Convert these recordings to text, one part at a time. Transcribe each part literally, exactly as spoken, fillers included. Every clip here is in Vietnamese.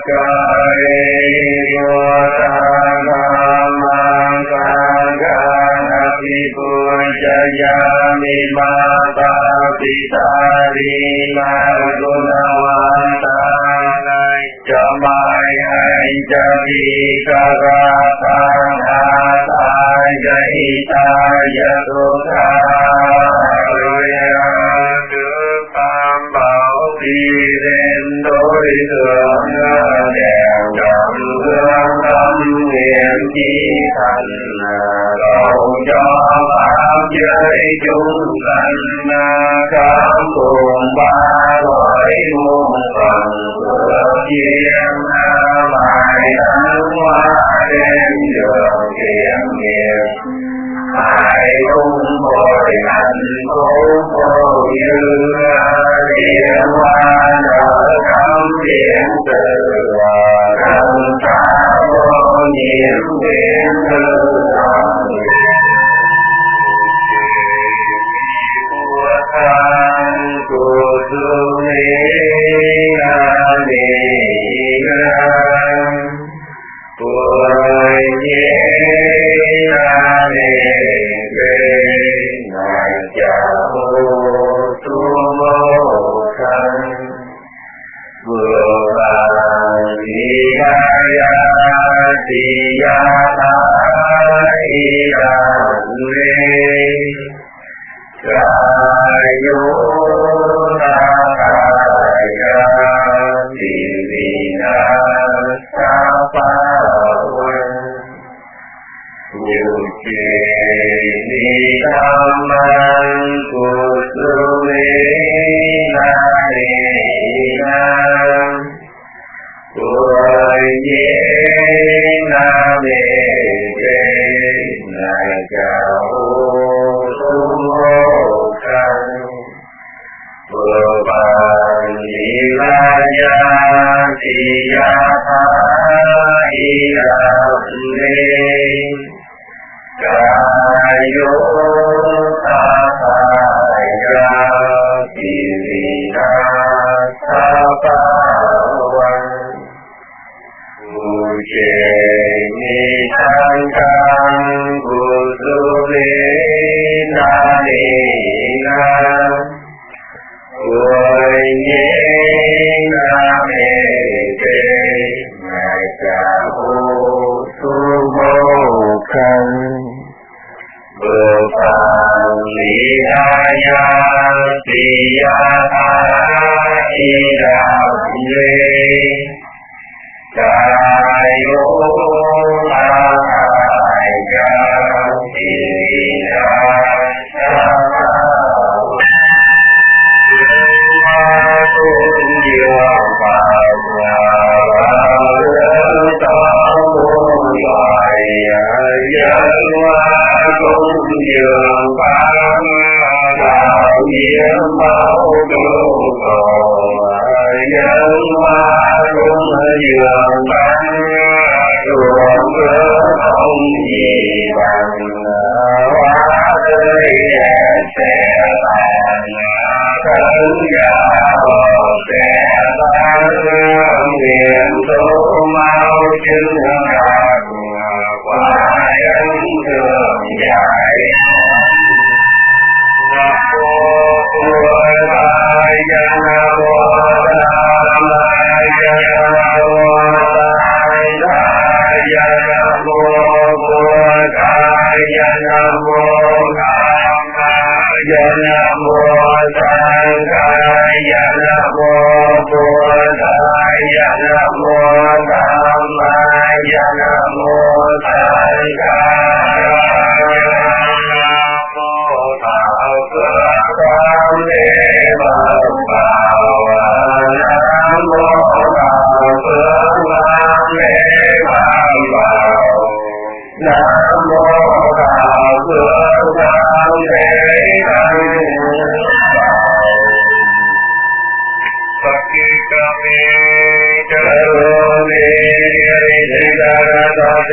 Hare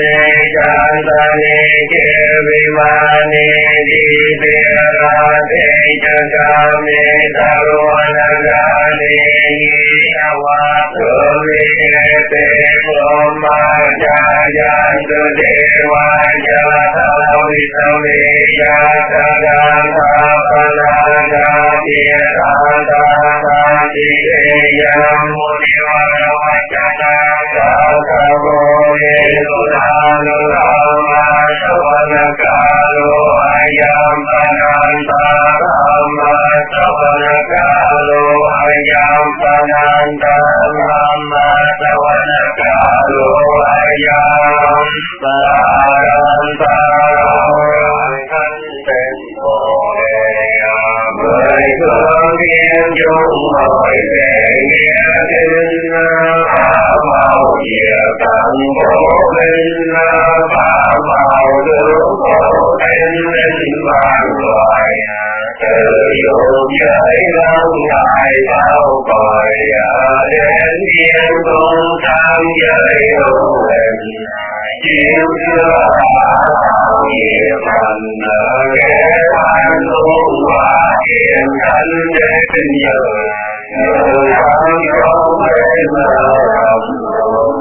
ne chandane ke vimane dipirate jagame tarvanagane avadurite soma jayantu devaya tavitame yakadana panana pirata Yam Munivara Vachana Sakavo Yeduranu Rama Savana Kalo Ayam Pananta Rama Savana Kalo Ayam Pananta Rama Savana Kalo Ayam Pananta Mười phương thiên chúng hội về nghĩa kinh màu diệu tận vô minh pháp màu nước vô tinh linh vạn loài từ dụng giới lâu ngày bao còi đến thiên cung tham giới hữu hình chiếu chưa đạo nghiệp thành ghé quan luôn hòa hiện thân đến giờ người thân không bên rộng rộng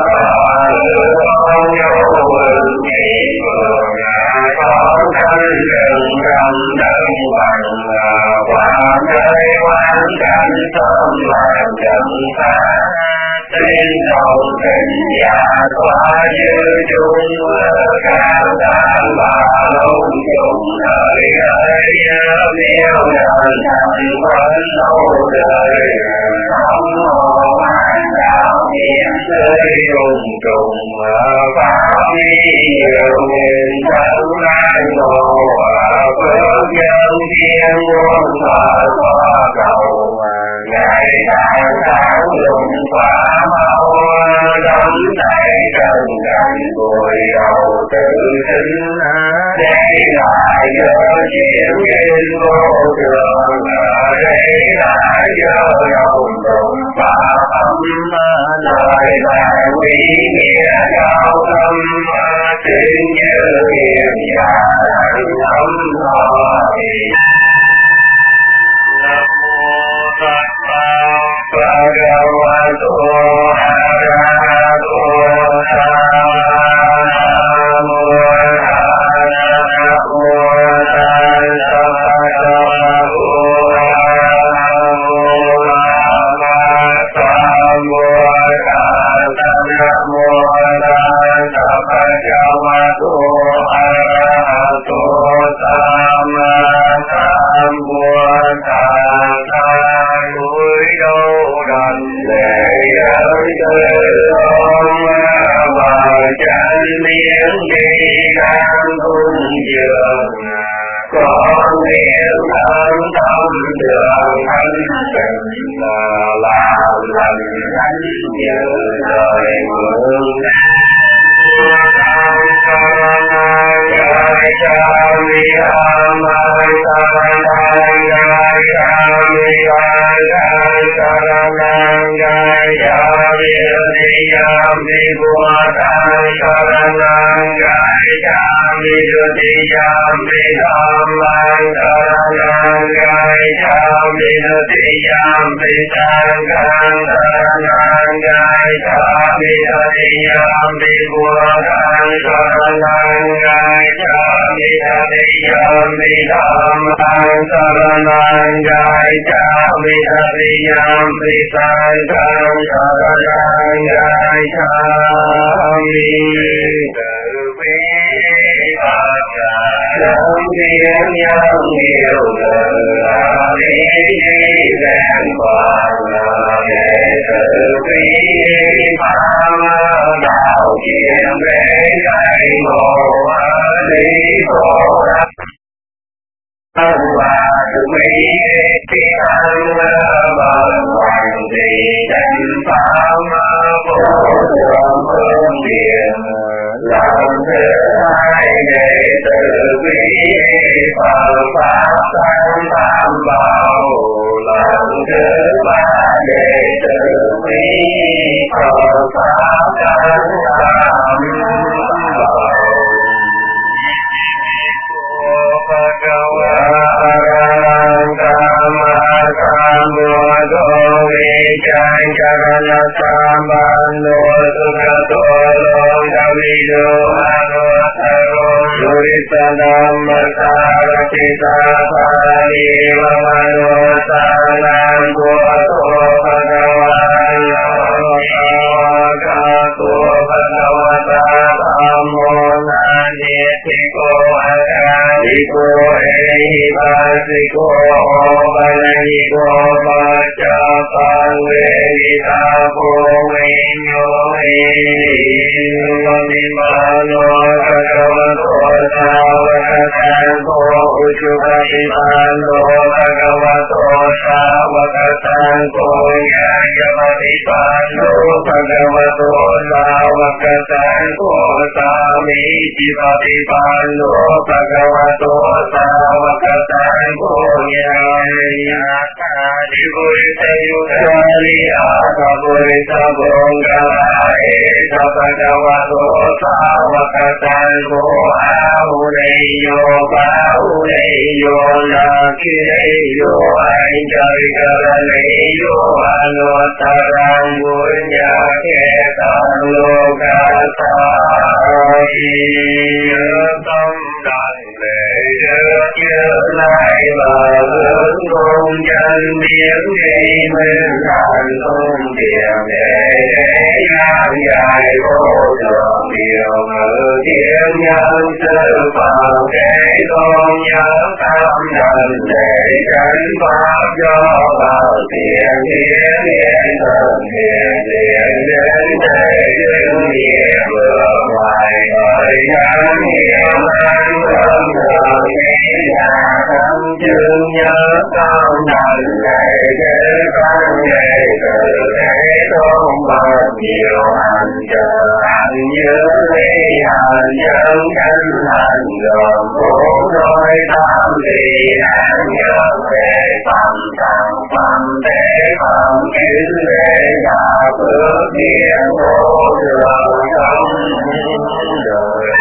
con nhau vườn kỳ vườn con thân rừng rầm đấng bằng qua nơi quan cảnh thơm vàng trần xa tin đầu tình giả qua như chung cao đàn bà lông chung đời ấy miêu đời thành vẫn lâu đời không hồ mang đạo niệm tươi trùng trùng pháp đi nhiều nghìn thân lai ngộ phước nhân thiên muôn thọ thọ cầu ngày tháng tháng lùng qua mau đắm tay trần cảnh bụi đầu tự sinh đây lại giờ chuyện kinh vô thường đây lại giờ đầu tụng pháp âm lời bài quý nghĩa cao thâm tin như hiền giả âm hỏi Bhagavato Arahato Namo Namo miếng đi đang cung dường con miếng ơn tâm đường thanh tịnh làm lành thánh như đời mượn Jai Shami Amai Saranang Jai Shami Amai Saranang Jai Shami Dhyami Bhutan Saranang Jai Shami Dhyami Dhamman Saranang Jai Shami Dhyami Sanghan Saranang Jai Shami Dhyami Bhutan Saranang Jai Shami Dhyami Dhamman Saranang Jai Shami Dhyami Sanghan Saranang Jai Shami Từ bi Phật Đấng thiên nhân nhiều lời ý đàn Phật đệ tử bi Pháp đạo chuyện để gây ngộ lý khổ và sự mỹ khi ăn bần hoàng thì danh pháp vô thượng phương tiện làm thứ hai đệ tử quý Phật pháp tăng tam bảo làm thứ ba đệ tử quý Phật pháp tăng tam ริสนัมมะสารติตาภาริวะมโนสานังพุทโธภะคะวันอะกะโตภะคะวะตาธัมโมนานิธิโกอะระหิโกเอหิปัสสิโกปะนะหิโกปัจจตังเวหิตาโพวิญโยหิมิมาโนภะคะวะโตสาวกสังโฆอุชุปฏิปันโนภะคะวะโตสาวกสังโฆญาญปฏิปันโนภะคะวะโตสาวกสังโฆสามีจิปฏิปันโนภะคะวะโตสาวกสังโฆญาญาตาดิบุริสยุตาลิอาภบุริสบุงกะลาเอสะภะคะวะโตสาวกสังโฆอาหุเรโยปาหุเรโยนาคิเรโยอัญจริกะระเลโยอนุตตรังบุญญาเขตังโลกัสสามิตัมดังเลเยเยไลบาลึงคงจันเบียงเอเมืองนันคงเบียงเอยางใหญ่โอดงเดียวมือเทียงยังเสือเป่าใจลงยังตามดันเลยจันบาปย่อเบาเสียงเทียงเทียงเติมเทียงเทียงเดินใจยืนเดียเบื่อไหวเอ่ยยังเหี่ยวมันเริ่มเริ่มเหี่ยทำจึงยังตามดันเลยเดินฟังเลยเกิดให้ต้องบาปเดียวอันเจออันเยอะเลยอันยังกันอันยอมโอ้โดยตามดีอันยังเลยตั้งตั้งตั้งแต่ความคิดเลยอยากเพื่อเพียงโอ้เรื่องคำเดิน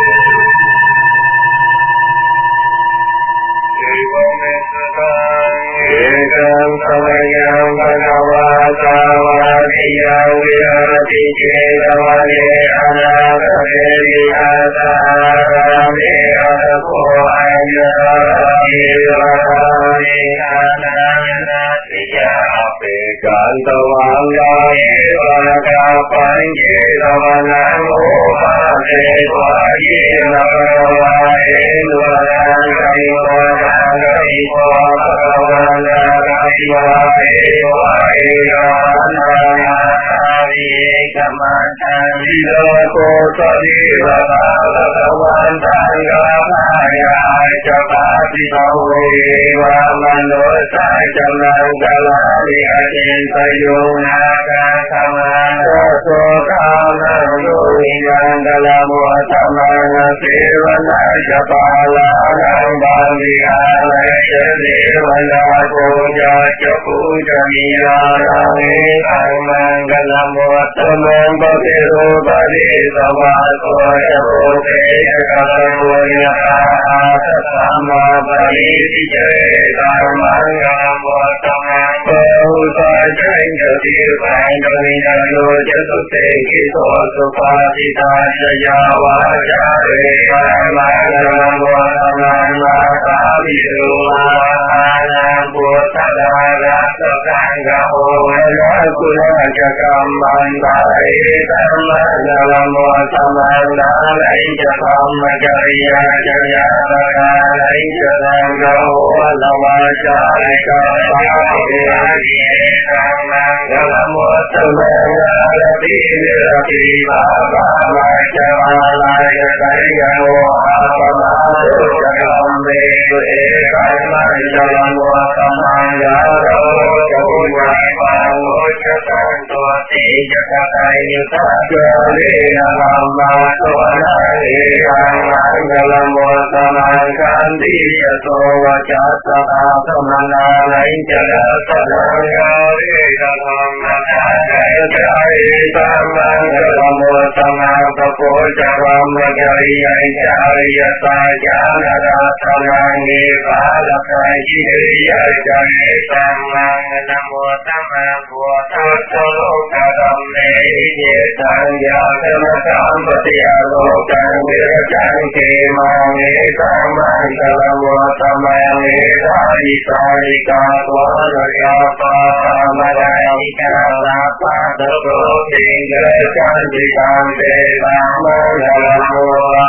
เอกเมตตังเอกงสมัยยังภะคะวะตาวะทิยังวิหารติเจตวะเยอนาคเตวิอาตารามิอัตโพอัญญาอิวะรามิอานานาติยาปิกันตวังยาเยวะกาปัญเจตวะนังโอภาเสวะเยนะวะเอวะนังกิโมนังกิโมภะคะวะนะกิโมเอวะเอกานานาวิกัมมัตตังวิโลโกสติภะคะภะคะวันตังกะภายาจะปาติภเววะมโนสัจจนังกะลาลิอเจนสยุนาคาธรรมาโสกานังโยนิยังกะละโมตัมมังเสวนาจะปาลานังบาลิอาลัยเจเสวนาโกจาจะปูจามิยานังเอตังมังกะละโมตัมมังปะเทโรปะเทสวะโตจะโพเตกะละโมยะอาสัตตมาปะริสิเจตังมังกะละโมตัมมังโพสะจัยจะติปังกวินาโยจะสุเตกิโตสุปาติตาชยาวาจาเรมังกะละโมตัมมังนาคาวิสุมานังพุทธดาราสสังฆโอนะกุณาจะกัมมันตาเอตัมมังกะละโมตัมมังนาไลจะธรรมจริยาจยาตาไลจะสังฆโอละวาจาลิกาปะเอติเอตัมมังกะละโมตัมมังนาลติเนรติบาบาลาจาลาจะไสยโออาปะมาโตจะกัมเมเอตัมมังกะละโมตัมมังยาโรจะอุญญาปังโอจะตังตัวติจะกะไตยุตะเจเรนะธัมมาโตนะเอตัมมังกะละโมตัมมังคันติยโสวะจัสสะอาธัมมานาไลจะละสะนังกาเรนะธัมมานาไลจะเอตัมมังกะละโมตัมมังปะโพจะรัมมะจริยัญจาริยตาญาณราธัมมังเอภาลกัญจิริยะจะเอตัมมังนะโมตัมมังพุทธัสสะโลก tâm ni nhiệt tăng gia tâm tam bát ya lô tăng địa tăng kỳ mang ni tăng ban sa la vô tâm mang ni sa di sa di ca toa ra ya pa ma ra di ca la pa đa đô thiên đế tăng di tăng đề tăng mang sa la vô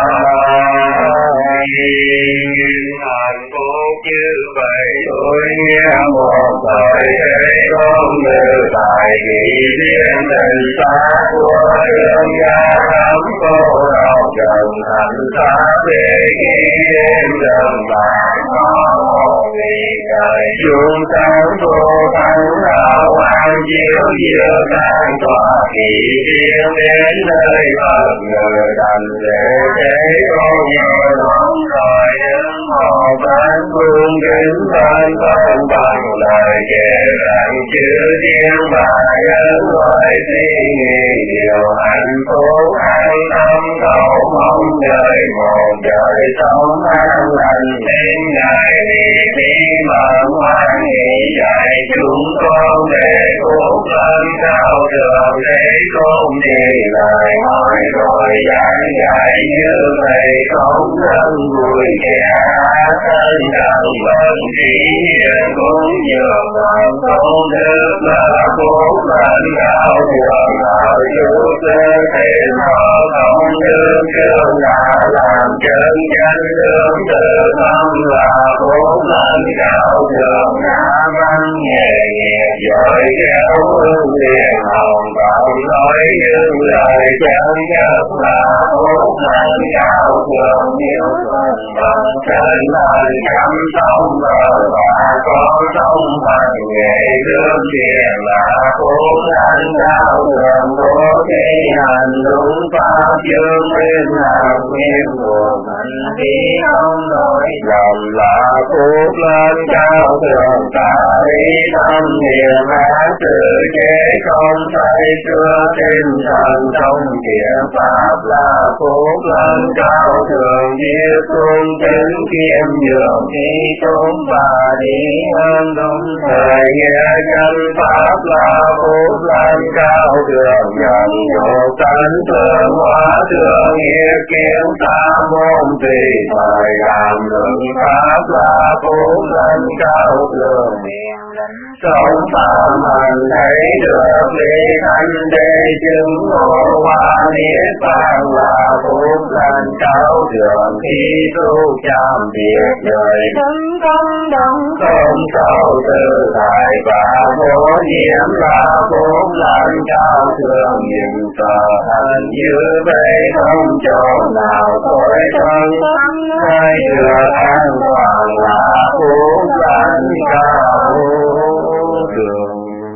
hạnh phúc như vậy tôi nghe một thời thế không như tại kỳ thiên tình xa của thương gia lắm cô đau trần thành xa về khi đêm dần bạc có một ngày trời chúng sáng vô thắng đạo an chiếu diệu tăng tỏa kỳ thiên đến nơi Phật người đành để thế con nhẹ lòng rồi đứng một ban phương kính ban ban bằng lời kể rằng chữ thiên bà nhân loại suy nghĩ điều hạnh phúc an tâm cầu mong đời một đời sống an lành đến ngày đi đi bằng hoan hỷ dạy chúng con để cố lên cao đường để không đi lời hỏi rồi giảng dạy như vậy không thân vui kẻ thân đặng vân chỉ hiền cũng nhường bằng công đức là cố lên cao đường ở chủ cơ thể họ không đương đương là làm chân chân đương tự tâm là cố lên cao đường đã văn nghề nghiệp giỏi kéo hương liền hồng vọng nói những lời chân nhất là cố lên cao đường nhiều phần bằng chân lên chăm sóc vợ và con sống bằng nghề đương tiền là cố lên cao đường cố thi hành đúng pháp chương nguyên làm nguyên buồn hành khí không nổi lòng là cố lên cao đường ta ý tâm niệm án tự chế không thấy chưa tinh thần trong kiện pháp là cố lên cao đường như cung kính kiêm nhường đi tôn và đi hơn đúng thời nghĩa chân pháp là cố lên cao đường nhận nhộ tánh thương hóa thương nghĩa kiến ta môn tùy thời làm luận pháp là cố lên cao đường sống phạm hành thấy được lý thanh đế chứng ngộ hoa niết bàn là phúc lên cao đường khi tu chạm việc đời thân công đồng không cầu tự tại và vô nhiễm là phúc lên cao đường nhìn tờ hành như vậy không chỗ nào khỏi thân tâm hay được an toàn là phúc lên cao đường.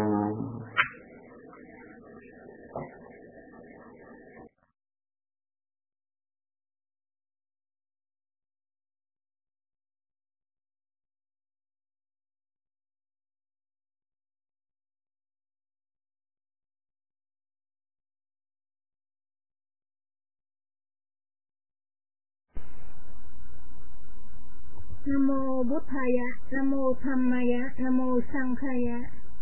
Nam mô Bụt Thaya, Nam mô Dhammaya, Nam mô Sanghaya.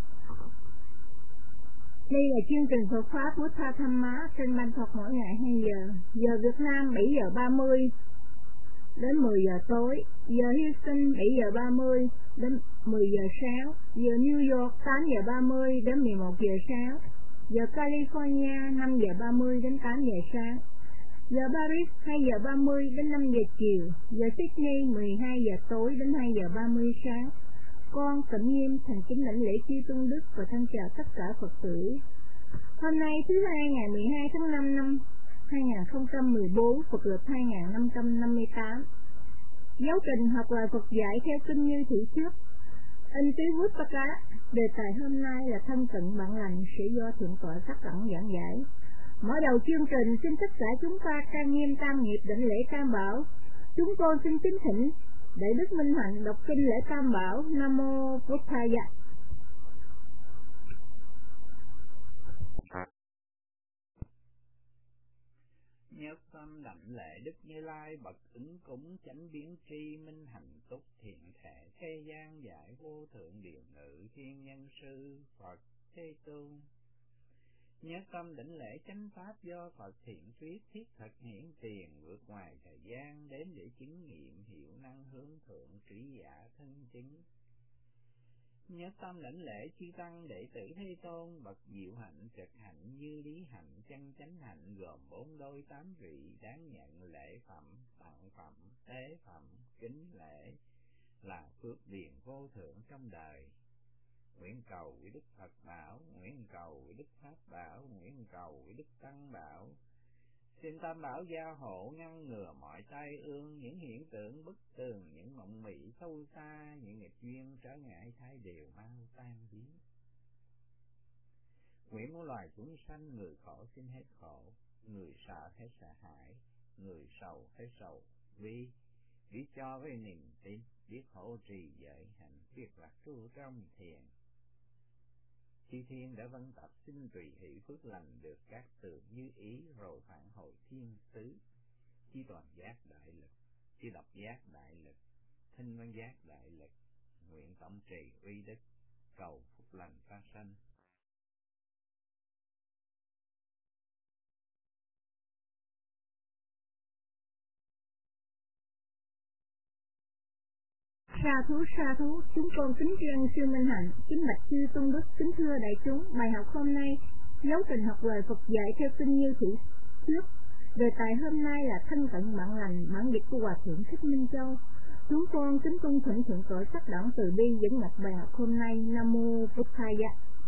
Đây là chương trình Phật pháp Bụt Tha Thamma trên ban Phật mỗi ngày hai giờ. Giờ Việt Nam bảy giờ ba mươi đến mười giờ tối. Giờ Houston bảy giờ ba mươi đến mười giờ sáng. Giờ New York tám giờ ba mươi đến mười một giờ sáng. Giờ California năm giờ ba mươi đến tám giờ sáng. Giờ Paris hai giờ ba mươi đến năm giờ chiều. Giờ Sydney mười hai giờ tối đến hai giờ ba mươi sáng. Con Tịnh Nghiêm thành kính lãnh lễ chư tôn đức và thân chào tất cả Phật tử. Hôm nay thứ hai ngày mười hai tháng năm năm hai nghìn không trăm mười bốn, Phật lịch hai nghìn năm trăm năm mươi tám. Giáo trình học lời Phật dạy theo kinh như thủ trước. In tứ Bút Bát Cá. Đề tài hôm nay là thân cận bạn lành sẽ do Thượng tọa Sắc Ẩn giảng giải. Mở đầu chương trình xin tất cả chúng ta trang nghiêm tam nghiệp đảnh lễ Tam Bảo. Chúng con xin kính thỉnh để Đức Minh Hạnh đọc kinh lễ Tam Bảo. Nam mô Bụt Thaya. Nhất tâm đảnh lễ Đức Như Lai bậc ứng cúng chánh biến tri minh hạnh túc thiện thể thế gian giải vô thượng điện ngự thiên nhân sư Phật Thế Tôn. Nhất tâm đảnh lễ chánh pháp do Phật thiện thuyết thiết thực hiển tiền, vượt ngoài thời gian đến để chứng nghiệm hiệu năng hướng thượng trí giả thân chứng. Nhất tâm lãnh lễ chư tăng đệ tử Thế Tôn, bậc diệu hạnh trực hạnh như lý hạnh chân chánh hạnh, gồm bốn đôi tám vị, đáng nhận lễ phẩm, tặng phẩm, tế phẩm, kính lễ, là phước điền vô thượng trong đời. Nguyện cầu quý Đức Phật bảo, nguyện cầu quý Đức Pháp bảo, nguyện cầu quý Đức Tăng bảo. Xin Tam Bảo gia hộ ngăn ngừa mọi tai ương, những hiện tượng bất tường, những mộng mị sâu xa, những nghịch duyên trở ngại thay đều mau tan biến. Nguyện muôn loài chúng sanh, người khổ xin hết khổ, người sợ hết sợ hãi, người sầu hết sầu bi, biết cho với niềm tin, biết hộ trì giới hạnh, biết lạc trú trong thiền. Chư thiên đã vân tập xin tùy hỷ phước lành, được các tường như ý rồi phản hồi thiên xứ. Chi toàn giác đại lực, chi độc giác đại lực, thinh văn giác đại lực, nguyện tổng trì uy đức, cầu phúc lành phát sanh. Sa thú sa thú, chúng con kính tri ân sư Minh Hạnh, kính bạch chư tôn đức, kính thưa đại chúng. Bài học hôm nay dấu tình học lời Phật dạy theo kinh như thủ trước. Đề tài hôm nay là thân cận bạn lành, bản dịch của Hòa thượng Thích Minh Châu. Chúng con kính cung thỉnh thượng tọa sắc đẳng từ bi dẫn nhập bài học hôm nay. Nam mô Bụt Thaya.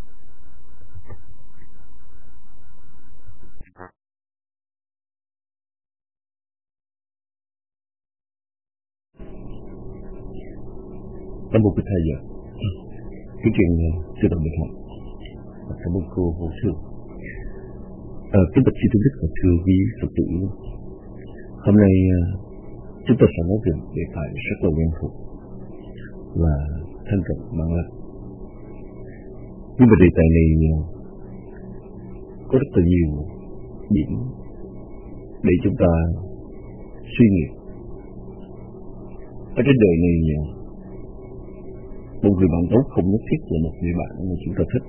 Nam mô Bụt Thaya. Kính truyền sư Đồng Minh Hạnh, cảm ơn cô Hồ Sương. À, kính bạch chư tôn đức và thưa quý Phật tử, hôm nay chúng ta sẽ nói về đề tài rất là quen thuộc là thân cận bạn lành. Nhưng mà đề tài này có rất là nhiều điểm để chúng ta suy nghĩ. Ở trên đời này, một người bạn tốt không nhất thiết là một người bạn mà chúng ta thích.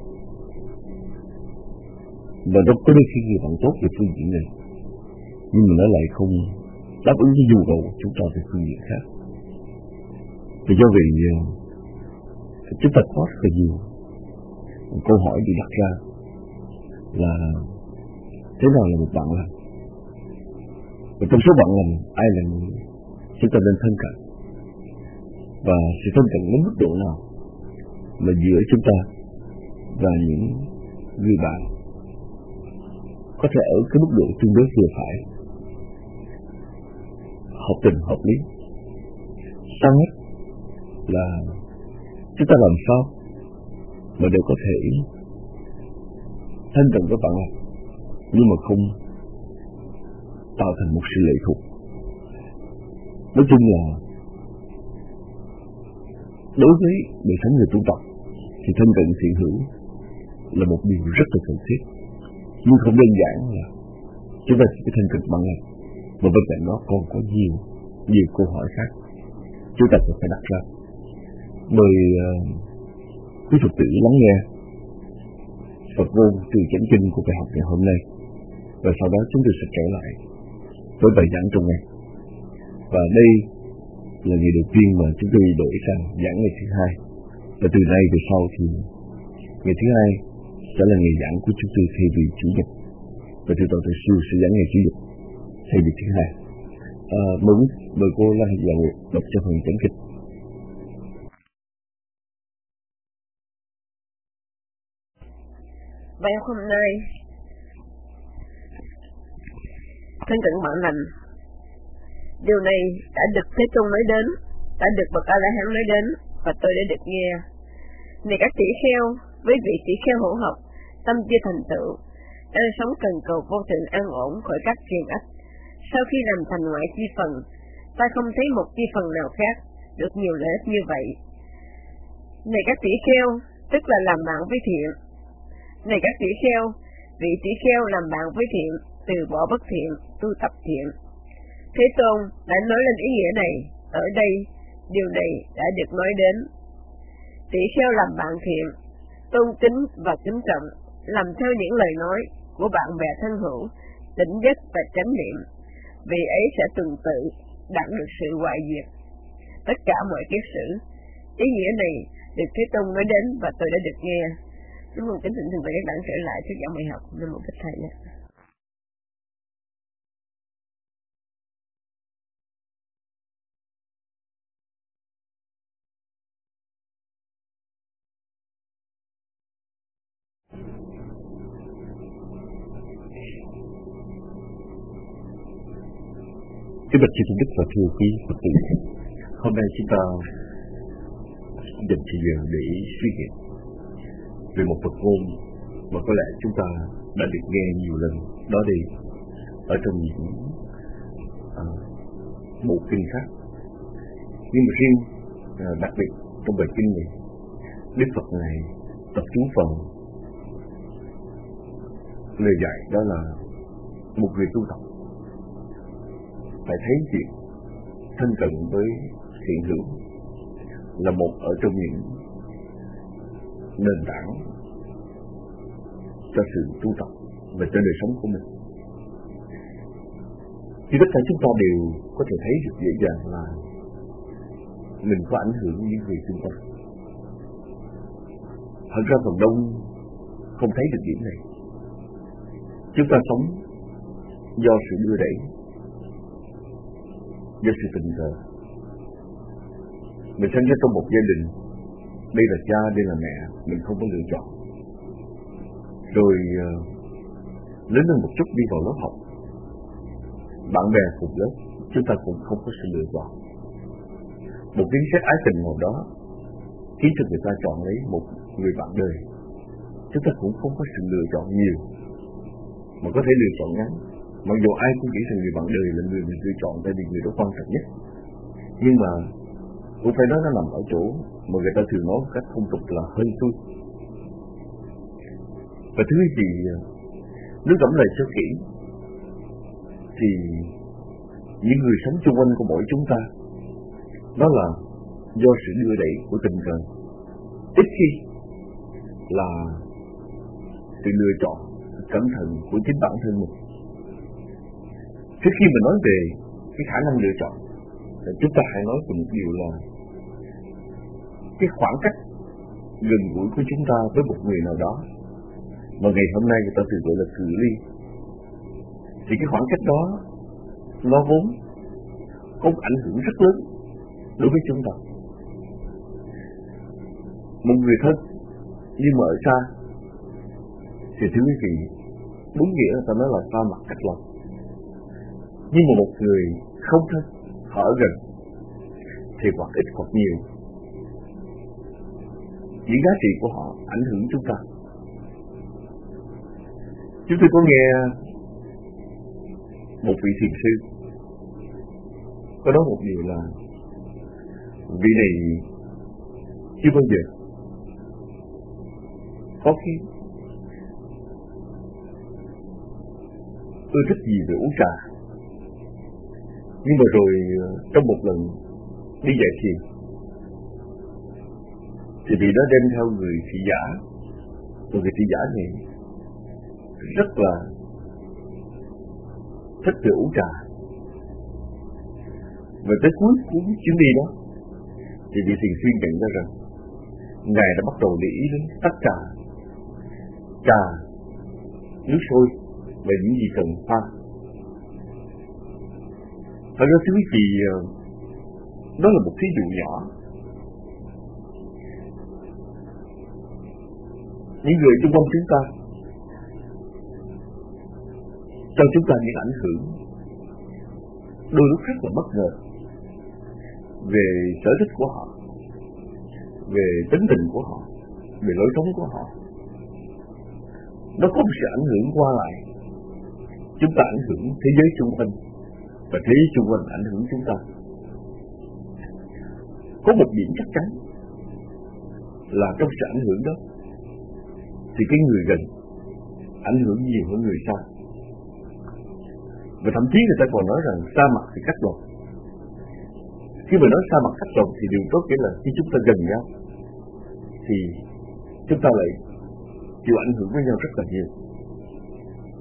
Và đâu có đôi khi người bạn tốt về phương diện này, nhưng mà nó lại không đáp ứng với nhu cầu của chúng ta về phương diện khác. Vì do vậy, chúng ta có rất là nhiều câu hỏi bị đặt ra là thế nào là một bạn lành? Và trong số bạn lành, ai là người chúng ta nên thân cận? Và sự thân cận đến mức độ nào mà giữa chúng ta và những người bạn có thể ở cái mức độ tương đối vừa phải, hợp tình hợp lý. Sau hết là chúng ta làm sao mà đều có thể thân cận với bạn lành nhưng mà không tạo thành một sự lệ thuộc. Nói chung là đối với đời sống người tu tập thì thân cận thiện hữu là một điều rất là cần thiết, nhưng không đơn giản là chúng ta chỉ thân cận bạn lành, mà bên cạnh đó còn có nhiều nhiều câu hỏi khác chúng ta phải đặt ra. Mời uh, quý Phật tử lắng nghe Phật ngôn từ chánh kinh của bài học ngày hôm nay, và sau đó chúng tôi sẽ trở lại với bài giảng trong ngày. Và đây là ngày đầu tiên mà chúng tôi đổi sang giảng ngày thứ hai, và từ nay về sau thì ngày thứ hai sẽ là ngày giảng của chúng tôi thay vì chủ nhật, và từ tuần tới sau sẽ giảng ngày chủ nhật thay vì thứ hai. À, mời mời cô Lan Thị Nguyệt đọc cho phần chánh kinh. Bài học hôm nay thân cận bạn lành. Điều này đã được Thế Tôn nói đến, đã được bậc A La Hán nói đến, và tôi đã được nghe. Này các tỷ kheo, với vị tỷ kheo hữu học, tâm chưa thành tựu, đang sống cần cầu vô thượng an ổn khỏi các phiền ách. Sau khi làm thành ngoại chi phần, ta không thấy một chi phần nào khác được nhiều lợi ích như vậy. Này các tỷ kheo, tức là làm bạn với thiện. Này các tỷ kheo, vị tỷ kheo làm bạn với thiện, từ bỏ bất thiện, tu tập thiện. Thế Tôn đã nói lên ý nghĩa này. Ở đây, điều này đã được nói đến. Tỷ kheo làm bạn thiện, tôn kính và kính trọng, làm theo những lời nói, của bạn bè thân hữu, tỉnh giấc và chánh niệm, vì ấy sẽ tuần tự đạt được sự hoại diệt tất cả mọi kiết sử. Ý nghĩa này được Thế Tôn nói đến và tôi đã được nghe. Chúng con kính thỉnh thượng và các bạn trở lại thuyết giảng bài học Nam Mô Bích Thầy nhé. Kính bạch chư tôn đức và thưa quý Phật tử, hôm nay chúng ta dành thời giờ để suy nghĩ về một Phật ngôn mà có lẽ chúng ta đã được nghe nhiều lần đó đi ở trong những à, bộ kinh khác, nhưng mà riêng à, đặc biệt trong bài kinh này, Đức Phật này tập trung vào lời dạy đó là một người tu tập phải thấy chuyện thân cận với hiện hữu là một ở trong những nền tảng cho sự tu tập và cho đời sống của mình. Thì tất cả chúng ta đều có thể thấy được dễ dàng là mình có ảnh hưởng những người xung quanh. Thật ra phần đông không thấy được điểm này. Chúng ta sống do sự đưa đẩy, do sự tình cờ. Mình sinh ra trong một gia đình, đây là cha, đây là mẹ, mình không có lựa chọn. Rồi uh, lớn lên một chút đi vào lớp học, bạn bè cùng lớp, chúng ta cũng không có sự lựa chọn. Một cái xét ái tình nào đó khiến cho người ta chọn lấy một người bạn đời, chúng ta cũng không có sự lựa chọn nhiều, mà có thể lựa chọn ngắn. Mặc dù ai cũng nghĩ rằng người bạn đời là người mình lựa chọn, tại vì người đó quan trọng nhất, nhưng mà cũng phải nói nó nằm ở chỗ mà người ta thường nói một cách thông tục là hơi xui. Và thứ gì nếu ngẫm lại cho kỹ thì những người sống xung quanh của mỗi chúng ta đó là do sự đưa đẩy của tình cờ, ít khi là sự lựa chọn cẩn thận của chính bản thân mình. Trước khi mình nói về cái khả năng lựa chọn, chúng ta hãy nói về một điều là cái khoảng cách gần gũi của chúng ta với một người nào đó mà ngày hôm nay người ta thường gọi là cự ly. Thì cái khoảng cách đó nó vốn có một ảnh hưởng rất lớn đối với chúng ta. Một người thân nhưng mà ở xa thì thưa quý vị, đúng nghĩa là ta nói là xa mặt cách lòng. Nhưng mà một người không thân, họ ở gần thì hoặc ít hoặc nhiều, những giá trị của họ ảnh hưởng chúng ta. Chúng tôi có nghe một vị thiền sư có nói một điều là vị này chưa bao giờ có khi tôi thích gì về uống trà, nhưng mà rồi trong một lần đi dạy thiền thì vị đó đem theo người thị giả, và người thị giả này rất là thích về uống trà. Và tới cuối cuốn chuyến đi đó thì vị thiền sư nhận ra rằng ngài đã bắt đầu để ý đến tách trà, trà, nước sôi và những gì cần pha. Thật ra thưa quý vị, đó là một thí dụ nhỏ. Những người xung quanh chúng ta cho chúng ta những ảnh hưởng đôi lúc rất là bất ngờ về sở thích của họ, về tính tình của họ, về lối sống của họ. Nó có một sự ảnh hưởng qua lại. Chúng ta ảnh hưởng thế giới xung quanh và thế giới xung quanh ảnh hưởng chúng ta. Có một điểm chắc chắn là trong sự ảnh hưởng đó thì cái người gần ảnh hưởng nhiều hơn người xa. Và thậm chí người ta còn nói rằng xa mặt thì cách lòng. Khi mà nói xa mặt cách lòng thì điều tốt nghĩa là khi chúng ta gần nhau thì chúng ta lại chịu ảnh hưởng với nhau rất là nhiều.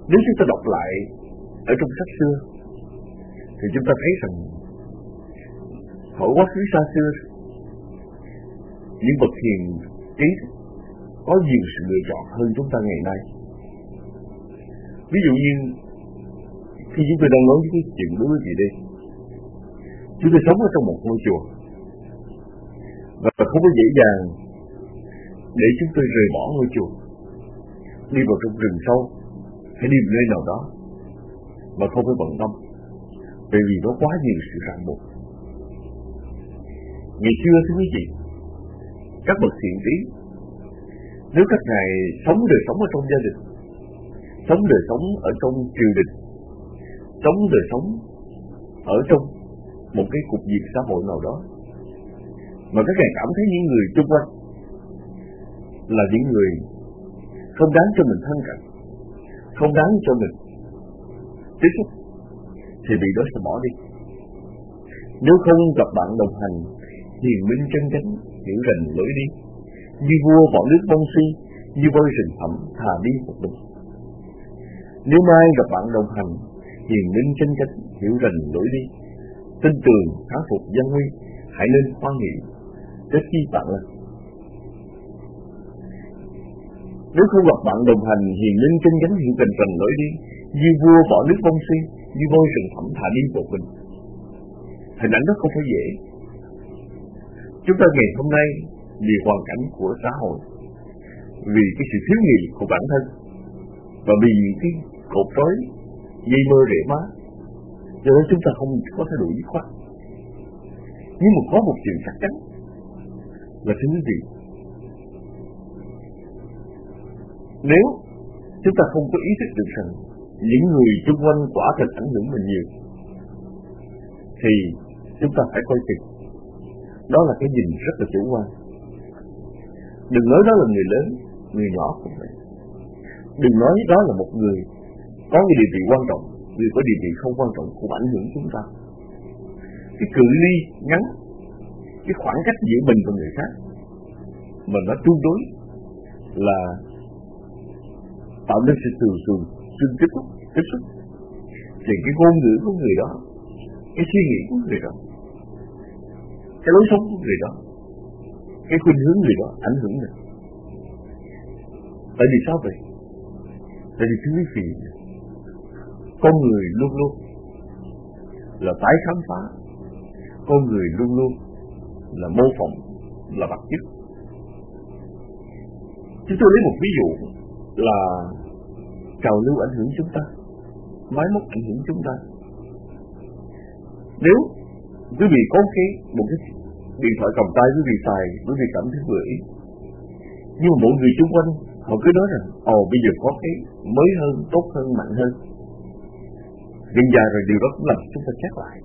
Nếu chúng ta đọc lại ở trong sách xưa thì chúng ta thấy rằng hồi quá khứ xa xưa, những bậc hiền trí có nhiều sự lựa chọn hơn chúng ta ngày nay. Ví dụ như khi chúng tôi đang nói những cái chuyện đối với quý vị đây, chúng tôi sống ở trong một ngôi chùa và không có dễ dàng để chúng tôi rời bỏ ngôi chùa, đi vào trong rừng sâu hay đi vào nơi nào đó mà không phải bận tâm, bởi vì nó quá nhiều sự ràng buộc. Ngày xưa thưa quý vị, các bậc thiện trí, nếu các ngài sống đời sống ở trong gia đình, sống đời sống ở trong triều đình, sống đời sống ở trong một cái cục diện xã hội nào đó, mà các ngài cảm thấy những người xung quanh là những người không đáng cho mình thân cận, không đáng cho mình tiếp xúc, thì vị đó sẽ bỏ đi. Nếu không gặp bạn đồng hành hiền minh chân chánh, hiểu rành lối đi, như vua bỏ nước vong suy, như voi rừng thẳm thà đi một mình. Nếu mai gặp bạn đồng hành hiền minh chân chánh, hiểu rành lối đi, tin tường kháng phục gian nguy, hãy nên hoan hỷ trước khi bạn là. Nếu không gặp bạn đồng hành hiền minh chân chánh, hiểu rành rành lối đi, như vua bỏ nước vong suy, như voi rừng thẳm thà đi một mình, hình ảnh đó không phải dễ. Chúng ta ngày hôm nay vì hoàn cảnh của xã hội, vì cái sự thiếu nghị của bản thân, và vì cái cột trói dây mơ rễ má, cho nên chúng ta không có thay đổi dứt khoát. Nhưng mà có một chuyện chắc chắn là thưa quý vị, nếu chúng ta không có ý thức được rằng những người xung quanh quả thật ảnh hưởng mình nhiều, thì chúng ta phải coi chừng. Đó là cái nhìn rất là chủ quan. Đừng nói đó là người lớn, người nhỏ cũng vậy. Đừng nói đó là một người có cái địa vị quan trọng, người có địa vị không quan trọng cũng ảnh hưởng chúng ta. Cái cự ly ngắn, cái khoảng cách giữa mình và người khác mà nó tương đối là tạo nên sự từ từ tương tiếp xúc, tiếp xúc. Thì cái ngôn ngữ của người đó, cái suy nghĩ của người đó, cái lối sống của người đó, cái khuynh hướng người đó ảnh hưởng mình. Tại vì sao vậy? Tại vì thưa quý vị, con người luôn luôn là tái khám phá, con người luôn luôn là mô phỏng, là bắt chước. Chúng tôi lấy một ví dụ là trào lưu ảnh hưởng chúng ta, máy móc ảnh hưởng chúng ta. Nếu quý vị có cái một cái điện thoại cầm tay quý vị xài, quý vị cảm thấy vừa ý, nhưng mà mọi người xung quanh họ cứ nói rằng ồ bây giờ có cái mới hơn, tốt hơn, mạnh hơn. Dần dài rồi điều đó cũng làm chúng ta xét lại.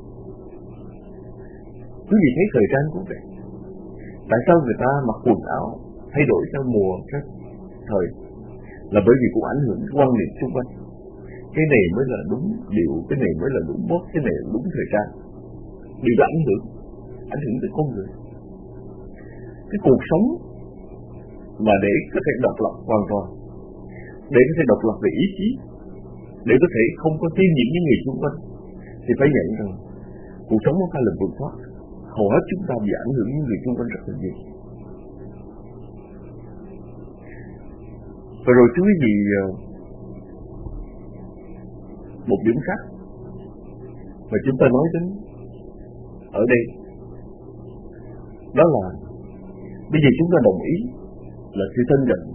Quý vị thấy thời trang cũng vậy. Tại sao người ta mặc quần áo thay đổi theo mùa, theo thời, là bởi vì cũng ảnh hưởng quan niệm xung quanh. Cái này mới là đúng điệu, cái này mới là đúng mốt, cái này là đúng thời trang. Điều đó ảnh hưởng, ảnh hưởng tới con người. Cái cuộc sống mà để có thể độc lập hoàn toàn, để có thể độc lập về ý chí, để có thể không có tiêu nhiễm những người xung quanh, thì phải nhận rằng cuộc sống nó phải là vượt thoát. Hầu hết chúng ta bị ảnh hưởng những người xung quanh rất là nhiều. Và rồi thưa quý vị, một điểm khác mà chúng ta nói đến ở đây, đó là bây giờ chúng ta đồng ý là sự thân cận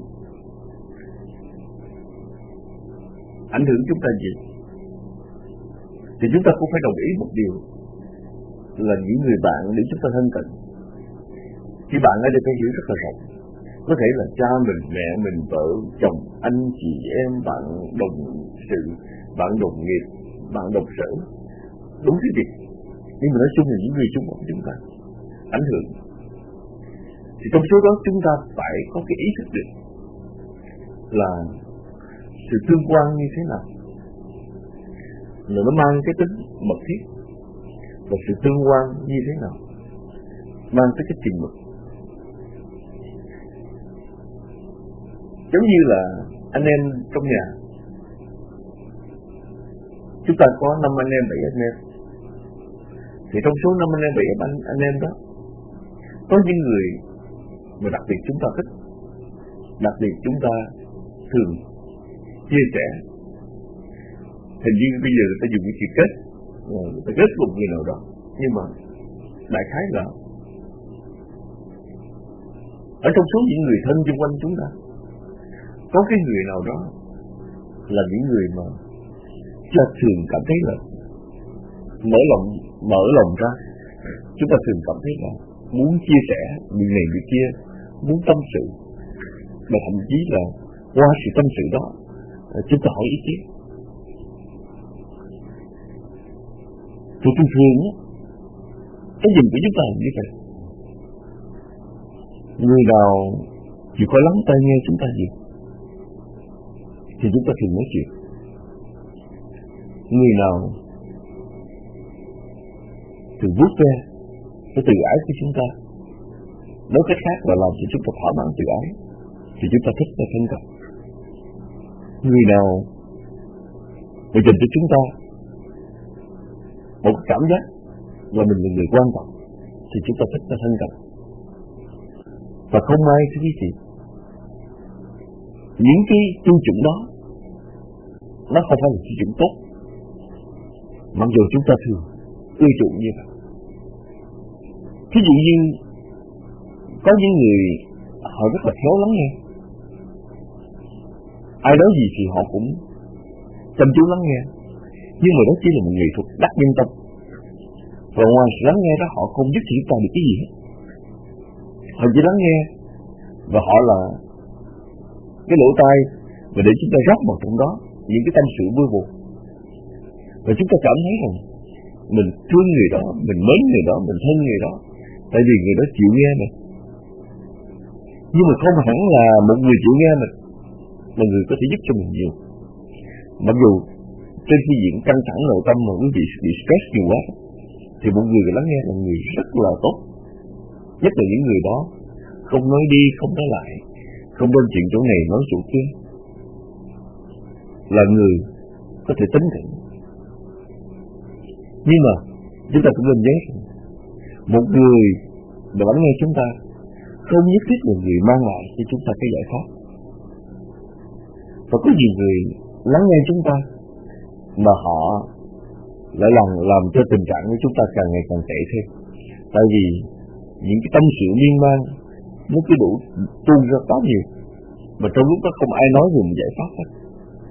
ảnh hưởng chúng ta gì, thì chúng ta cũng phải đồng ý một điều là những người bạn để chúng ta thân cận. Khi bạn ở đây phải hiểu rất là rộng, có thể là cha mình, mẹ mình, vợ, chồng, anh chị em, bạn đồng sự, bạn đồng nghiệp, bạn đồng sở, đúng cái việc. Nhưng mà nói chung là những người xung quanh chúng ta ảnh hưởng. Thì trong số đó chúng ta phải có cái ý thức được là sự tương quan như thế nào, là nó mang cái tính mật thiết, và sự tương quan như thế nào mang tới cái chừng mực. Giống như là anh em trong nhà Chúng ta có năm anh em, bảy anh em. Thì trong số năm anh em, bảy anh, anh em đó, có những người mà đặc biệt chúng ta thích, đặc biệt chúng ta thường chia sẻ. Hình như bây giờ người ta dùng cái chữ kết, người ta kết cùng người nào đó, nhưng mà đại khái là ở trong số những người thân xung quanh chúng ta, có cái người nào đó là những người mà chúng ta thường cảm thấy là mở lòng mở lòng ra, chúng ta thường cảm thấy là muốn chia sẻ người này người kia, muốn tâm sự, mà thậm chí là qua sự tâm sự đó chúng ta hỏi ý kiến. Thì thường thường á, cái nhìn của chúng ta là như vậy. Người nào chịu có lắng tai nghe chúng ta nhiều thì chúng ta thường nói chuyện. Người nào thường vuốt ve cái từ ái của chúng ta, nói cách khác là làm cho chúng ta thỏa mãn từ ái, thì chúng ta thích và thân cận. Người nào mà dành cho chúng ta một cảm giác là mình là người quan trọng thì chúng ta thích và thân cận. Và không ai thưa quý vị, những cái tiêu chuẩn đó nó không phải là tiêu chuẩn tốt, mặc dù chúng ta thường ưa chuộng như vậy. Ví dụ như có những người họ rất là khéo lắng nghe, ai nói gì thì họ cũng chăm chú lắng nghe, nhưng mà đó chỉ là một nghệ thuật đắc nhân tâm. Và ngoài sự lắng nghe đó, họ không giúp chúng ta được cái gì hết. Họ chỉ lắng nghe, và họ là cái lỗ tai và để chúng ta rót vào trong đó những cái tâm sự vui buồn, và chúng ta cảm thấy rằng mình thương người đó, mình mến người đó, mình thân người đó, tại vì người đó chịu nghe mình. Nhưng mà không hẳn là một người chịu nghe mình mà người có thể giúp cho mình nhiều. Mặc dù trên phương diện căng thẳng nội tâm mà quý vị bị stress nhiều quá, thì một người lắng nghe là người rất là tốt. Nhất là những người đó không nói đi, không nói lại, không bên chuyện chỗ này nói chỗ kia, là người có thể tính thẳng. Nhưng mà chúng ta cũng nên nhớ rằng một người đã lắng nghe chúng ta không nhất thiết là người mang lại cho chúng ta cái giải pháp. Và có nhiều người lắng nghe chúng ta mà họ lại làm làm cho tình trạng của chúng ta càng ngày càng tệ thêm. Tại vì những cái tâm sự miên man nó cứ đủ tuôn ra quá nhiều, mà trong lúc đó không ai nói về một giải pháp hết.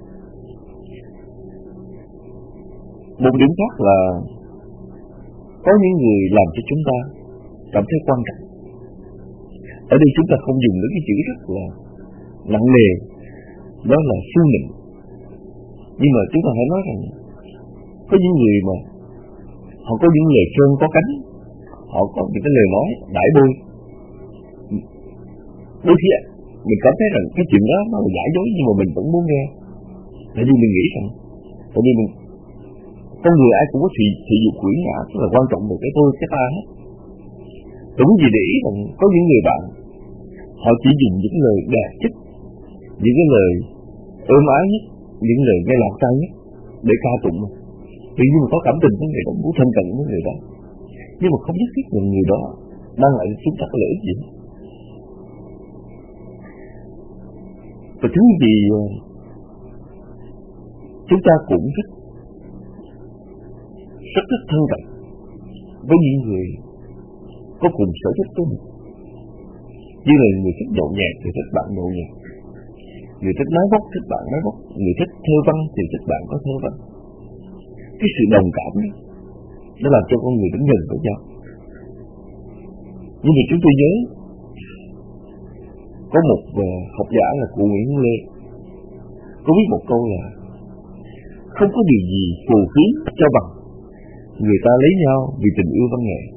Một điểm khác là có những người làm cho chúng ta cảm thấy quan trọng. Ở đây chúng ta không dùng đến cái chữ rất là nặng nề, đó là siêu nịnh. Nhưng mà chúng ta hãy nói rằng có những người mà họ có những lời sơn có cánh, họ có những cái lời nói đãi bôi. Đôi khi mình cảm thấy rằng cái chuyện đó nó là giả dối, nhưng mà mình vẫn muốn nghe. Tại vì mình nghĩ rằng, tại vì mình con người ai cũng có thị, thị dục quỷ ngã, rất là quan trọng về cái tôi, cái ta hết. Đúng gì để ý rằng có những người bạn họ chỉ dùng những lời đẹp nhất, những cái lời êm ái nhất, những lời nghe lọt tai nhất để ca tụng. Vì như mà có cảm tình với người đó, muốn thân cận với người đó, nhưng mà không nhất thiết là người đó mang lại chúng ta có lợi ích gì. Và thứ gì chúng ta cũng rất rất rất thân cận với những người có cùng sở thích với mình. Như là người thích nhậu nhẹt thì thích bạn nhậu nhẹt, người thích nói bốc thích bạn nói bốc, người thích thơ văn thì thích bạn có thơ văn. Cái sự đồng cảm đó nó làm cho con người đứng gần với nhau. Nhưng mà chúng tôi nhớ có một học giả là cụ Nguyễn Lê có viết một câu là không có điều gì phù phiếm cho bằng người ta lấy nhau vì tình yêu văn nghệ.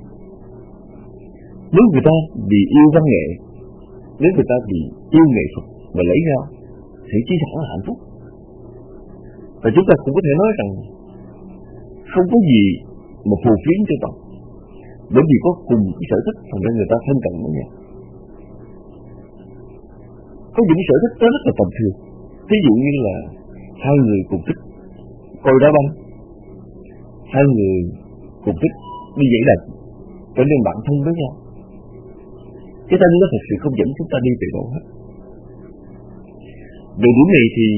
Nếu người ta vì yêu văn nghệ, nếu người ta vì yêu nghệ thuật mà lấy nhau thì chỉ hẳn là hạnh phúc. Và chúng ta cũng có thể nói rằng không có gì mà phù phiếm cho bằng, bởi vì có cùng cái sở thích thành ra người ta thân cận với nhau. Có những sở thích đó rất là tầm thường. Ví dụ như là hai người cùng thích coi đá banh, hai người cùng thích đi dãy đạch, trở nên bạn thân với nhau. Cái tâm nó thật sự không dẫn chúng ta đi về đâu hết. Về điểm này thì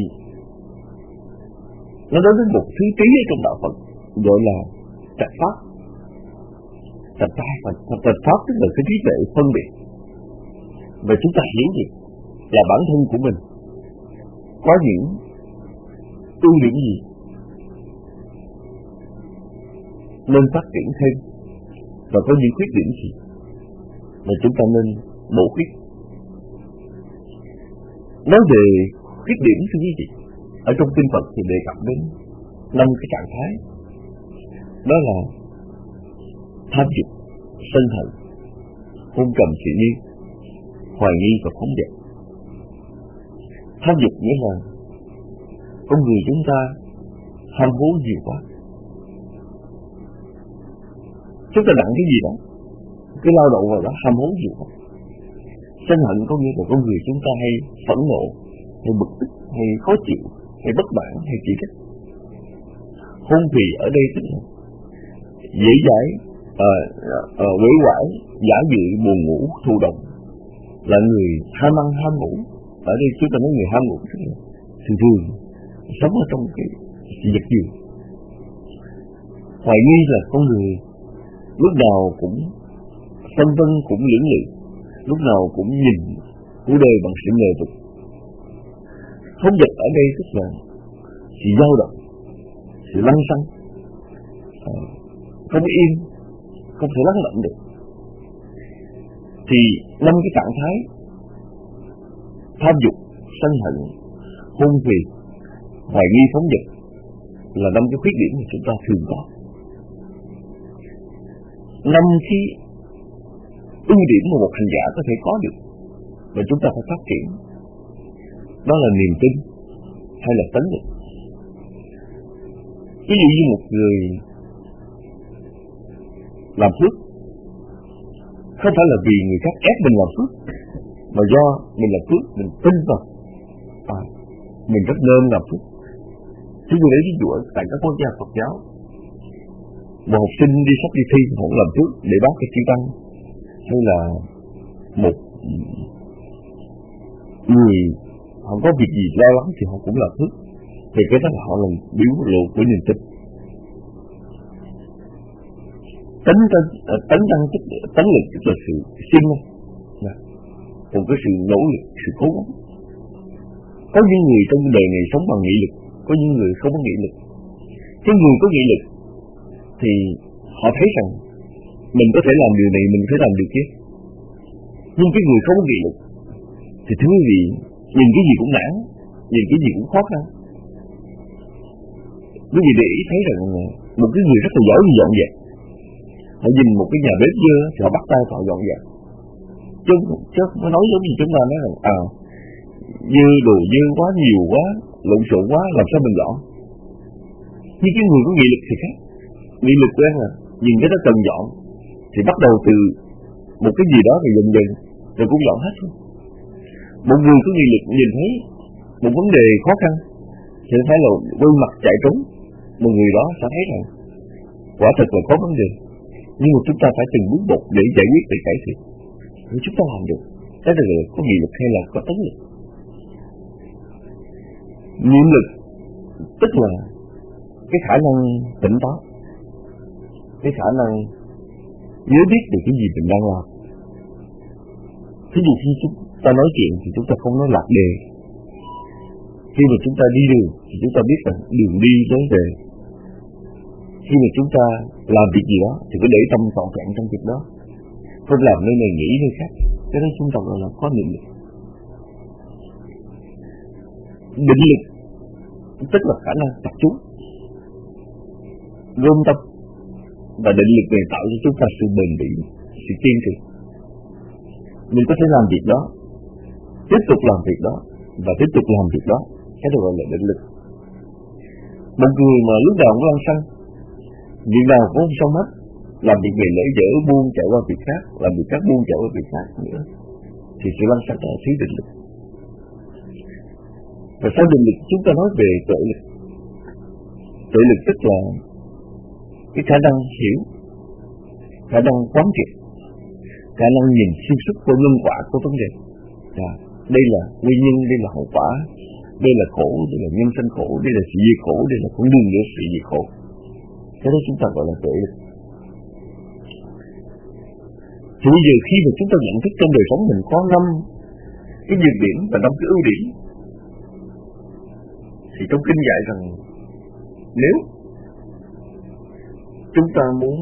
nó đối với một thứ trí ở trong đạo Phật gọi là trạch pháp. Trạch pháp, trạch pháp tức là cái trí tuệ phân biệt. Và chúng ta hiểu gì là bản thân của mình có những ưu điểm gì nên phát triển thêm, và có những khuyết điểm gì mà chúng ta nên bổ khuyết. Nói về khuyết điểm thưa quý vị, ở trong kinh Phật thì đề cập đến năm cái trạng thái, đó là tham dục, sân hận, hôn trầm dị nghi, hoài nghi và phóng dật. Tham dục nghĩa là con người chúng ta ham hố nhiều quá, chúng ta nặng cái gì đó, cái lao động vào đó ham hố nhiều quá. Sân hận có nghĩa là con người chúng ta hay phẫn nộ, hay bực tức, hay khó chịu, hay bất mãn, hay chỉ trích. Hôn trì ở đây tức là dễ dãi, quể quải, giả dự, buồn ngủ, thụ động, là người ham ăn ham ngủ. Ở đây chúng ta nói người ham ngủ tức là thường thường sống ở trong cái sự giật dường. Hoài nghi là con người lúc nào cũng phân vân, cũng lưỡng lự, lúc nào cũng nhìn cuộc đời bằng sự ngờ vực. Phóng dật ở đây tức là sự dao động, sự lăng xăng, không yên, không thể lắng động được. Thì năm cái trạng thái tham dục, sân hận, hôn trì, hoài nghi, phóng dật là năm cái khuyết điểm mà chúng ta thường có. Năm cái ưu điểm mà một hành giả có thể có được và chúng ta phải phát triển, đó là niềm tin hay là tấn lực. Ví dụ như một người làm phước, không phải là vì người khác ép mình làm phước, mà do mình làm phước, mình tin vào à, mình rất nên làm phước. Chúng tôi lấy ví dụ tại các quốc gia Phật giáo, một học sinh đi sắp đi thi họ làm phước để báo cái chữ tăng, hay là một người họ có việc gì lo lắng thì họ cũng làm phước, thì cái đó là họ là biểu lộ của niềm tin. Tấn tăng, tấn tăng tức tấn lực tức là sự siêng năng, một cái sự nỗ lực, sự cố gắng. Có những người trong đời này sống bằng nghị lực, có những người không có nghị lực. Cái người có nghị lực thì họ thấy rằng mình có thể làm điều này, mình có thể làm điều kia. Nhưng cái người không có nghị lực thì thưa quý vị, nhìn cái gì cũng nản, nhìn cái gì cũng khó khăn. Quý vị để ý thấy rằng một cái người rất là giỏi về dọn dẹp, họ nhìn một cái nhà bếp dơ thì họ bắt tay họ dọn dẹp. Chứ, chứ nó nói giống như chúng ta nói rằng à, dơ đồ dơ quá, nhiều quá, lộn xộn quá, làm sao mình dọn. Nhưng cái người có nghị lực thì khác. Nghị lực quen là nhìn cái đó cần dọn thì bắt đầu từ một cái gì đó rồi dần dần rồi cũng dọn hết. Một người có nghị lực nhìn thấy một vấn đề khó khăn thì phải là quay mặt chạy trốn. Một người đó sẽ thấy rằng quả thật là có vấn đề, nhưng mà chúng ta phải từng bước một để giải quyết, để cải thiện. Nếu chúng ta làm được, đó là có nghị lực hay là có tấn lực. Niệm lực tức là cái khả năng tỉnh táo, cái khả năng nhớ biết được cái gì mình đang làm. Ví dụ khi chúng ta nói chuyện thì chúng ta không nói lạc đề. Khi mà chúng ta đi đường thì chúng ta biết rằng đường đi lối về. Khi mà chúng ta làm việc gì đó thì phải để tâm trọn vẹn trong việc đó, không làm nơi này nghĩ nơi khác. Cái đó chúng ta gọi là có niệm lực. Định lực tức là khả năng tập trung, gom tâm, và định lực này tạo cho chúng ta sự bền bỉ, sự kiên trì. Mình có thể làm việc đó, tiếp tục làm việc đó, và tiếp tục làm việc đó. Cái đó gọi là định lực. Một người mà lúc nào cũng lăng xăng, việc nào cũng không xong hết, làm việc này lễ dở, buông chạy qua việc khác, làm việc khác buông chạy qua việc khác nữa, thì sự lăng xăng đó là thiếu định lực. Và sau định lực chúng ta nói về tuệ lực. Tuệ lực tức là cái khả năng hiểu, khả năng quán triệt, khả năng nhìn xuyên suốt qua nhân quả của vấn đề. À, đây là nguyên nhân, đây là hậu quả, đây là khổ, đây là nhân sanh khổ, đây là sự diệt khổ, đây là con đường để sự diệt khổ. Cái đó chúng ta gọi là tuệ lực. Thì bây giờ khi mà chúng ta nhận thức trong đời sống mình có năm cái nhược điểm và năm cái ưu điểm, thì trong kinh dạy rằng nếu chúng ta muốn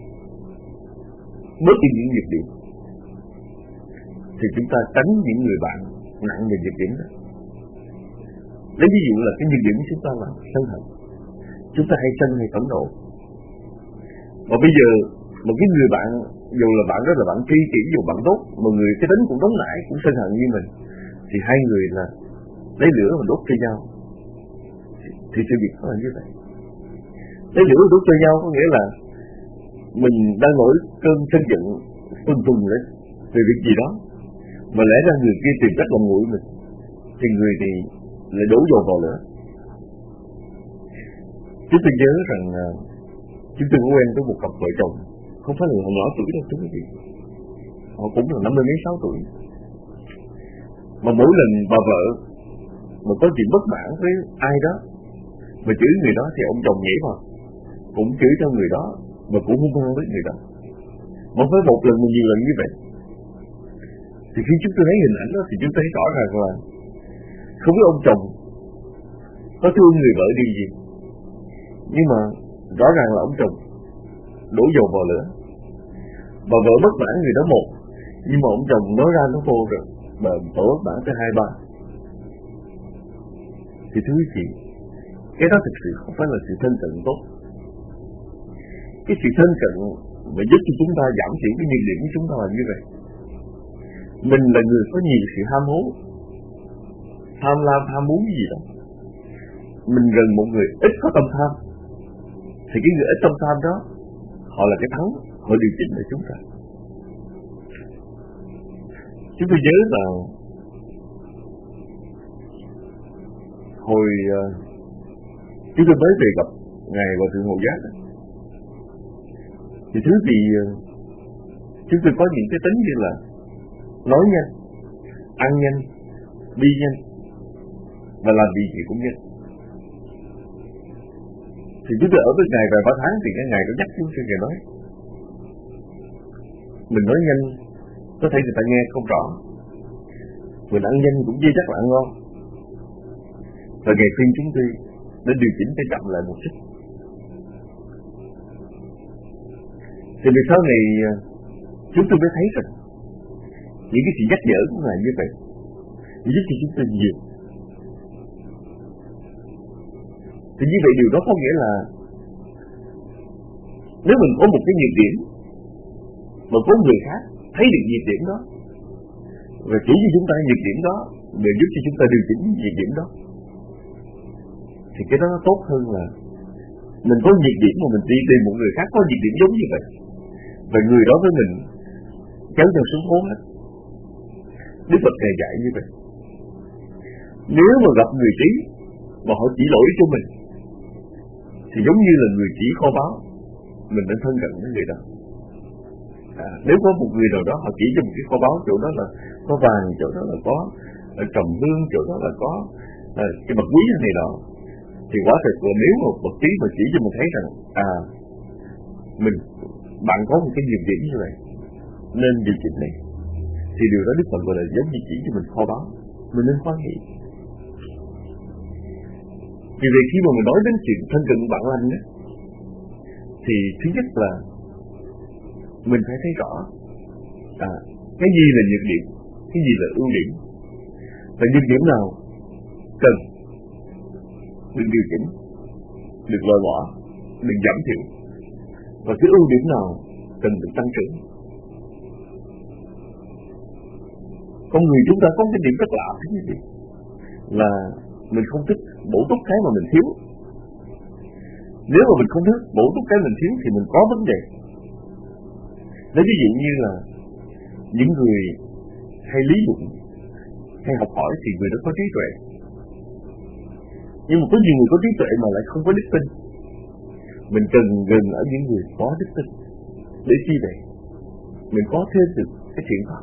bớt đi những nhược điểm thì chúng ta tránh những người bạn nặng về nhược điểm đó. Lấy ví dụ là cái nhược điểm của chúng ta là sân hận, chúng ta hay sân hay phẫn nộ. Và bây giờ một cái người bạn, dù là bạn đó là bạn tri kỷ, dù bạn tốt, một người cái tính cũng nóng nảy, cũng sân hận như mình, thì hai người là lấy lửa mà đốt cho nhau, thì, thì sự việc nó là như vậy. Lấy lửa đốt cho nhau có nghĩa là mình đang nổi cơn sân giận tuần tuần lên về việc gì đó, mà lẽ ra người kia tìm cách làm nguội mình, thì người thì lại đổ dầu vào lửa. Chúng tôi nhớ rằng chúng tôi quen với một cặp vợ chồng, không phải là họ nhỏ tuổi đâu chúng quý vị, họ cũng là năm mươi mấy sáu tuổi, mà mỗi lần bà vợ mà có chuyện bất mãn với ai đó mà chửi người đó thì ông chồng nhảy vào cũng chửi cho người đó, mà cũng hung hăng với người đó. Mà phải một lần mà nhiều lần như vậy, thì khi chúng tôi thấy hình ảnh đó thì chúng tôi thấy rõ ràng là không biết ông chồng có thương người vợ điều gì, nhưng mà rõ ràng là ông chồng đổ dầu vào lửa. Bà vợ bất mãn người đó một, nhưng mà ông chồng nói ra nó vô rồi, bà vợ bất mãn tới hai ba. Thì thưa quý vị, cái đó thực sự không phải là sự thân cận tốt. Cái sự thân cận mà giúp cho chúng ta giảm thiểu cái nhược điểm của chúng ta là như vậy. Mình là người có nhiều sự ham hố, tham lam, ham muốn gì đó. Mình gần một người ít có tâm tham, thì cái người ít tâm tham đó, họ là cái thắng, họ điều chỉnh để chúng ta. Chúng tôi nhớ là hồi uh, chúng tôi mới về gặp ngài Hòa Thượng Hộ Giác, thì thứ vì uh, chúng tôi có những cái tính như là nói nhanh, ăn nhanh, đi nhanh và làm gì gì cũng nhanh. Thì chúng tôi ở với ngài vài ba tháng thì cái ngài có nhắc chúng tôi, ngài nói mình nói nhanh có thể người ta nghe không rõ, mình ăn nhanh cũng chưa chắc là ăn ngon. Và ngài khuyên chúng tôi để điều chỉnh cái chậm lại một chút. Thì vì sau này chúng tôi mới thấy rằng những cái sự nhắc nhở của ngài như vậy giúp cho chúng tôi nhiều. Thì như vậy điều đó có nghĩa là nếu mình có một cái nhược điểm mà có người khác thấy được nhược điểm đó và chỉ cho chúng ta nhược điểm đó để giúp cho chúng ta điều chỉnh nhược điểm đó, thì cái đó nó tốt hơn là mình có nhược điểm mà mình đi tìm một người khác có nhược điểm giống như vậy và người đó với mình kéo nhau xuống hố hết. Đức Phật thầy dạy như vậy. Nếu mà gặp người trí mà họ chỉ lỗi cho mình thì giống như là người chỉ kho báu, mình nên thân cận với người đó. À, nếu có một người nào đó họ chỉ cho một cái kho báu, chỗ đó là có vàng, chỗ đó là có trầm hương, chỗ đó là có à, cái bậc quý này đó, thì quả thật là nếu mà bậc trí mà chỉ cho mình thấy rằng à mình bạn có một cái nhược điểm như vậy nên điều chỉnh này, thì điều đó Đức Phật gọi là giống như chỉ cho mình kho báu, mình nên hoan hỷ. Vì vậy khi mà mình nói đến chuyện thân cận bạn lành đó, thì thứ nhất là mình phải thấy rõ à, cái gì là nhược điểm, cái gì là ưu điểm, và nhược điểm nào cần được điều chỉnh, được loại bỏ, được giảm thiểu, và cái ưu điểm nào cần được tăng trưởng. Con người chúng ta có cái điểm rất lạ thế như vậy, là mình không thích bổ túc cái mà mình thiếu. Nếu mà mình không thích bổ túc cái mình thiếu thì mình có vấn đề. Lấy ví dụ như là những người hay lý luận, hay học hỏi thì người đó có trí tuệ. Nhưng mà có nhiều người có trí tuệ mà lại không có đức tin. Mình cần gần ở những người có đức tin. Để chi vậy? Mình có thêm được cái thiện pháp.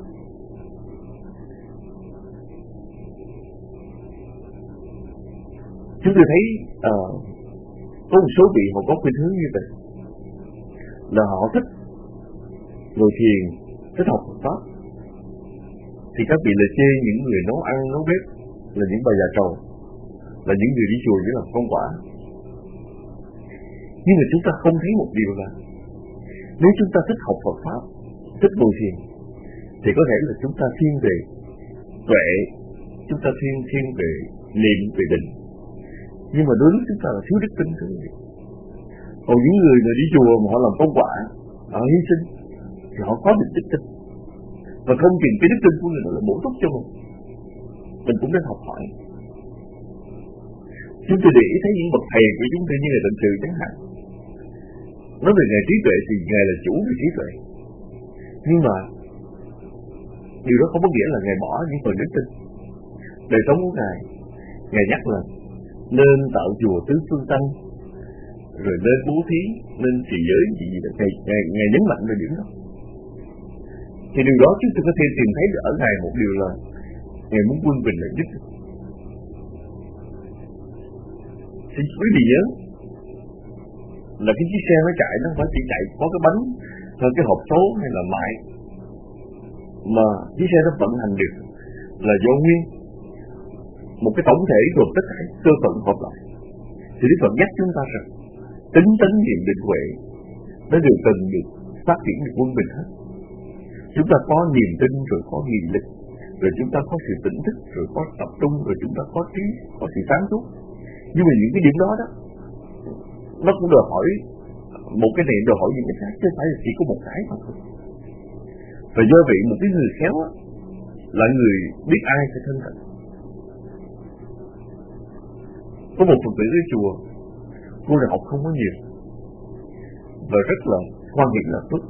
Chúng tôi thấy uh, có một số vị họ có khuynh hướng như vậy, là họ thích ngồi thiền, thích học Phật pháp. Thì các vị là chê những người nấu ăn, nấu bếp là những bà già trầu, là những người đi chùa chỉ làm công quả. Nhưng mà chúng ta không thấy một điều là nếu chúng ta thích học Phật pháp, thích ngồi thiền, thì có thể là chúng ta thiên về tuệ, chúng ta thiên thiên về niệm, về định. Nhưng mà đôi lúc chúng ta là thiếu đức tin thôi. Còn những người mà đi chùa mà họ làm công quả, họ hy sinh, thì họ có được đức tin. Và không chừng cái đức tin của người đó là bổ túc cho mình. Mình cũng nên học hỏi. Chúng tôi để ý thấy những bậc thầy của chúng tôi như Ngài Tịnh Sự chẳng hạn. Nói về Ngài trí tuệ thì Ngài là chủ về trí tuệ. Nhưng mà điều đó không có nghĩa là Ngài bỏ những phần đức tin. Đời sống của Ngài, Ngài nhắc là nên tạo chùa tứ phương tăng, rồi nên bố thí, nên trì giới gì gì đó. Ngài, Ngài, Ngài nhấn mạnh về điểm đó. Thì điều đó chúng tôi có thể tìm thấy được ở Ngài một điều là Ngài muốn quân bình là nhất. Thì quý vị nhớ là cái chiếc xe nó chạy nó phải chỉ chạy có cái bánh hay cái hộp số hay là mại, mà chiếc xe nó vận hành được là do nguyên một cái tổng thể gồm tất cả cơ phận hợp lại. Thì Đức Phật nhắc chúng ta rằng tính tấn niệm định huệ nó đều cần được phát triển được quân bình hết. Chúng ta có niềm tin rồi có nghị lực, rồi chúng ta có sự tỉnh thức, rồi có tập trung, rồi chúng ta có trí, có sự sáng suốt. Nhưng mà những cái điểm đó đó nó cũng đòi hỏi một cái này, đòi hỏi những cái khác, chứ không phải là chỉ có một cái mà thôi. Và do vậy một cái người khéo á, là người biết ai phải thân cận. Có một Phật tử ở chùa, cô này học không có nhiều và rất là quan hệ là tốt.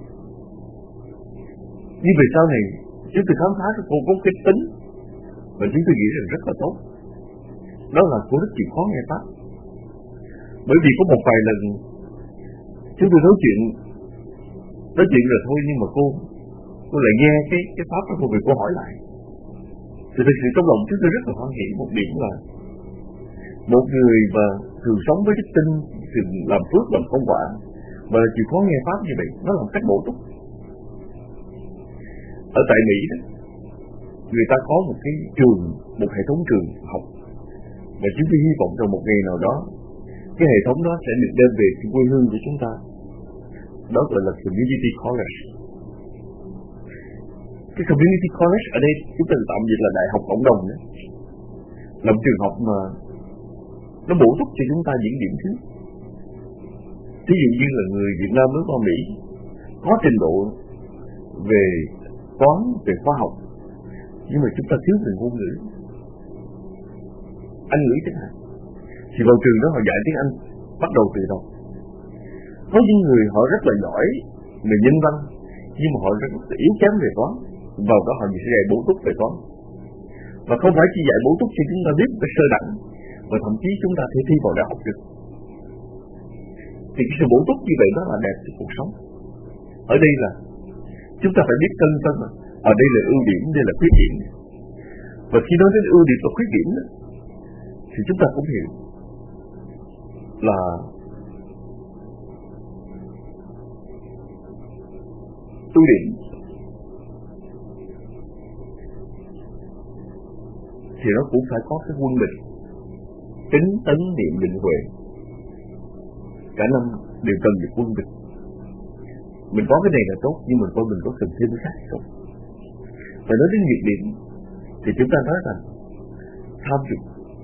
Nhưng về sau này chúng tôi khám phá cô có cái tính và chúng tôi nghĩ rằng rất là tốt. Đó là cô rất chịu khó nghe pháp. Bởi vì có một vài lần chúng tôi nói chuyện nói chuyện rồi thôi, nhưng mà cô cô lại nghe cái cái pháp đó, cô về cô hỏi lại. Thì thực sự trong lòng chúng tôi rất là hoan hỷ một điểm là một người mà thường sống với đức tin, thường làm phước làm công quả mà chịu khó nghe pháp như vậy, nó là một cách bổ túc. Ở tại Mỹ đó, người ta có một cái trường, một hệ thống trường học, và chúng tôi hy vọng trong một ngày nào đó cái hệ thống đó sẽ được đem về cái quê hương của chúng ta. Đó gọi là Community College. Cái Community College ở đây chúng ta tạm dịch là đại học cộng đồng đó. Là một trường học mà nó bổ túc cho chúng ta những điểm thứ. Ví dụ như là người Việt Nam mới qua Mỹ có trình độ về toán, về khoa học, nhưng mà chúng ta thiếu về ngôn ngữ, Anh ngữ chẳng hạn. Thì vào trường đó họ dạy tiếng Anh bắt đầu từ đầu. Có những người họ rất là giỏi về nhân văn, nhưng mà họ rất là yếu kém về toán. Vào đó họ sẽ dạy bổ túc về toán. Và không phải chỉ dạy bổ túc cho chúng ta biết cái sơ đẳng, và thậm chí chúng ta thể thi vào đại học được. Thì cái sự bổ túc như vậy đó là đẹp cho cuộc sống. Ở đây là chúng ta phải biết cân cân mà. Ở đây là ưu điểm, đây là khuyết điểm. Và khi nói đến ưu điểm và khuyết điểm đó, thì chúng ta cũng hiểu là ưu điểm thì nó cũng phải có cái quân bình, tính tấn niệm định huệ. Cả năm đều cần được quân bình. Mình có cái này là tốt, nhưng mình coi mình có cần thêm cái khác không. Và nói đến nhược điểm thì chúng ta nói rằng tham dục,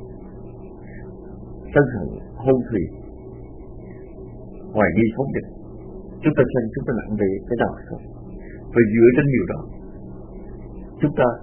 sân hận, hôn thủy, hoài nghi, phóng dật. Chúng ta xem chúng ta nặng về cái nào không. Và dựa trên điều đó chúng ta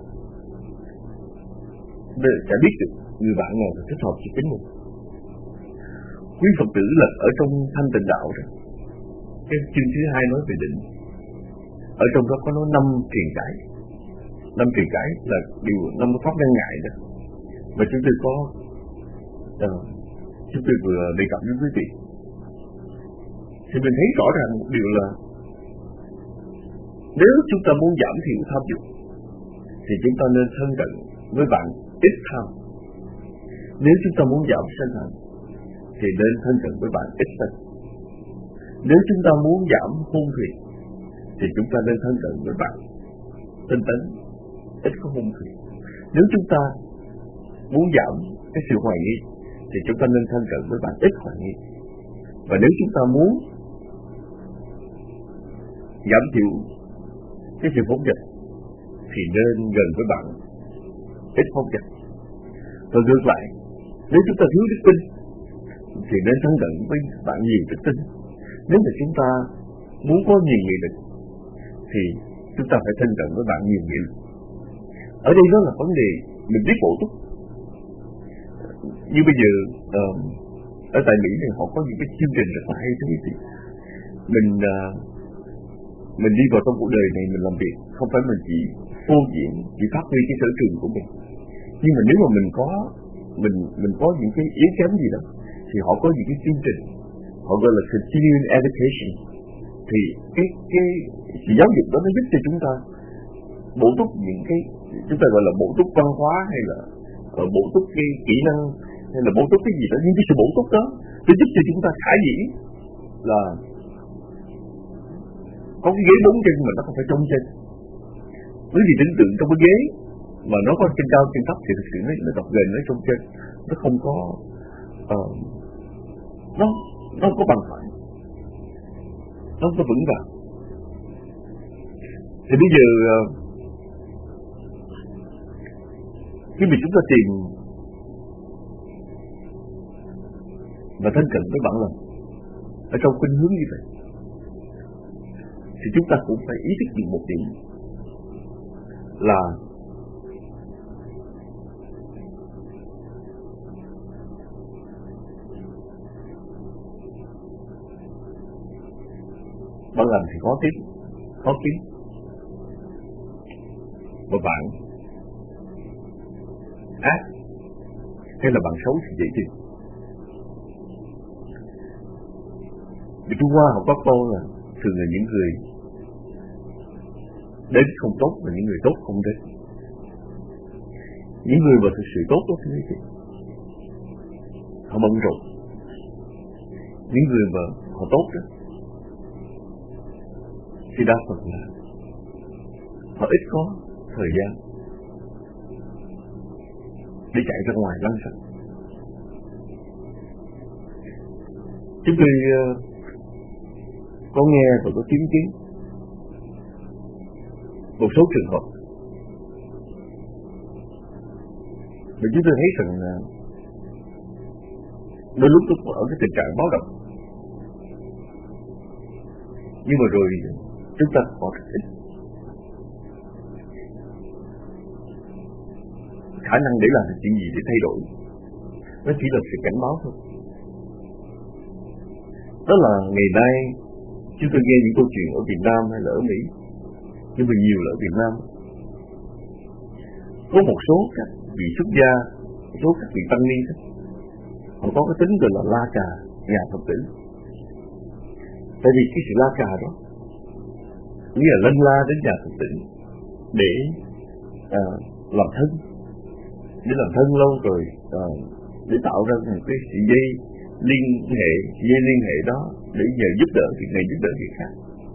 sẽ biết được người bạn nào là thích hợp cho chính mình. Quý Phật tử là ở trong Thanh Tịnh Đạo rồi. Cái chương thứ hai nói về định. Ở trong đó có nói năm truyền cải. Năm truyền cải là điều năm pháp nhân ngại đó. Và chúng tôi có uh, chúng tôi vừa đề cập với quý vị. thì mình thấy rõ ràng một điều là nếu chúng ta muốn giảm thiểu tham dục thì chúng ta nên thân cận với bạn ít tham. Nếu chúng ta muốn giảm sân hận thì nên thân cận với bạn ít sân. Nếu chúng ta muốn giảm hung thủy thì chúng ta nên thân cận với bạn tinh tấn, ít có hung thủy. Nếu chúng ta muốn giảm cái sự hoài nghi thì chúng ta nên thân cận với bạn ít hoài nghi. Và nếu chúng ta muốn giảm thiểu cái sự phóng dật thì nên gần với bạn ít phóng dật. Và ngược lại, nếu chúng ta thiếu đức tin thì nên thân cận với bạn nhiều đức tin. Nếu mà chúng ta muốn có nhiều nghị lực thì chúng ta phải thân cận với bạn nhiều nghị lực. Ở đây đó là vấn đề mình biết bổ túc. Như bây giờ uh, ở tại Mỹ này họ có những cái chương trình rất là hay thú vị. Mình uh, mình đi vào trong cuộc đời này mình làm việc không phải mình chỉ phô diễn, chỉ phát huy cái sở trường của mình. Nhưng mà nếu mà mình có mình mình có những cái yếu kém gì đó thì họ có những cái chương trình họ gọi là continuing education. Thì cái cái sự giáo dục đó nó giúp cho chúng ta bổ túc những cái chúng ta gọi là bổ túc văn hóa hay là uh, bổ túc cái kỹ năng hay là bổ túc cái gì đó. Nhưng cái sự bổ túc đó nó giúp cho chúng ta khả dĩ là có cái ghế bốn chân mà nó không phải trong chân. Quý vị tưởng tượng trong cái ghế mà nó có chân cao chân thấp thì thực sự nó, nó gập ghềnh nó trong chân, nó không có uh, nó nó không có bằng phẳng, nó không có vững vàng. Thì bây giờ uh, khi mà chúng ta tìm và thân cận với bản lòng ở trong khuynh hướng như vậy thì chúng ta cũng phải ý thức được một điểm là bản lành thì khó tìm, khó kiếm, và bạn ác hay là bạn xấu thì dễ tìm. Vì Trung Hoa họ có câu là thường là những người đến không tốt và những người tốt không đến. Những người mà thực sự tốt đó thì họ bận rộn. Những người mà họ tốt đó thì đa phần là họ ít có thời gian để chạy ra ngoài lăn xăng. Chúng tôi uh, có nghe và có chứng kiến một số trường hợp mà chúng tôi thấy rằng uh, đôi lúc tôi ở cái tình trạng báo động, nhưng mà rồi chúng ta có rất ít khả năng để làm chuyện gì để thay đổi. Nó chỉ là sự cảnh báo thôi. Đó là ngày nay chúng tôi nghe những câu chuyện ở Việt Nam hay là ở Mỹ, nhưng mà nhiều là ở Việt Nam. Có một số các vị xuất gia, một số các vị tăng ni đó, họ có cái tính gọi là la cà nhà Phật tử. Tại vì cái sự la cà đó nghĩa là lân la đến nhà Phật tử để à, làm thân, để làm thân lâu rồi à, để tạo ra một cái sợi dây liên hệ, dây liên hệ đó để nhờ giúp đỡ việc này giúp đỡ việc khác.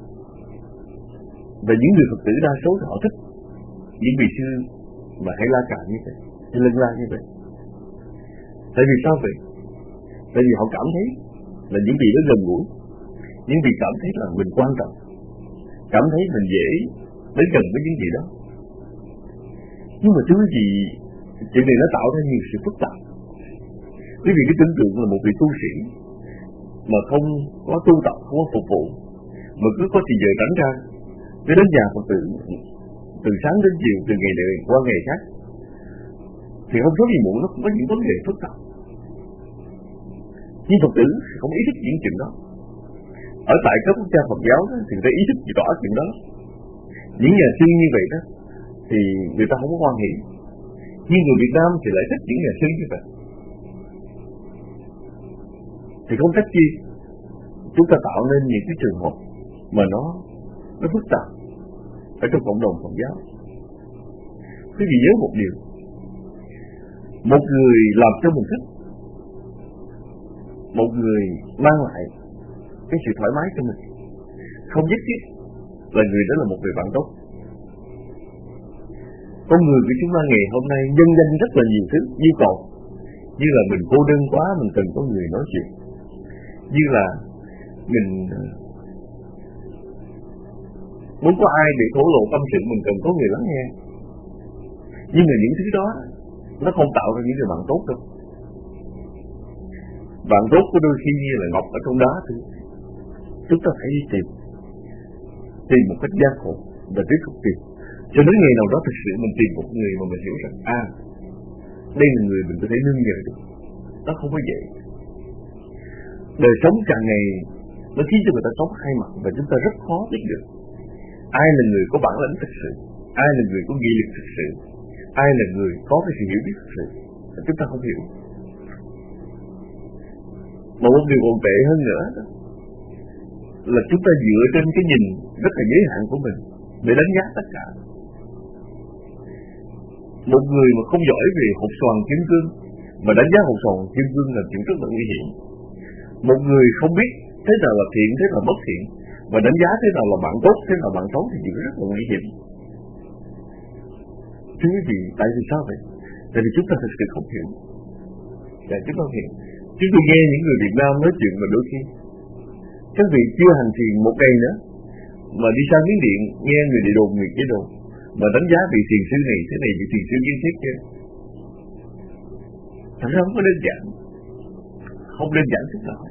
Và những người Phật tử đa số họ thích những vị sư mà hay la cà như vậy, hay lân la như vậy. Tại vì sao vậy? Tại vì họ cảm thấy là những vị đó gần gũi, những vị cảm thấy là mình quan trọng, cảm thấy mình dễ đến gần với những gì đó. Nhưng mà thứ gì chuyện này nó tạo ra nhiều sự phức tạp. Quý vị cứ tưởng tượng là một vị tu sĩ mà không có tu tập, không có phục vụ, mà cứ có thì giờ tránh ra cứ đến nhà Phật tử từ sáng đến chiều, từ ngày này qua ngày khác, thì không sớm gì muộn nó cũng có những vấn đề phức tạp. Nhưng Phật tử không ý thức những chuyện đó. Ở tại các quốc gia Phật giáo đó, thì người ta ý thức rõ chuyện đó. Những nhà sư như vậy đó thì người ta không có hoan hỷ. Nhưng người Việt Nam thì lại thích những nhà sư như vậy. Thì không trách chi. chúng ta tạo nên những cái trường hợp mà nó nó phức tạp ở trong cộng đồng Phật giáo. Quý vị nhớ một điều, một người làm cho mình thích, một người mang lại cái sự thoải mái cho mình, không nhất thiết là người đó là một người bạn tốt. Con người của chúng ta ngày hôm nay nhân danh rất là nhiều thứ nhu cầu, như là mình cô đơn quá mình cần có người nói chuyện, như là mình muốn có ai để thổ lộ tâm sự mình cần có người lắng nghe. Nhưng mà những thứ đó nó không tạo ra những người bạn tốt đâu. Bạn tốt có đôi khi như là ngọc ở trong đá thôi. Chúng ta phải đi tìm tìm một cách gian khổ và tiếp tục tìm cho đến ngày nào đó thực sự mình tìm một người mà mình hiểu rằng à, đây là người mình có thể nương nhờ được. Nó không có vậy. Đời sống càng ngày nó khiến cho người ta sống hai mặt và chúng ta rất khó biết được ai là người có bản lĩnh thực sự, ai là người có nghị lực thực sự, ai là người có cái sự hiểu biết thực sự. Chúng ta không hiểu. Mà một điều còn tệ hơn nữa là chúng ta dựa trên cái nhìn rất là giới hạn của mình để đánh giá tất cả. Một người mà không giỏi về hột xoàn kim cương mà đánh giá hột xoàn kim cương là chuyện rất là nguy hiểm. Một người không biết thế nào là thiện, thế nào bất thiện và đánh giá thế nào là bạn tốt, thế nào bạn xấu thì chuyện rất là nguy hiểm. Chứ gì? Tại vì sao vậy? Tại vì chúng ta thật sự không hiểu. Và chúng ta không hiểu. Chúng tôi nghe những người Việt Nam nói chuyện mà đôi khi các vị chưa hành thiền một ngày nữa mà đi sang Miến Điện nghe người địa đồn người chế đồn mà đánh giá vị thiền sư này thế này, vị thiền sư kiến thiết kia. Thật ra không có đơn giản, không đơn giản chút nào.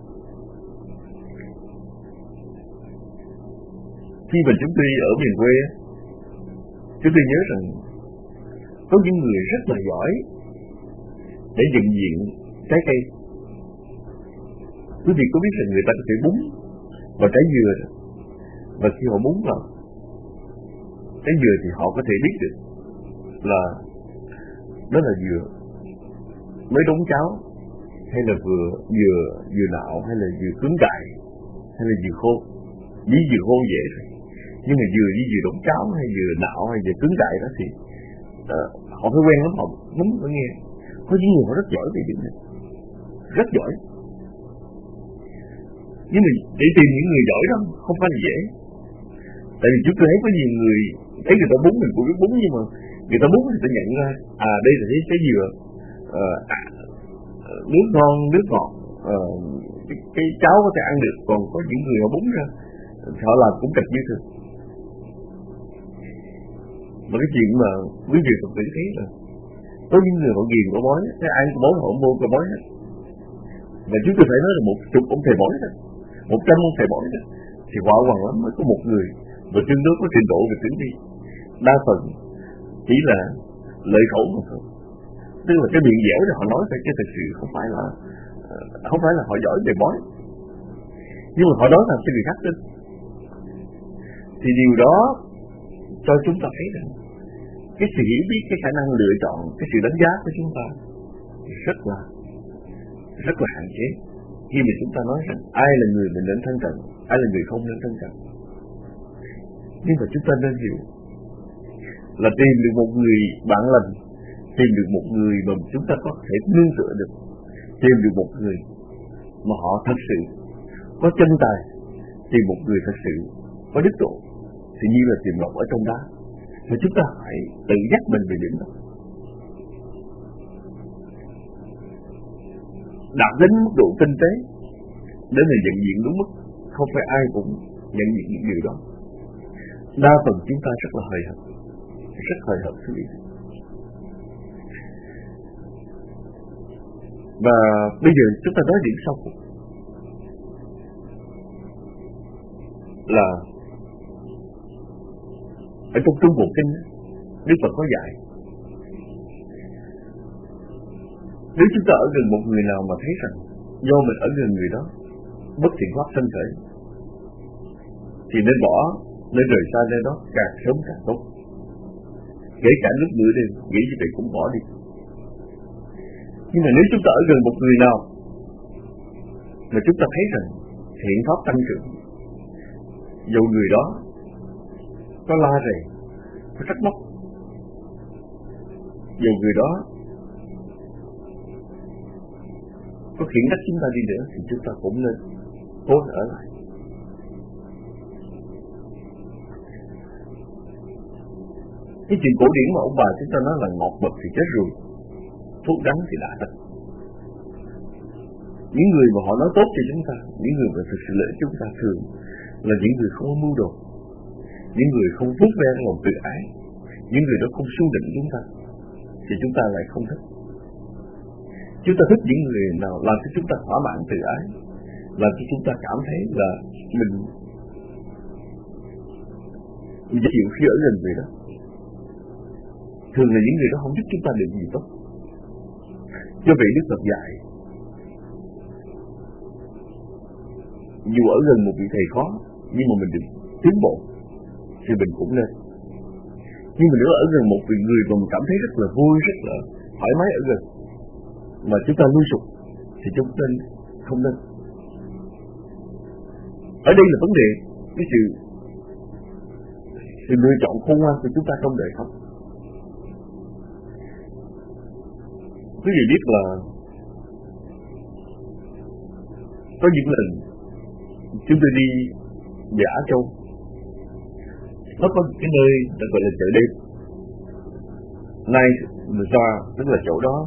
Khi mà chúng tôi ở miền quê, chúng tôi nhớ rằng có những người rất là giỏi để nhận diện trái cây. Quý vị có biết rằng người ta có thể búng vào trái dừa rồi, và khi họ búng vào trái dừa thì họ có thể biết được là đó là dừa mới đóng cháo, hay là vừa dừa dừa nạo, hay là dừa cứng cại, hay là dừa khô. Với dừa khô dễ thôi, nhưng mà dừa với dừa đóng cháo hay dừa nạo hay dừa cứng cại đó thì uh, họ phải quen lắm, họ búng phải nghe. Có những người họ rất giỏi về chuyện này, rất giỏi. Nhưng mà để tìm những người giỏi đó không phải là dễ. Tại vì chúng tôi thấy có nhiều người thấy người ta búng mình cũng biết búng, nhưng mà người ta búng thì ta nhận ra à đây là cái trái dừa, à, à, nước ngon nước ngọt, à, cái, cái cháo có thể ăn được. Còn có những người họ búng ra họ làm cũng cạch như thường. Mà cái chuyện mà quý vị Phật tử thấy là có những người họ ghiền quả bói, cái ai có bói họ mua quả bói hết. Và chúng tôi phải nói là một chục ông thầy bói đó, một trăm ông thầy bói đó, thì quả hoàng lắm mới có một người mà tương đối có trình độ về tử vi. Đa phần chỉ là lợi khẩu mà thôi, tức là cái miệng dẻo để họ nói thôi, chứ thật sự không phải là không phải là họ giỏi về bói, nhưng mà họ nói làm cho người khác tin. Thì điều đó cho chúng ta thấy rằng cái sự hiểu biết, cái khả năng lựa chọn, cái sự đánh giá của chúng ta rất là rất là hạn chế khi mà chúng ta nói rằng ai là người mình nên thân cận, ai là người không nên thân cận. Nhưng mà chúng ta nên hiểu là tìm được một người bạn lành, tìm được một người mà chúng ta có thể nương tựa được, tìm được một người mà họ thật sự có chân tài, tìm một người thật sự có đức độ thì như là tìm ngọc ở trong đá. Và chúng ta phải tự dắt mình về điểm đó, đạt đến mức độ tinh tế để mình nhận diện đúng mức. Không phải ai cũng nhận diện những điều đó. Đa phần chúng ta rất là hời hợt, rất hời hợt quý vị. Và bây giờ chúng ta nói điểm sau cùng là ở trong Trung Bộ Kinh Đức Phật có dạy, nếu chúng ta ở gần một người nào mà thấy rằng do mình ở gần người đó bất thiện pháp sanh khởi thì nên bỏ, nên rời xa nơi đó càng sớm càng tốt. Kể cả lúc nửa đêm nghĩ như vậy cũng bỏ đi. Nhưng mà nếu chúng ta ở gần một người nào mà chúng ta thấy rằng thiện pháp tăng trưởng. Dù người đó có la rầy, có trách móc, dù người đó có khiển trách chúng ta đi nữa thì chúng ta cũng nên cố ở lại. Cái chuyện cổ điển mà ông bà chúng ta nói là ngọt bật thì chết rồi, thuốc đắng thì đã thật. Những người mà họ nói tốt cho chúng ta, những người mà thực sự lợi chúng ta thường là những người không có mưu đồ, những người không vuốt ve lòng tự ái, những người đó không xu định chúng ta, thì chúng ta lại không thích. Chúng ta thích những người nào làm cho chúng ta thỏa mãn tự ái, làm cho chúng ta cảm thấy là mình mình dễ chịu khi ở gần người đó. Thường là những người đó không giúp chúng ta được gì tốt. Do vậy Đức Phật dạy, dù ở gần một vị thầy khó, nhưng mà mình được tiến bộ thì mình cũng nên. Nhưng mà nếu ở gần một vị người mà mình cảm thấy rất là vui, rất là thoải mái ở gần, mà chúng ta lui sụp thì chúng ta không nên. Ở đây là vấn đề cái sự sự lựa chọn khôn ngoan của chúng ta trong đời sống. Quý vị biết là có những lần chúng tôi đi về Á Châu, nó có cái nơi được gọi là chợ đêm, Night Bazaar, tức là chỗ đó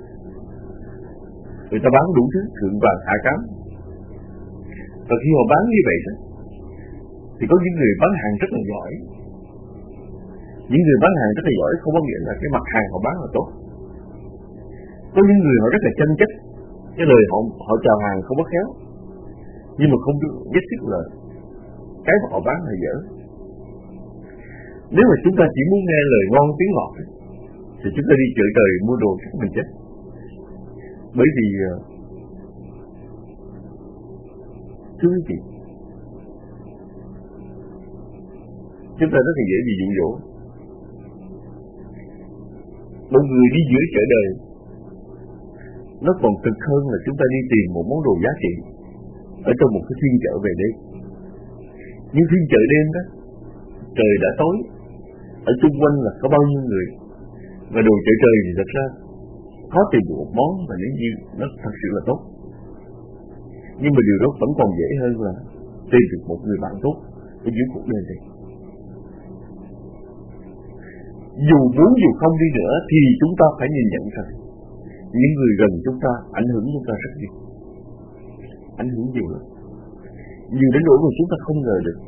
người ta bán đủ thứ thượng vàng hạ cám. Và khi họ bán như vậy đó, thì có những người bán hàng rất là giỏi. Những người bán hàng rất là giỏi không có nghĩa là cái mặt hàng họ bán là tốt. Có những người họ rất là chân chất, cái lời họ họ chào hàng không có khéo, nhưng mà không nhất thiết là cái mà họ bán là dở. Nếu mà chúng ta chỉ muốn nghe lời ngon tiếng ngọt thì chúng ta đi chợ trời mua đồ chắc mình chết. Bởi vì thưa quý vị, chúng ta rất là dễ bị dụ dỗ. Một người đi giữa chợ đời nó còn cực hơn là chúng ta đi tìm một món đồ giá trị ở trong một cái phiên chợ về đêm. Nhưng phiên chợ đêm đó, trời đã tối, ở xung quanh là có bao nhiêu người, và đồ chợ trời thì thật ra khó tìm được một món mà nếu như nó thật sự là tốt. Nhưng mà điều đó vẫn còn dễ hơn là tìm được một người bạn tốt ở dưới cuộc đời này. Dù muốn dù không đi nữa thì chúng ta phải nhìn nhận rằng những người gần chúng ta ảnh hưởng chúng ta rất nhiều, ảnh hưởng nhiều lắm, nhiều đến nỗi mà chúng ta không ngờ được.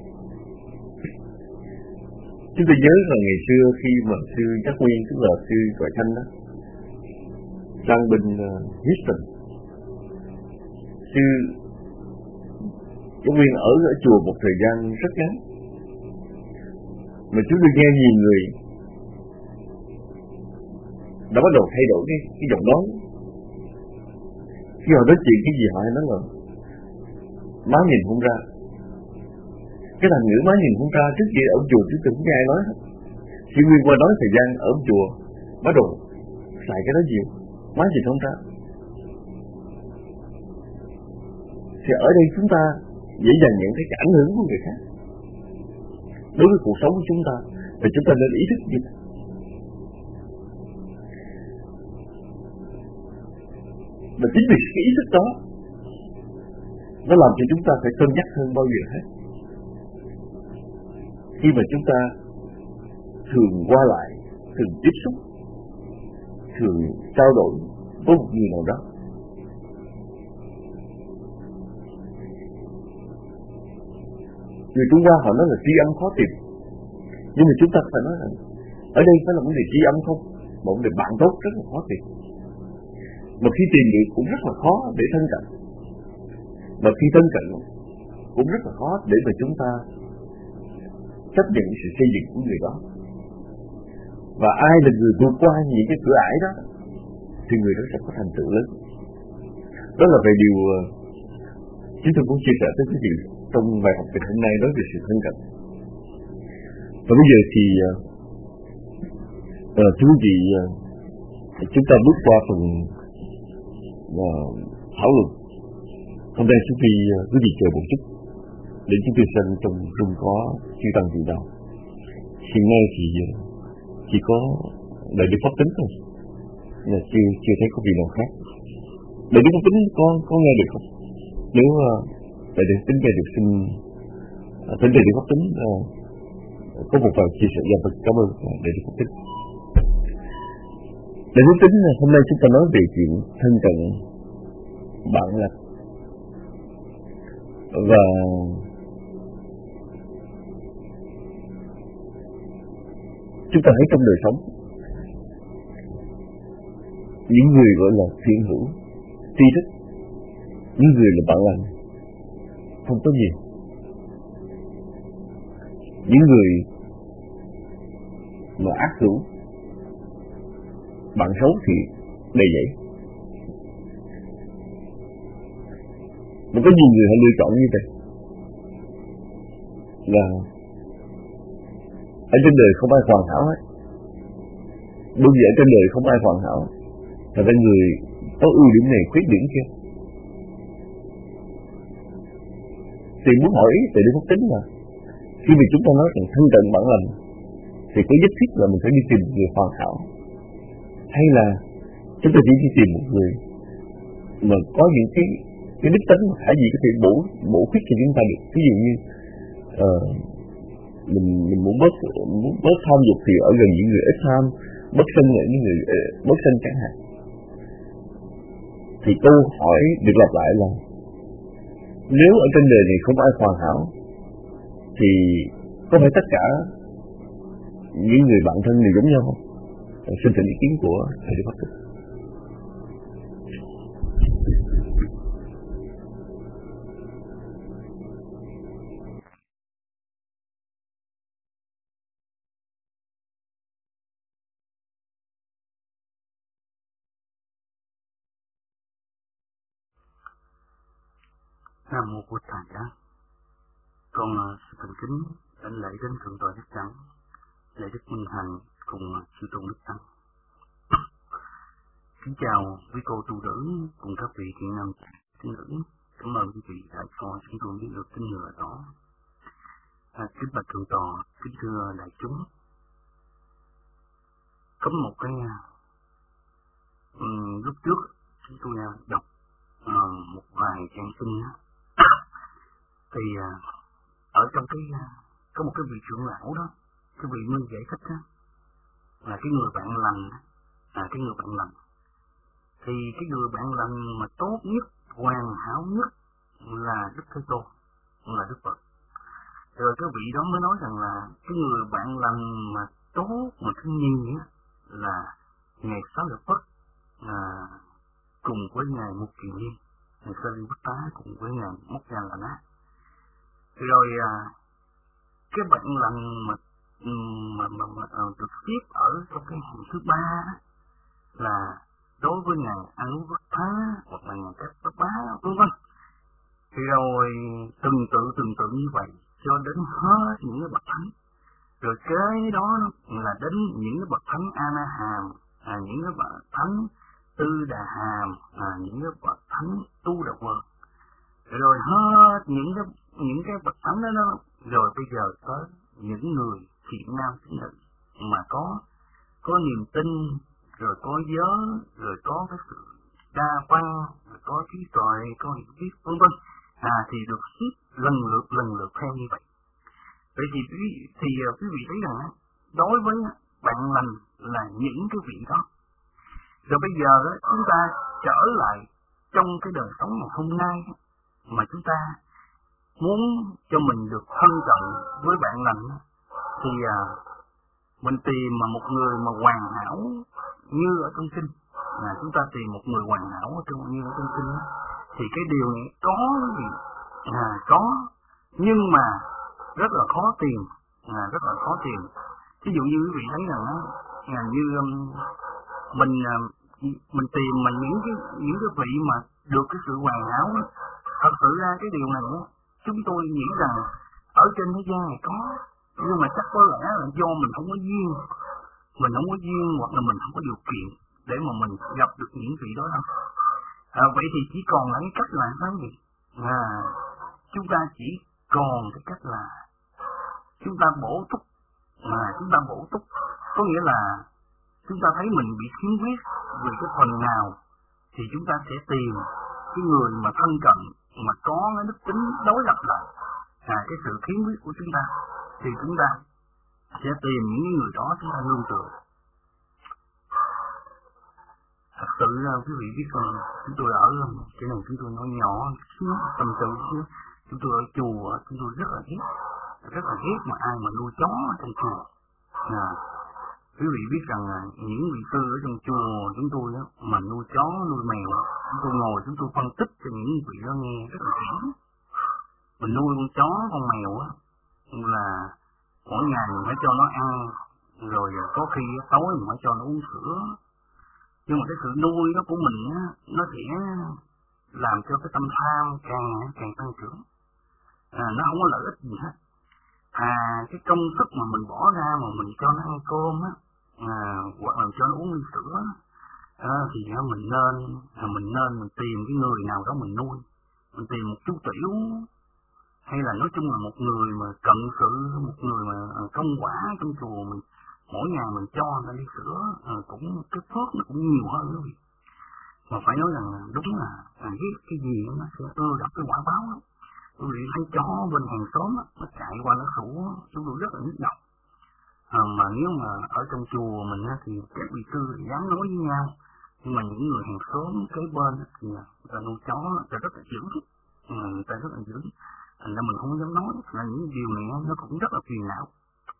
Chúng ta nhớ là ngày xưa khi mà sư Giác Nguyên, tức là sư Gọi Thanh đó, sang bên uh, Houston, sư Giác Nguyên ở ở chùa một thời gian rất ngắn, mà chúng tôi nghe nhiều người đã bắt đầu thay đổi cái, cái giọng nói. Khi họ nói chuyện cái gì họ hay nói là má nhìn không ra. Cái thành ngữ má nhìn không ra trước kia ở chùa chúng tôi không nghe ai nói hết. Chỉ Nguyên qua nói thời gian ở chùa bắt đầu xài cái đó nhiều, má nhìn không ra. Thì ở đây chúng ta dễ dàng nhận thấy cái ảnh hưởng của người khác đối với cuộc sống của chúng ta, và chúng ta nên ý thức như thế. Và chính vì cái ý thức đó nó làm cho chúng ta phải cân nhắc hơn bao giờ hết. Khi mà chúng ta thường qua lại, thường tiếp xúc, thường trao đổi với một người nào đó, người Trung Hoa họ nói là tri âm khó tìm, nhưng mà chúng ta phải nói rằng ở đây phải là vấn đề tri âm không, một vấn đề bạn tốt rất là khó tìm. Mà khi tìm được cũng rất là khó để thân cận, mà khi thân cận cũng rất là khó để mà chúng ta chấp nhận sự xây dựng của người đó. Và ai là người vượt qua những cái cửa ải đó thì người đó sẽ có thành tựu lớn. Đó là về điều chúng tôi muốn chia sẻ với quý vị trong bài học ngày hôm nay đối với sự thân cận. Và bây giờ thì uh, thưa quý vị, uh, chúng ta bước qua phần uh, thảo luận Hôm nay chúng tôi quý vị chờ một chút để chúng tôi xem trong room có chư tăng gì đâu. Hiện nay thì chỉ có đại đức Pháp Tính thôi, là chưa chưa thấy có vị nào khác. Đại đức Pháp Tính có có nghe được không? Nếu uh, đại đức Pháp Tính nghe được, xin uh, thỉnh đại đức Pháp Tính uh, có một vài chia sẻ. Dạ vâng, cảm ơn uh, đại đức Pháp Tính. Đại đức Pháp Tính, hôm nay chúng ta nói về chuyện thân cận bạn lành. Và chúng ta thấy trong đời sống, những người gọi là thiện hữu, tri thức, những người là bạn lành không có nhiều. Những người mà ác hữu, bạn xấu thì đầy dẫy. Mà có nhiều người họ lựa chọn như vậy, là ở trên đời không ai hoàn hảo hết. Bởi vì ở trên đời không ai hoàn hảo, thật ra người có ưu điểm này, khuyết điểm kia. Thì muốn hỏi từ Đức Phúc Tính là khi mà chúng ta nói rằng thân cận bản lành thì có nhất thiết là mình phải đi tìm một người hoàn hảo, hay là chúng ta chỉ đi tìm một người mà có những cái cái đức tính khả gì có thể bổ bổ khuyết cho chúng ta được. Ví dụ như uh, mình mình muốn bớt muốn bớt tham dục thì ở gần những người ít tham, bớt sân ở những người uh, bớt sân chẳng hạn. Thì câu hỏi được lặp lại là nếu ở trên đời này không ai hoàn hảo thì có phải tất cả những người bạn thân đều giống nhau không? Xin thỉnh ý kiến của thầy Đức Pháp Tính. Nam mô Bụt Thầy á, con xin thành kính đảnh lễ đến thượng tọa Đức Tăng, lễ Đức Minh Hạnh cùng chư tôn Đức Tăng. Kính chào quý cô tu nữ cùng các vị thiện nam tín nữ. Cảm ơn quý vị đã cho chúng tôi biết được tin lửa đó. À, kính bạch thượng tọa, kính thưa đại chúng. Có một cái um, lúc trước chúng tôi đọc uh, một vài trang tin á. Thì uh, ở trong cái uh, có một cái vị trưởng lão đó, cái vị mới giải thích đó, là cái người bạn lành, à cái người bạn lành, thì cái người bạn lành mà tốt nhất, hoàn hảo nhất là Đức Thế Tôn, là Đức Phật. Rồi cái vị đó mới nói rằng là cái người bạn lành mà tốt mà thương nhiều á là ngài Xá Lợi Phất, à, cùng với ngài Mục Kiền Liên, ngài Sa Di Bất Tá cùng với ngài Mốc Gia Là Ná. Rồi à, cái bạn lành mà mà mà, mà à, được xếp ở trong cái hàng thứ ba là đối với ngài Anu Bất Tá hoặc là ngài Cách Bất Bá, vân vân. Thì rồi từng tự từng tự như vậy cho đến hết những cái bậc thánh. Rồi cái đó là đến những cái bậc thánh A Na Hàm, à, những cái bậc thánh Tư Đà Hàm, à, những cái bậc thánh Tu Đà Quần. Rồi hết những cái những cái bậc thánh đó, đó rồi bây giờ tới những người thiện nam tín nữ mà có có niềm tin, rồi có giới, rồi có cái sự đa văn, rồi có trí tuệ, có hiểu biết, vân vân, à thì được xếp lần lượt lần lượt theo như vậy. Vậy thì quý thì quý vị thấy rằng đối với bạn lành là những cái vị đó. Rồi bây giờ chúng ta trở lại trong cái đời sống ngày hôm nay mà chúng ta muốn cho mình được thân cận với bạn lành thì à, mình tìm mà một người mà hoàn hảo như ở trong kinh, là chúng ta tìm một người hoàn hảo ở trong như ở trong kinh đó, thì cái điều này có gì à, có nhưng mà rất là khó tìm, à, rất là khó tìm. Ví dụ như quý vị thấy rằng là như um, mình uh, mình tìm mà những cái những cái vị mà được cái sự hoàn hảo đó, thật sự ra cái điều này đó, chúng tôi nghĩ rằng ở trên thế gian này có, nhưng mà chắc có lẽ là do mình không có duyên, mình không có duyên hoặc là mình không có điều kiện để mà mình gặp được những vị đó đâu. À, vậy thì chỉ còn là cái cách là sao gì à, chúng ta chỉ còn cái cách là chúng ta bổ túc, mà chúng ta bổ túc có nghĩa là chúng ta thấy mình bị khiếm khuyết về cái phần nào thì chúng ta sẽ tìm cái người mà thân cận mà có cái đức tính đối lập lại à, cái sự khiếm khuyết của chúng ta, thì chúng ta sẽ tìm những người đó chúng ta nương tựa. Thật sự là quý vị biết rằng chúng tôi ở cái này chúng tôi nói nhỏ xíu tâm sự xíu, chúng tôi ở chùa chúng tôi rất là ghét, rất là ghét mà ai mà nuôi chó ở trong chùa. À, quý vị biết rằng là những vị sư ở trong chùa chúng tôi á mà nuôi chó nuôi mèo, chúng tôi ngồi chúng tôi phân tích cho những vị đó nghe rất là kỹ. Mình nuôi con chó con mèo á là mỗi ngày mình phải cho nó ăn, rồi có khi tối mình phải cho nó uống sữa. Nhưng mà cái sự nuôi đó của mình á, nó sẽ làm cho cái tâm tham càng càng tăng trưởng. À, nó không có lợi ích gì hết. À, cái công sức mà mình bỏ ra mà mình cho nó ăn cơm á, à, hoặc là cho nó uống ly sữa á, thì à, mình nên à, mình nên mình tìm cái người nào đó mình nuôi, mình tìm một chú tiểu, hay là nói chung là một người mà cận sự, một người mà công quả trong chùa mình. Mỗi ngày mình cho người ta ly sữa, à, cũng cái phước nó cũng nhiều hơn quý vị. Mà phải nói rằng đúng là à, cái, cái gì nó sẽ ưa đập cái quả báo đó. Quý vị thấy chó bên hàng xóm đó, nó chạy qua nó sủa, chúng tôi rất là nhức đầu. À, mà nếu mà ở trong chùa mình á, thì các vị sư thì dám nói với nhau, nhưng mà những người hàng xóm kế bên á, thì người ta nuôi chó người ta rất là dữ, à, người ta rất là dữ. Thành ra mình không dám nói, là những điều này nó cũng rất là phiền não.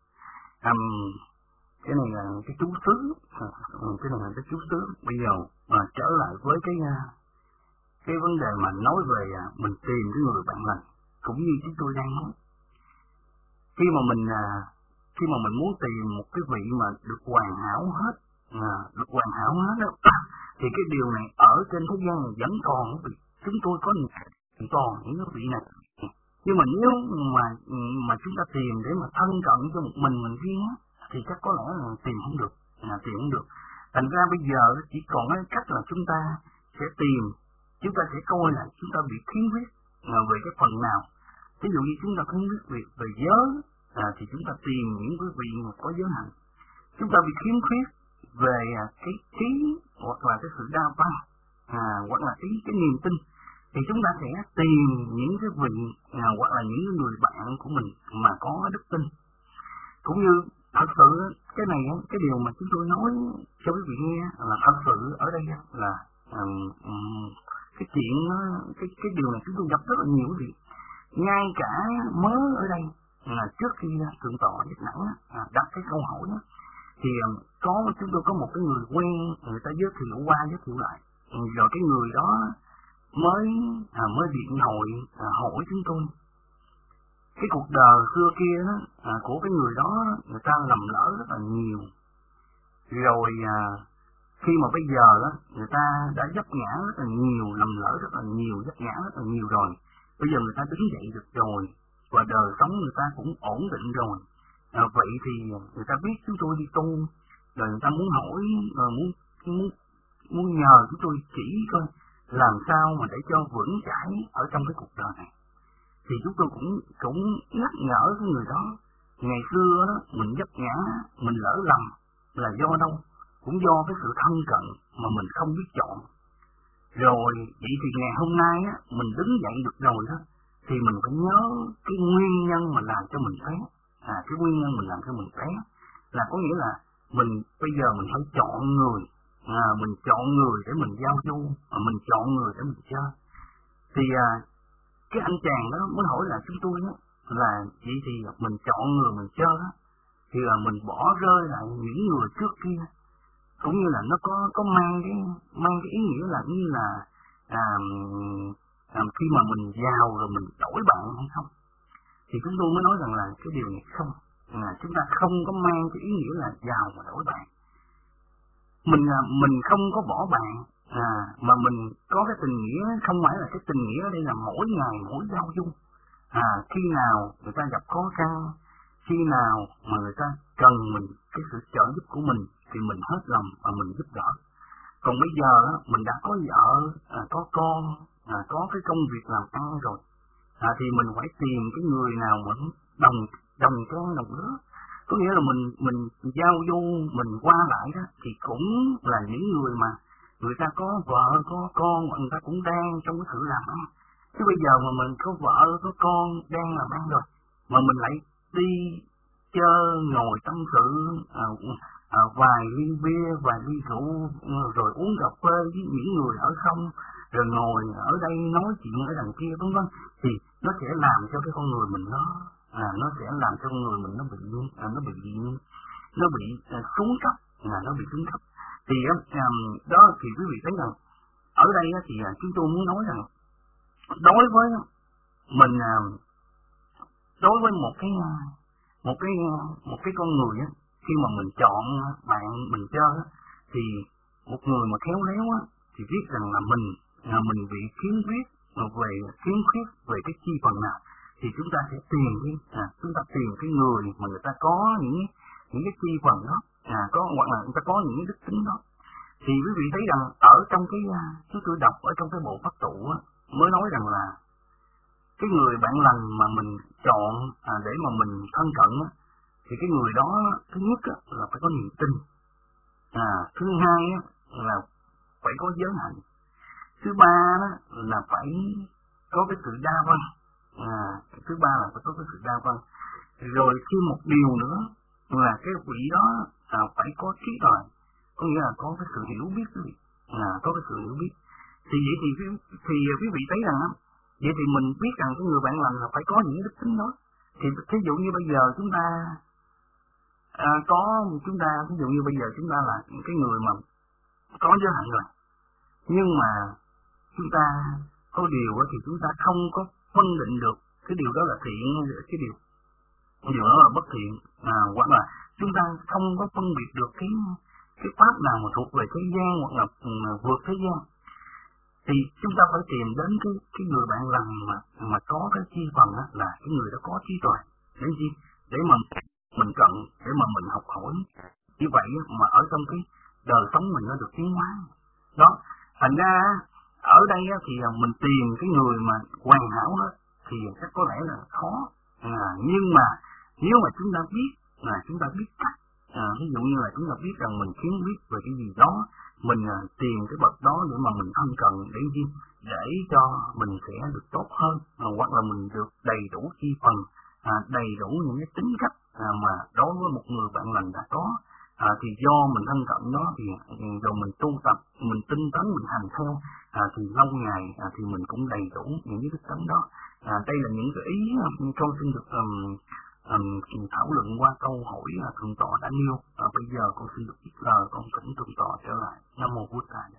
À, cái này là cái chú xứ, à, cái này là cái chú xứ. Bây giờ mà trở lại với cái cái vấn đề mà nói về mình tìm cái người bạn lành, cũng như chúng tôi đang nói, khi mà mình khi mà mình muốn tìm một cái vị mà được hoàn hảo hết, à, được hoàn hảo hết đó, thì cái điều này ở trên thế gian này vẫn còn, vì chúng tôi có còn những cái vị này. Nhưng mà nếu mà mà chúng ta tìm để mà thân cận cho một mình mình riêng á, thì chắc có lẽ là tìm không được, à, tìm không được. Thành ra bây giờ chỉ còn cái cách là chúng ta sẽ tìm, chúng ta sẽ coi là chúng ta bị khiếm khuyết à, về cái phần nào. Ví dụ như chúng ta khiếm khuyết về, về giới, à, thì chúng ta tìm những quý vị mà có giới hạnh. Chúng ta bị khiếm khuyết về à, cái trí hoặc là cái sự đa văn, à, hoặc là cái, cái niềm tin, thì chúng ta sẽ tìm những cái vị à, hoặc là những người bạn của mình mà có đức tin. Cũng như thật sự cái này, cái điều mà chúng tôi nói cho quý vị nghe là thật sự ở đây là um, um, cái chuyện cái cái điều này chúng tôi gặp rất là nhiều quý vị. Ngay cả mới ở đây là trước khi thượng tọa Nhất Đẳng à, đặt cái câu hỏi đó, thì um, có chúng tôi có một cái người quen, người ta giới thiệu qua giới thiệu lại, rồi cái người đó mới à, mới điện thoại à, hỏi chúng tôi cái cuộc đời xưa kia đó, à, của cái người đó người ta lầm lỡ rất là nhiều. Rồi à, khi mà bây giờ đó, người ta đã vấp ngã rất là nhiều, lầm lỡ rất là nhiều, vấp ngã rất là nhiều rồi. Bây giờ người ta đứng dậy được rồi, và đời sống người ta cũng ổn định rồi. À, vậy thì người ta biết chúng tôi đi tu, rồi người ta muốn hỏi, rồi muốn muốn muốn nhờ chúng tôi chỉ coi làm sao mà để cho vững chãi ở trong cái cuộc đời này. Thì chúng tôi cũng cũng nhắc nhở cái người đó, ngày xưa đó mình vấp ngã, mình lỡ lầm là do đâu? Cũng do cái sự thân cận mà mình không biết chọn. Rồi vậy thì ngày hôm nay á, mình đứng dậy được rồi đó, thì mình phải nhớ cái nguyên nhân mà làm cho mình té. À, cái nguyên nhân mình làm cho mình té là có nghĩa là mình bây giờ mình phải chọn người, à, mình chọn người để mình giao du, mà mình chọn người để mình chơi. Thì à, cái anh chàng đó mới hỏi là chúng tôi đó, là vậy thì mình chọn người mình chơi đó, thì là mình bỏ rơi lại những người trước kia, cũng như là nó có có mang cái mang cái ý nghĩa là như là à, à, khi mà mình giàu rồi mình đổi bạn hay không. Thì chúng tôi mới nói rằng là cái điều này không, à, chúng ta không có mang cái ý nghĩa là giàu và đổi bạn. Mình à, mình không có bỏ bạn, à, mà mình có cái tình nghĩa, không phải là cái tình nghĩa ở đây là mỗi ngày mỗi giao du. À, khi nào người ta gặp khó khăn, khi nào mà người ta cần mình cái sự trợ giúp của mình thì mình hết lòng và mình giúp đỡ. Còn bây giờ mình đã có vợ, à, có con, à, có cái công việc làm ăn rồi, à, thì mình phải tìm cái người nào mà đồng đồng trang đồng lứa, có nghĩa là mình mình giao du, mình qua lại đó thì cũng là những người mà người ta có vợ có con, người ta cũng đang trong cái sự làm ăn. Chứ bây giờ mà mình có vợ có con đang làm ăn rồi mà mình lại đi chơi ngồi tâm sự à, à, vài ly bia, vài ly rượu, rồi uống cà phê với những người ở không, rồi ngồi ở đây nói chuyện ở đằng kia vân vân, thì nó sẽ làm cho cái con người mình nó à, nó sẽ làm cho con người mình nó bị à, nó bị nó bị à, xuống cấp, à, nó bị xuống cấp. Thì à, đó thì quý vị thấy rằng ở đây thì à, chúng tôi muốn nói rằng đối với mình à, đối với một cái một cái một cái con người á, khi mà mình chọn bạn mình chơi á, thì một người mà khéo léo á thì biết rằng là mình là mình bị khiếm khuyết về khiếm khuyết về cái chi phần nào, thì chúng ta sẽ tìm đi à, chúng ta tìm cái người mà người ta có những những cái chi phần đó, à, có hoặc là người ta có những cái đức tính đó. Thì quý vị thấy rằng ở trong cái chúng tôi đọc ở trong cái bộ pháp tụ á, mới nói rằng là cái người bạn lành mà mình chọn à, để mà mình thân cận á, thì cái người đó thứ nhất á, là phải có niềm tin, à, thứ hai á, là phải có giới hạnh, thứ ba á, là phải có cái sự đa văn, à, thứ ba là phải có cái sự đa văn, rồi thêm một điều nữa là cái vị đó à, phải có trí tuệ, có nghĩa là có cái sự hiểu biết quý vị, à, có cái sự hiểu biết. Thì vậy thì thì quý vị thấy rằng á, vậy thì mình biết rằng cái người bạn lành là phải có những đức tính đó. Thì ví dụ như bây giờ chúng ta à, có chúng ta ví dụ như bây giờ chúng ta là cái người mà có giới hạnh rồi, nhưng mà chúng ta có điều thì chúng ta không có phân định được cái điều đó là thiện, cái điều cái điều đó là bất thiện, à, hoặc là chúng ta không có phân biệt được cái cái pháp nào mà thuộc về thế gian hoặc là vượt thế gian, thì chúng ta phải tìm đến cái cái người bạn lành mà mà có cái chi phần đó, là cái người đó có trí tuệ để gì, để mà mình cận, để mà mình học hỏi, như vậy mà ở trong cái đời sống mình nó được tiến hóa đó. Thành ra ở đây thì mình tìm cái người mà hoàn hảo đó thì chắc có lẽ là khó, à, nhưng mà nếu mà chúng ta biết là chúng ta biết cách, à, ví dụ như là chúng ta biết rằng mình khiếm biết về cái gì đó, mình à, tìm cái bậc đó để mà mình thân cận để gì, để cho mình sẽ được tốt hơn, à, hoặc là mình được đầy đủ chi phần, à, đầy đủ những cái tính cách à, mà đối với một người bạn lành đã có, à, thì do mình thân cận nó thì rồi mình tu tập, mình tinh tấn, mình hành theo, à, thì lâu ngày à, thì mình cũng đầy đủ những cái đức tính đó. À, đây là những cái ý con xin được um, um, thảo luận qua câu hỏi là thượng tọa đã nêu. À, bây giờ con xin được ít lời, con thỉnh thượng tọa trở lại. Nam mô Bụt Thầy.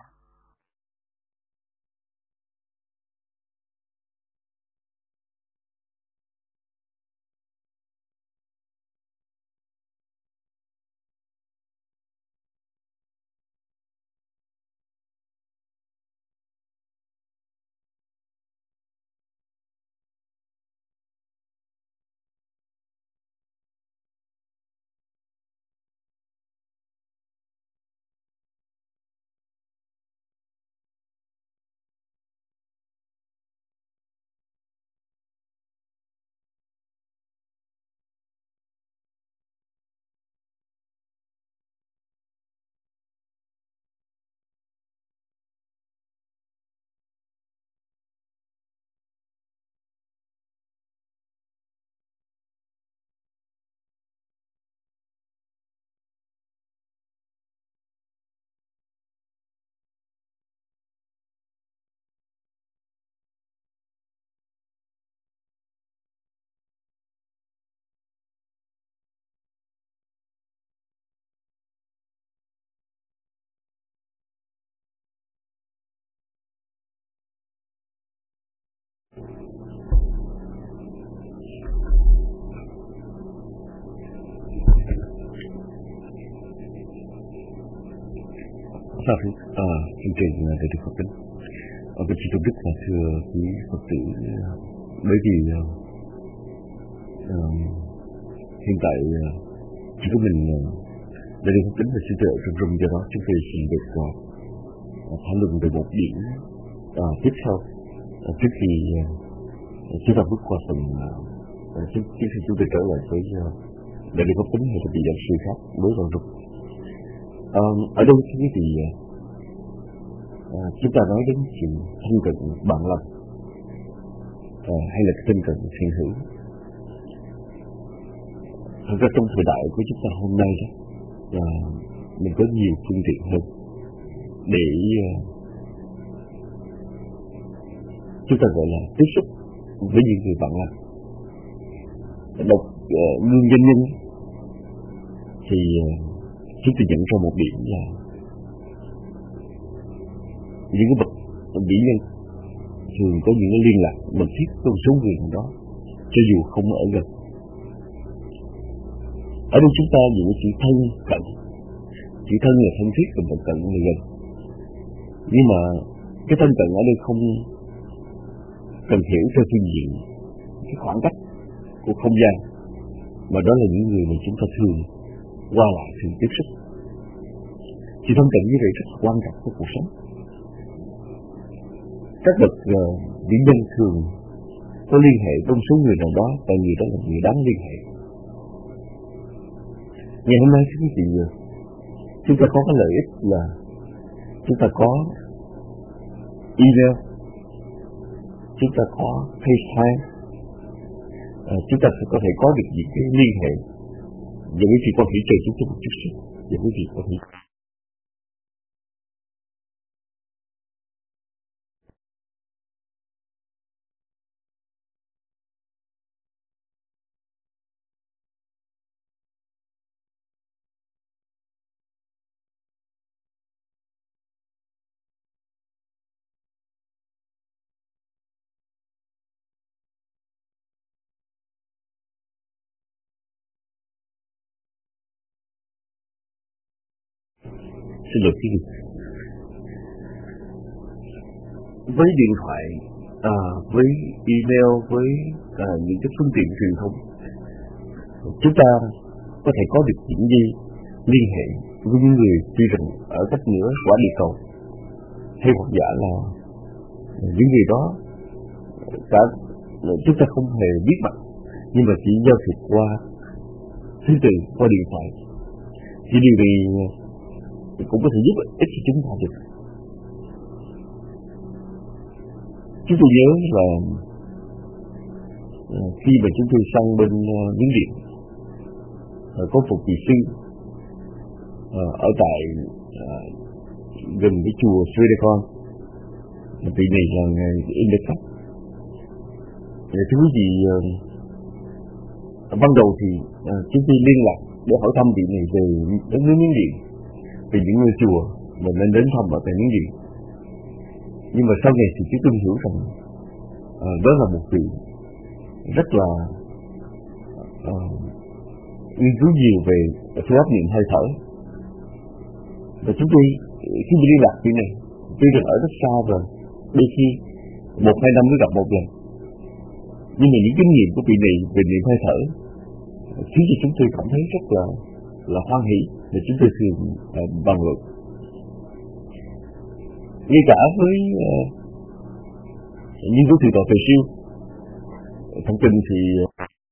Sao thưa, à, chương trình là để được Phật tính. Ở bên chị Tôn Đức là thưa quý Phật tử, bởi vì uh, hiện tại uh, chỉ có mình uh, để được Phật tính và sư trợ trong rung, do đó chúng tôi xin được uh, thảo luận về một điểm uh, tiếp sau. Trước khi chúng ta bước qua phần trước, trước khi chúng tôi trở lại với đại đức Pháp Tính hay là vị giáo sư khác mới vào rút. À, ở đây thưa quý vị, à, chúng ta nói đến chuyện thân cận bạn lành à, hay là thân cận thiện hữu. Thật ra trong thời đại của chúng ta hôm nay đó, à, mình có nhiều phương tiện hơn để uh, chúng ta gọi là tiếp xúc với những người bạn lành. Đọc uh, Gương Doanh Nhân thì uh, chúng tôi nhận ra một điểm là những cái bậc vĩ nhân thường có những liên lạc mật thiết với một số người nào đó, cho dù không ở gần. Ở đây chúng ta dùng chữ thân cận, chữ thân là thân thiết, còn cận là gần. Nhưng mà cái thân cận ở đây không cần hiểu theo phương diện cái khoảng cách của không gian, mà đó là những người mà chúng ta thường qua lại, thường tiếp xúc. Thì thân cận như vậy rất là quan trọng trong cuộc sống. Các bậc uh, vĩ nhân thường có liên hệ với một số người nào đó, và người đó là người đáng liên hệ. Ngày hôm nay quý vị, chúng ta có cái lợi ích là chúng ta có email, chúng ta có FaceTime, à, chúng ta sẽ có thể có được những cái liên hệ. Và quý vị có thể chờ chúng tôi một chút xíu, và quý vị có thể xin lỗi quý vị. Với điện thoại, à, với email, với à, những cái phương tiện truyền thông, chúng ta có thể có được những gì liên hệ với những người tuy rằng ở cách nửa quả địa cầu, hay hoặc giả là những người đó cả chúng ta không hề biết mặt, nhưng mà chỉ giao thiệp qua thư từ, qua điện thoại. Thì điều này cũng có thể giúp ích cho chúng ta được. Chúng tôi nhớ là khi mà chúng tôi sang bên Miến Điện, có một vị sư ở tại gần cái chùa Sredekon, vị này là ngài Indekap. Thưa quý vị, ban đầu thì chúng tôi liên lạc để hỏi thăm vị này về đất nước Miến Điện, về những ngôi chùa mà nên đến thăm ở tại Miến Điện. Nhưng mà sau này thì chúng tôi hiểu rằng à, đó là một vị rất là à, nghiên cứu nhiều về phương pháp niệm hơi thở. Và chúng tôi khi đi liên lạc vị này, tuy rằng ở rất xa rồi, đôi khi một hai năm mới gặp một lần, nhưng mà những kinh nghiệm của vị này về niệm hơi thở khiến cho chúng tôi cảm thấy rất là là hoan hỷ, để chúng tôi thường uh, bàn luận. Ngay cả với uh, nghiên cứu thuyết tọa về siêu thông tin thì uh,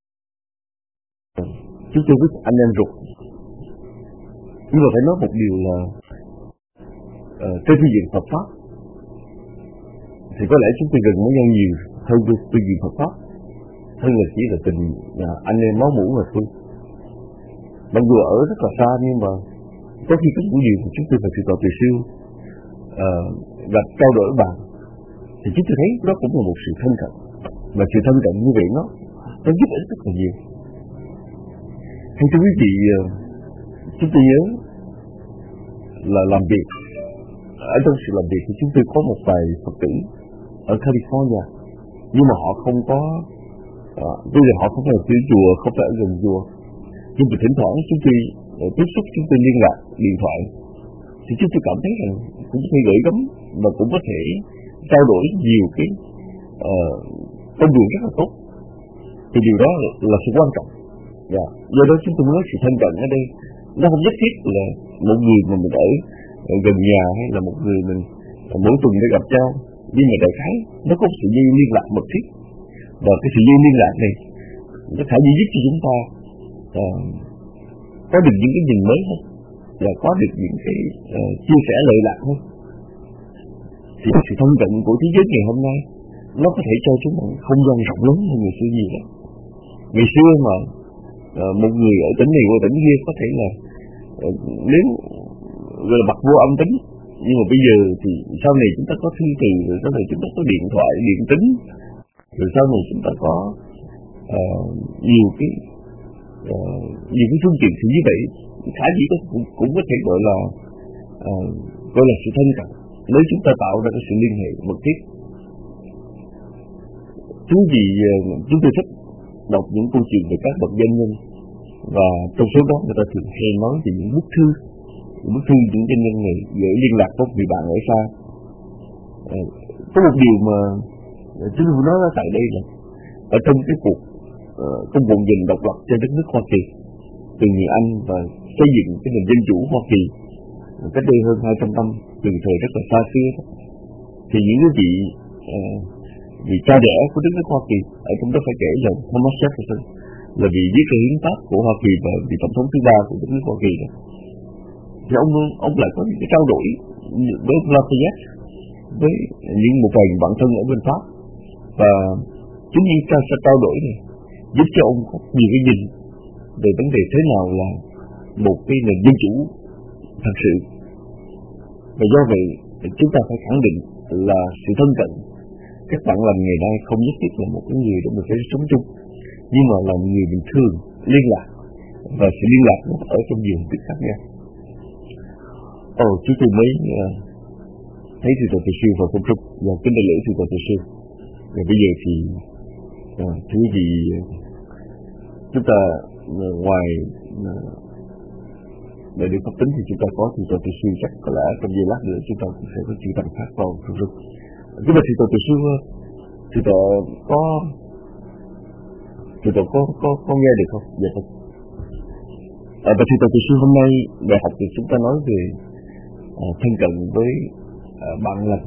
chúng tôi biết anh em ruột. Nhưng mà phải nói một điều là uh, trên phương diện Phật pháp thì có lẽ chúng tôi gần với nhau nhiều hơn phương diện Phật pháp, hơn là chỉ là tình uh, anh em máu mủ mà thôi. Mặc dù ở rất là xa, nhưng mà có khi có những điều mà chúng tôi phải thuyết tọa về siêu uh, gặp trao đổi bàn, thì chúng tôi thấy đó cũng là một sự thân cận. Và sự thân cận như vậy nó nó giúp ích rất là nhiều. Thì thưa quý vị, uh, chúng tôi nhớ là làm việc ở trong sự làm việc thì chúng tôi có một vài Phật tử ở California, nhưng mà họ không có uh, bây giờ họ không phải ở phía chùa, không phải ở gần chùa, nhưng mà thỉnh thoảng chúng tôi uh, tiếp xúc, chúng tôi liên lạc điện thoại, thì chúng tôi cảm thấy rằng cũng có thể gửi gắm và cũng có thể trao đổi nhiều cái uh, con đường rất là tốt. Thì điều đó là, là sự quan trọng. Yeah. Do đó chúng tôi nói sự thân cận ở đây nó không nhất thiết là một người mà mình ở, ở gần nhà, hay là một người mình mỗi tuần để gặp nhau, nhưng mà đại khái nó có sự dây liên lạc mật thiết, và cái sự dây liên lạc này nó khả dĩ giúp cho chúng ta uh, có được những cái nhìn mới hơn, và có được những cái uh, chia sẻ lợi lạc hơn. Thì sự thân cận của thế giới ngày hôm nay nó có thể cho chúng ta không gian rộng lớn hơn ngày xưa nhiều lắm. Ngày xưa mà uh, một người ở tỉnh này qua tỉnh kia có thể là uh, nếu gọi là bậc vô âm tính, nhưng mà bây giờ thì sau này chúng ta có thư từ, rồi sau này chúng ta có điện thoại, điện tính, rồi sau này chúng ta có uh, nhiều cái uh, nhiều cái phương tiện như vậy, khả dĩ cũng, cũng có thể gọi là uh, gọi là sự thân cận nếu chúng ta tạo ra cái sự liên hệ mật thiết. Thứ gì uh, chúng tôi thích đọc những câu chuyện về các bậc doanh nhân, và trong số đó người ta thường hay nói về những bức thư những bức thư những doanh nhân này gửi liên lạc với vị bạn ở xa. À, có một điều mà chúng tôi nói tại đây là ở trong cái cuộc uh, trong vùng dình độc lập trên đất nước Hoa Kỳ từ người Anh và xây dựng cái nền dân chủ Hoa Kỳ cách đây hơn hai trăm năm, từ thời rất là xa xưa, thì những cái vị uh, vị cha đẻ của đất nước Hoa Kỳ ở trong đó phải kể là Thomas Jefferson, là vị viết ra hiến pháp của Hoa Kỳ và vị tổng thống thứ ba của đất nước Hoa Kỳ đó. Thì ông ông lại có những cái trao đổi với Lafayette, với những một vài bạn thân ở bên Pháp, và chính những cái trao đổi này giúp cho ông có nhiều cái nhìn về vấn đề thế nào là một cái nền dân chủ thật sự. Và do vậy chúng ta phải khẳng định là sự thân cận các bạn làm ngày nay không nhất thiết là một cái người để mình phải sống chung, nhưng mà là người bình thường liên lạc, và sự liên lạc nó ở trong nhiều hình thức khác nhau. Ồ, oh, chúng tôi mới uh, thấy Thượng tọa Từ Siêu vào công trung và kính đại lễ Thượng tọa Từ Siêu. Và bây giờ thì uh, thứ gì uh, chúng ta uh, ngoài uh, để được pháp tính thì chúng ta có Thượng tọa Từ Siêu, chắc có lẽ trong giây lát nữa chúng ta cũng sẽ có chư tăng khác vào công trung. Chúng ta Thượng tọa Từ Siêu, Thượng tọa có Thượng tọa có có có nghe được không? Dạ không. À, và Thượng tọa Từ Siêu hôm nay đại học thì chúng ta nói về À, thân cận với à, bạn lành,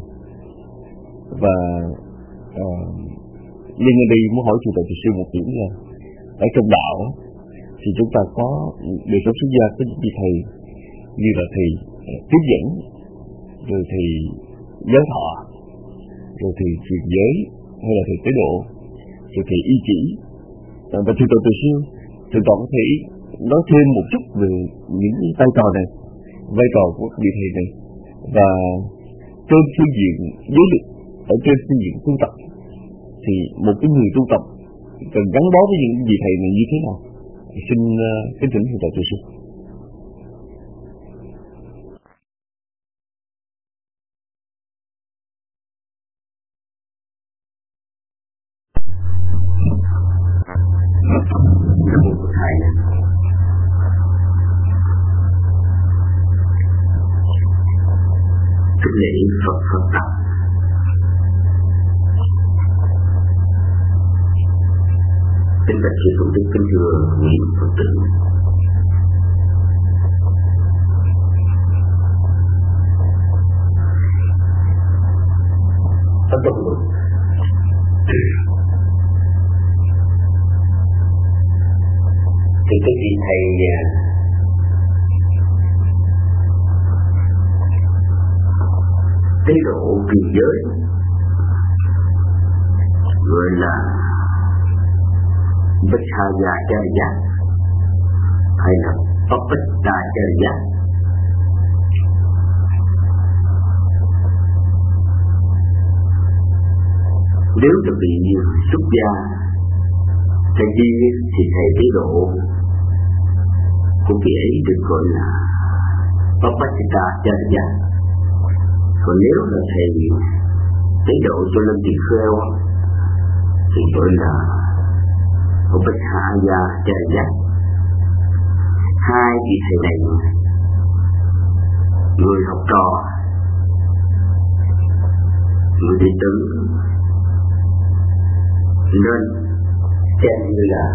và à, liên ở đây muốn hỏi Thượng tọa Từ Siêu một điểm là ở trong đạo thì chúng ta có đời sống xuất gia có những vị thầy như là thầy à, tiếp dẫn, rồi thầy giáo thọ, rồi thầy truyền giới, hay là thầy tế độ, rồi thầy y chỉ. À, và Thượng tọa Từ Siêu Thượng tọa có thể nói thêm một chút về những vai trò này, vai trò của vị thầy này, và trên phương diện giới luật, ở trên phương diện tu tập thì một cái người tu tập cần gắn bó với những vị thầy này như thế nào? Xin uh, kính thỉnh Thượng tọa Từ Siêu. Kính lễ Phật Phật Tập. Kính bạch chư Tôn đức, kính thưa quý Phật tử. Ở trong lúc thì cái vị thầy tế độ truyền giới gọi là Bacchayacharya hay là Pappachacharya. Nếu là bị xuất gia thầy đi thì thầy tế độ của vị ấy được gọi là Pappachacharya. Còn nếu là thầy tế độ cho Lâm Tỳ Kheo thì gọi là Bacchayacharya. Hai vị thầy này, người học trò, người đệ tử nên xem như là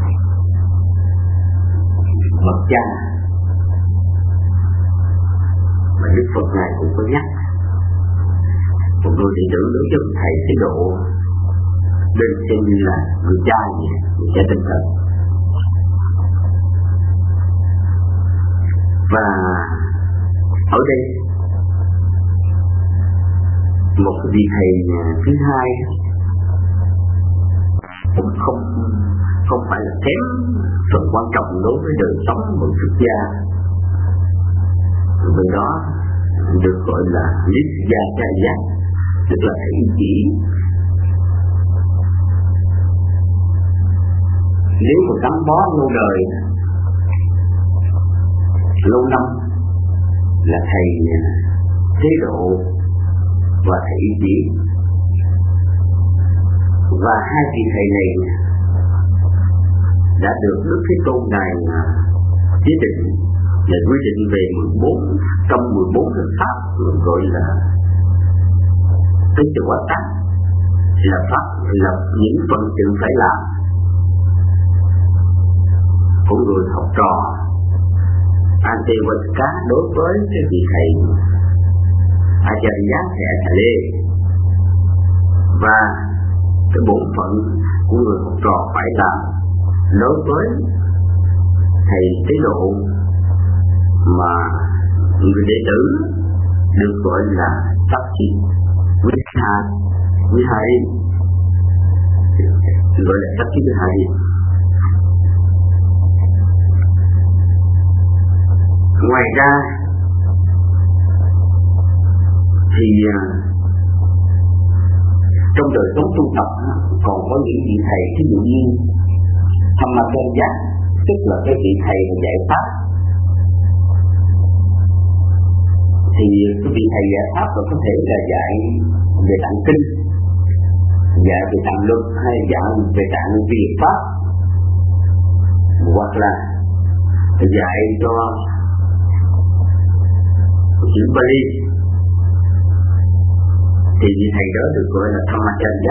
bậc cha, mà Đức Phật này cũng có nhắc một người đệ tử đối với thầy chế độ bên xem như là người cha vậy, người cha tinh thần. Và ở đây một cái vị thầy thứ hai cũng không không phải là kém phần quan trọng đối với đời sống của xuất gia. Bên đó được gọi là lý gia cha giác, tức là thầy chỉ. Nếu mà gắn bó lâu đời lâu năm là thầy chế độ và thầy chỉ, và hai vị thầy này đã được Đức Thế Tôn Ngài chế định là quy định về mười bốn trong mười bốn luật pháp, gọi là cái chữ quá tắc là pháp là những phần sự phải làm của người học trò Antevaka đối với cái vị thầy Acharya thầy Acharya, và cái bổn phận của người học trò phải làm đối với thầy chế độ mà người đệ tử được gọi là cấp chi quý hai quý hai gọi là cấp chi quý hai. Ngoài ra thì trong đời sống tu tập còn có những vị thầy, ví dụ như Dhammacharya, tức là cái vị thầy dạy pháp. Thì cái vị thầy dạy pháp có thể là dạy về tạng kinh, dạy về tạng luật, hay dạy về tạng viết pháp, hoặc là dạy cho chữ Bali. Thì vị thầy đó được gọi là Dhammacharya.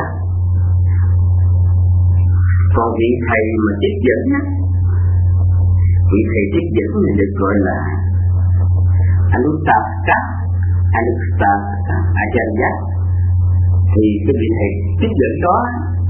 Còn vị thầy mà tiếp dẫn á, vị thầy tiếp dẫn này được gọi là Anuttaka Anuttaka Acharya. Thì cái vị thầy tiếp dẫn đó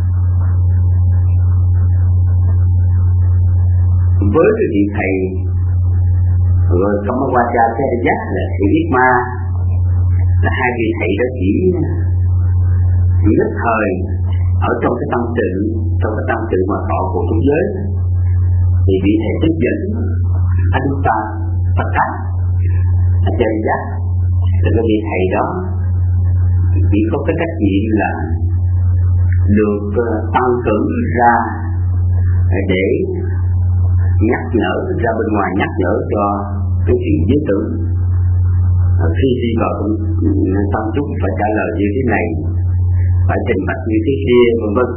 với cái vị thầy rồi Kamawacharya là thầy Viết Ma, là hai vị thầy đó chỉ chỉ nhất thời ở trong cái tâm tự, trong cái tâm tự mà thọ của thế giới. Thì vị thầy tiếp dẫn Anuttaka Phật Pháp Acharya là cái vị thầy đó chỉ có cái trách nhiệm là được tăng cử ra để nhắc nhở ra bên ngoài, nhắc nhở cho cái chuyện giới tử. Khi đi vào tâm chúng phải trả lời như thế này, phải trình bạch như thế kia, vân vân.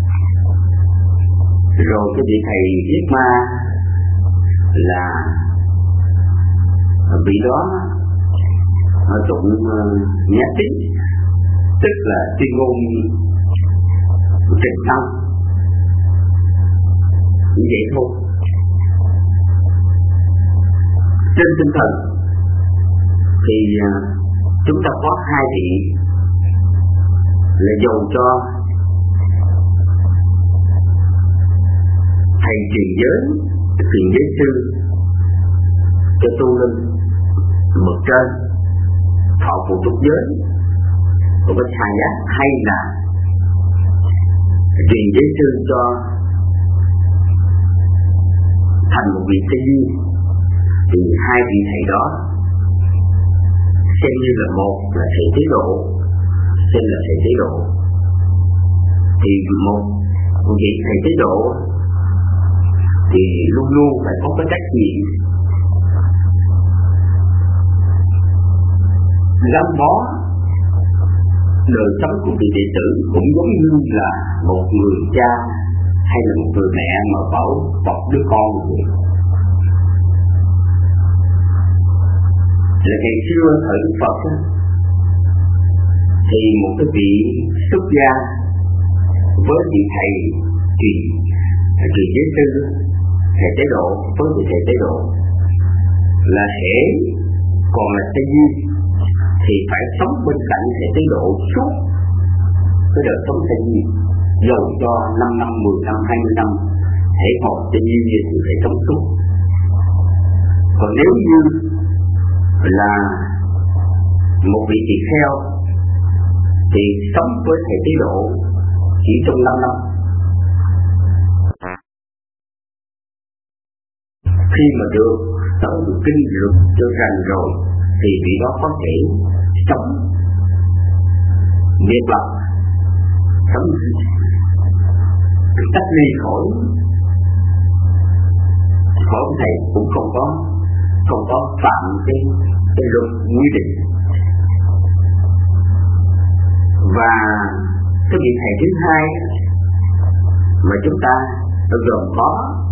Rồi cái vị thầy Viết Ma là vị đó tụng nhã tín, tức là tuyên ngôn trình tâm, như vậy thôi. Trên tinh thần thì chúng ta có hai vị là dầu cho thầy truyền giới, truyền giới sư cho tu linh bậc trên thọ phụ túc giới của cái thầy á, hay là truyền giới sư cho thành một vị thế duy. Thì hai vị thầy đó xem như là một là thầy chế độ, xem là thầy chế độ. Thì một vị thầy chế độ thì luôn luôn phải có cái trách nhiệm gắn bó đời sống của vị đệ tử, cũng giống như là một người cha hay là một người mẹ mà bảo bọc đứa con vậy. Là ngày xưa thời Đức Phật đó, thì một cái vị xuất gia với vị thầy truyền truyền giới sư, thầy chế độ với vị thầy chế độ là hễ còn là tây duy thì phải sống bên cạnh thầy tế độ suốt cái đời sống thanh nhiên, dầu cho năm năm, mười năm, hai mươi năm, hãy học cho nhiên như thì phải sống suốt. Còn nếu như là một vị tỳ kheo thì sống với thầy tế độ chỉ trong năm năm. Khi mà được tới được kinh được cho rành rồi thì vị đó có thể sống biệt lập, sống tách ly khỏi khỏi thầy, cũng không có không có phạm cái cái luật quy định. Và cái vị thầy thứ hai mà chúng ta gồm có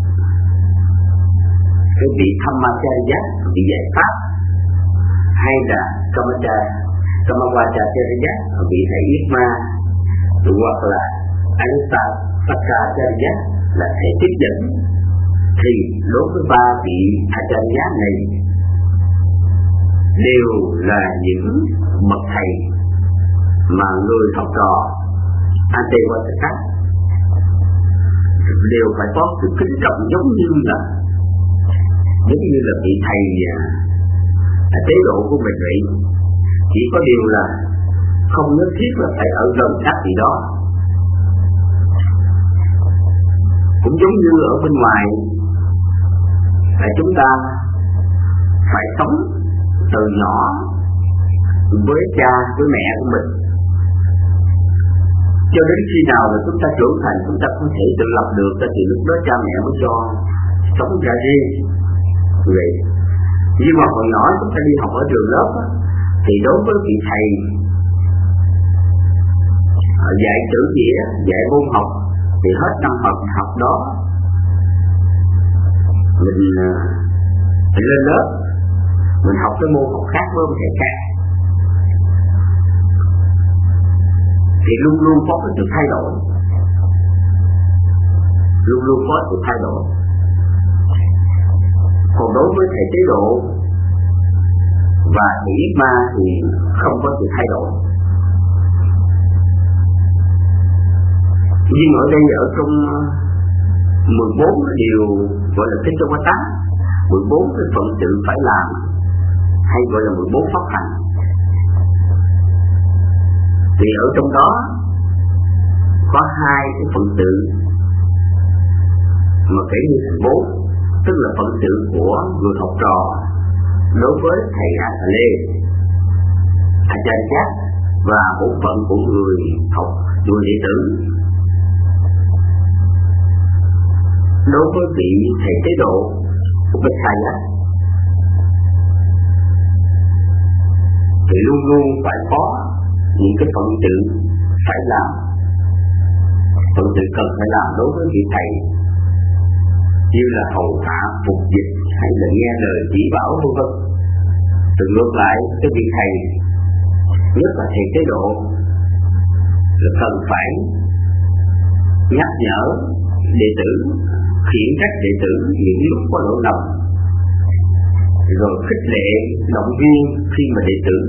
cái vị Dhammacharya, vị dạy pháp, hay là Kamawacharya, vị thầy Yết Ma, hoặc là Anusapakacharya là thầy tiếp dẫn. Thì đối với ba vị Acharya này đều là những bậc thầy mà người học trò Antewataka đều phải có sự kính trọng, giống như là giống như là vị thầy à, tế độ của mình vậy. Chỉ có điều là không nhất thiết là phải ở gần các vị đó. Cũng giống như ở bên ngoài là chúng ta phải sống từ nhỏ với cha, với mẹ của mình, cho đến khi nào là chúng ta trưởng thành, chúng ta có thể tự lập được, thì lúc đó cha mẹ mới cho sống ra riêng. Vậy nhưng mà hồi nhỏ chúng ta đi học ở trường lớp á, thì đối với vị thầy dạy chữ nghĩa, dạy môn học, thì hết năm học học đó mình, mình lên lớp mình học cái môn học khác với thầy khác, thì luôn luôn có cái sự thay đổi, luôn luôn có sự thay đổi. Còn đối với thầy tế độ và thầy Yết Ma thì không có sự thay đổi. Nhưng ở đây ở trong mười bốn điều gọi là Thích Trong Quá Tá, mười bốn cái phận sự phải làm, hay gọi là mười bốn pháp hành, thì ở trong đó có hai cái phận sự mà kể như thành bốn, tức là phận sự của người học trò đối với thầy A Tha Lê, Acharya, và bổn phận của người học, người đệ tử đối với vị thầy tế độ của Bích Thầy á, thì luôn luôn phải có những cái phận sự phải làm, phận sự cần phải làm đối với vị thầy, như là hầu hạ, phục dịch, hay là nghe lời chỉ bảo vân vân. Từ ngược lại, cái vị thầy, nhất là thầy tế độ, là cần phải nhắc nhở đệ tử, khiển trách đệ tử những lúc có lỗi lầm, rồi khích lệ, động viên khi mà đệ tử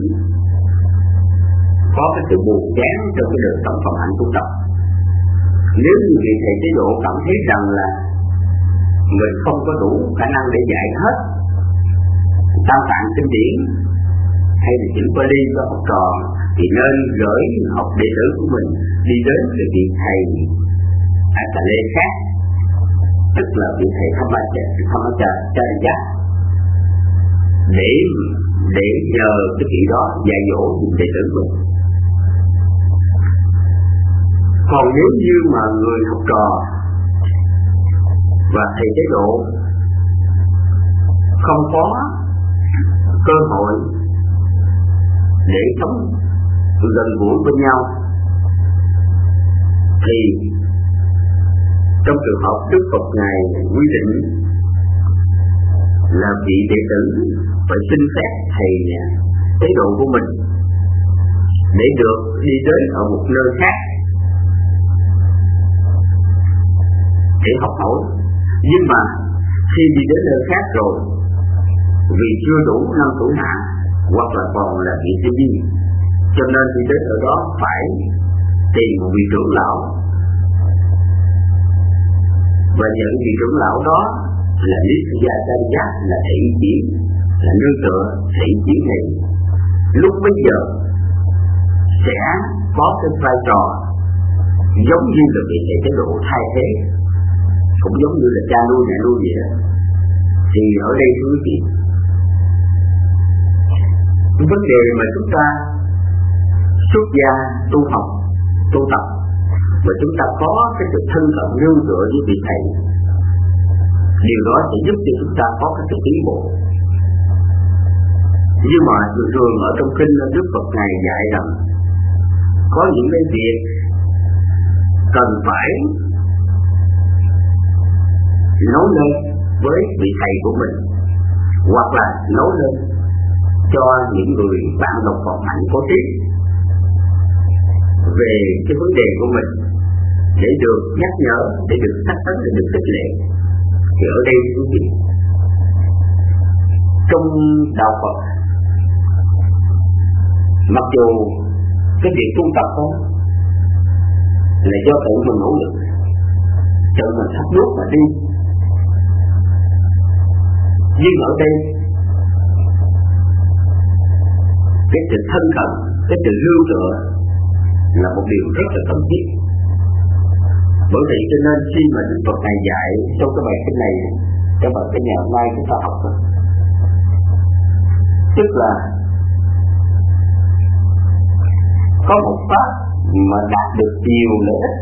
có cái sự buồn chán trong cái đời sống phẩm hạnh tu tập. Nếu như vị thầy tế độ cảm thấy rằng là mình không có đủ khả năng để dạy hết tam tạng kinh điển hay là chữ Pali cho học trò, thì nên gửi học đệ tử của mình đi đến cái vị thầy A Tha Lê khác, tức là vị thầy Dhammacharya, để để nhờ cái vị đó dạy dỗ những đệ tử của mình. Còn nếu như mà người học trò và thầy tế độ không có cơ hội để sống gần gũi bên nhau, thì trong trường hợp Đức Phật Ngài quy định là vị đệ tử phải xin phép thầy tế độ của mình để được đi đến ở một nơi khác để học hỏi. Nhưng mà khi đi đến nơi khác rồi, vì chưa đủ năm tuổi hạ hoặc là còn là vị sinh viên, cho nên khi đến ở đó phải tìm một vị trưởng lão, và những vị trưởng lão đó là Nitya Chariya, là thầy chỉ, là nương tựa thầy chỉ này. Lúc bấy giờ sẽ có cái vai trò giống như là vị thầy chế độ thay thế, cũng giống như là cha nuôi mẹ nuôi vậy đó. Thì ở đây thưa quý vị, cái vấn đề mà chúng ta xuất gia tu học tu tập và chúng ta có cái sự thân cận nương tựa với vị thầy, điều đó sẽ giúp cho chúng ta có cái sự tiến bộ. Nhưng mà thường thường ở trong kinh Đức Phật Ngài dạy rằng có những cái việc cần phải nói lên với vị thầy của mình, hoặc là nói lên cho những người bạn đọc Phật hạnh có trí về cái vấn đề của mình, để được nhắc nhở, để được xác tấn, để được khích lệ. Thì ở đây quý vị, trong đạo Phật, mặc dù cái việc tu tập đó là do tự mình nỗ lực, tự mình thắp đuốc mà đi, nhưng ở đây cái sự thân cận, cái sự nương tựa là một điều rất là cần thiết. Bởi vậy cho nên khi mà Đức Phật Ngài dạy trong cái bài kinh này, cái bài kinh ngày hôm nay chúng ta học đó, tức là có một pháp mà đạt được nhiều lợi ích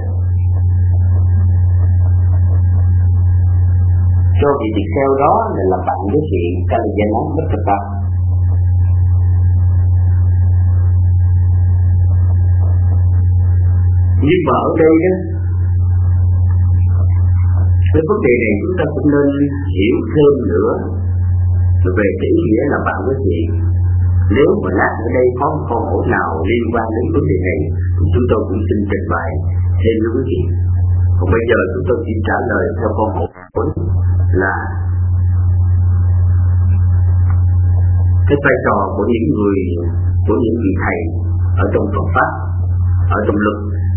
cho vị tỳ kheo đó là làm bạn với vị Kalyana Mitta. Nhưng mà ở đây đó, cái vấn đề này chúng ta cũng nên hiểu thêm nữa về cái ý nghĩa là bạn với chị. Nếu mà lát ở đây có một câu hỏi nào liên quan đến vấn đề này thì chúng tôi cũng xin trình bày thêm với quý vị. Còn bây giờ chúng tôi chỉ trả lời theo câu hỏi là cái vai trò của những người, của những vị thầy ở trong Phật pháp, ở trong luật,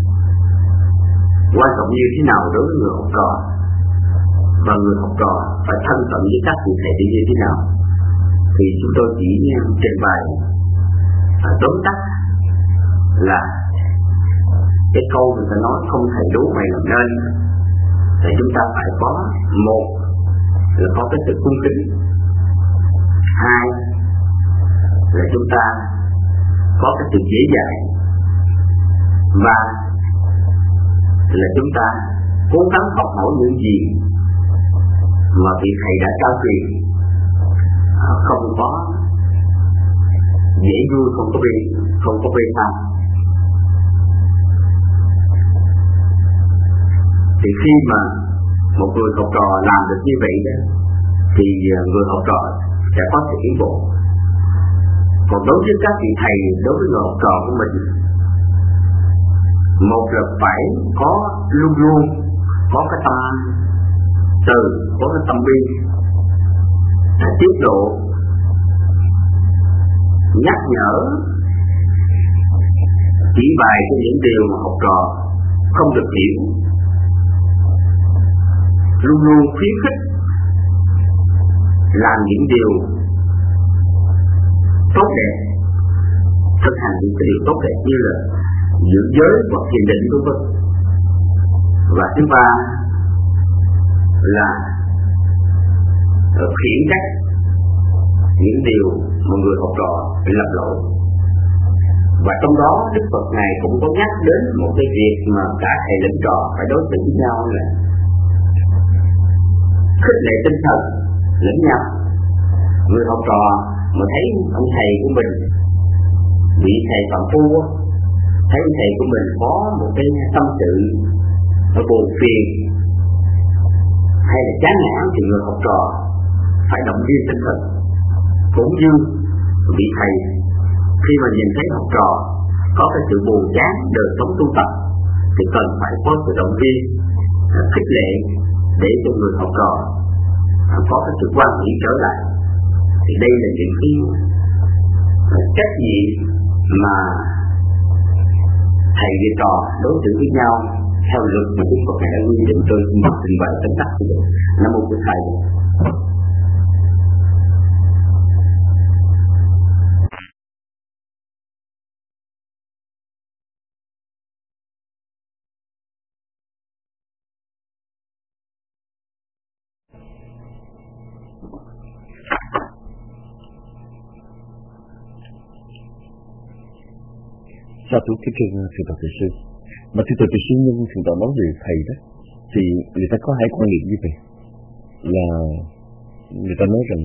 quan trọng như thế nào đối với người học trò, và người học trò phải thân cận với các vị thầy như thế nào, thì chúng tôi chỉ trình bày tóm tắt là cái câu người ta nói không thầy đố mày làm nên, thì chúng ta phải có một là có cái sự cung kính, hai là chúng ta có cái sự dễ dãi, và là chúng ta cố gắng học hỏi những gì mà vị thầy đã trao truyền, không có dễ vui, không có bê không có bê tha. Thì khi mà một người học trò làm được như vậy đó, thì người học trò sẽ có sự tiến bộ. Còn đối với các vị thầy, đối với người học trò của mình, một là phải có luôn luôn có cái tâm từ, có cái tâm bi, tiết độ, nhắc nhở, chỉ bài cho những điều mà học trò không được hiểu, luôn luôn khuyến khích làm những điều tốt đẹp, thực hành những điều tốt đẹp như là giữ giới hoặc thiền định vân vân. Và thứ ba là khiển trách những điều mà người học trò bị lầm lỗi. Và trong đó Đức Phật này cũng có nhắc đến một cái việc mà cả thầy lẫn trò phải đối xử với nhau là khích lệ tinh thần lẫn nhau. Người học trò mà thấy ông thầy của mình bị thầy phạm phu, thấy thầy của mình có một cái tâm sự ở buồn phiền hay là chán nản, thì người học trò phải động viên tinh thần. Cũng như vị thầy khi mà nhìn thấy học trò có cái sự buồn chán đời sống tu tập thì cần phải có sự động viên, khích lệ để cho người học trò có cái sự quan nghĩ trở lại. Thì đây là những cái trách nhiệm mà thầy và trò đối xử với nhau theo luật mà Đức Phật đã quy định. Tôi xin trình bày tóm tắt như vậy. Nam mô Bổn Thầy. Sa thú kính thưa thượng tọa Thiền sư, mà thượng tọa Thiền sư nhân thượng tọa nói về thầy đó, thì người ta có hai quan niệm như vậy, là người ta nói rằng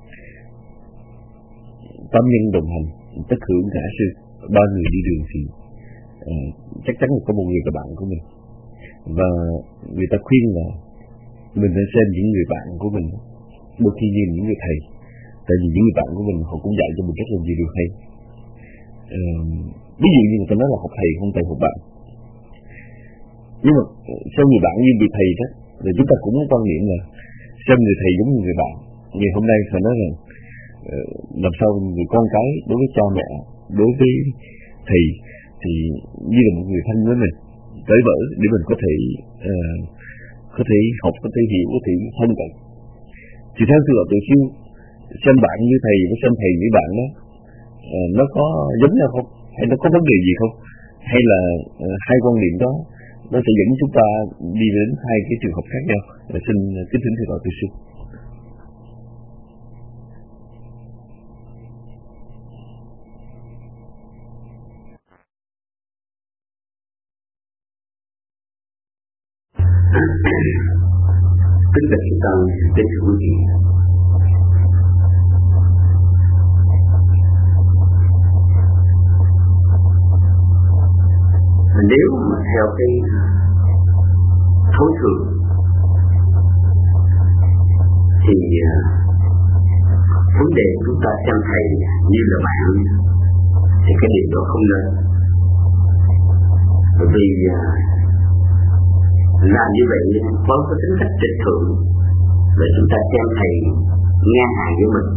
tám nhân đồng hành, tất hưởng cả sư, ba người đi đường thì à, chắc chắn là có một người là bạn của mình, và người ta khuyên là mình nên xem những người bạn của mình đôi khi như những người thầy, tại vì những người bạn của mình họ cũng dạy cho mình rất là nhiều điều hay. À, ví dụ như người ta nói là học thầy không thầy học bạn, nhưng mà xem người bạn như người thầy đó, rồi chúng ta cũng có quan niệm là xem người thầy giống như người bạn. Ngày hôm nay phải nói rằng uh, làm sao người con cái đối với cha mẹ, đối với thầy thì như là một người thân với mình, cởi mở để mình có thể uh, có thể học, có thể hiểu, có thể thân cận. Thì theo tôi là tự siêu xem bạn như thầy với xem thầy như bạn đó, uh, nó có giống nhau không? Hay nó có vấn đề gì không? Hay là uh, hai quan niệm đó nó sẽ dẫn chúng ta đi đến hai cái trường hợp khác nhau? Và xin kính thỉnh thượng tọa Từ Sư. Kính bạch chúng ta đến sự quý vị. Nếu mà theo cái thối thường thì vấn đề chúng ta xem thầy như là bạn thì cái điều đó không nên, bởi vì làm như vậy có cái tính cách trịch thượng, để chúng ta xem thầy ngang hàng với mình.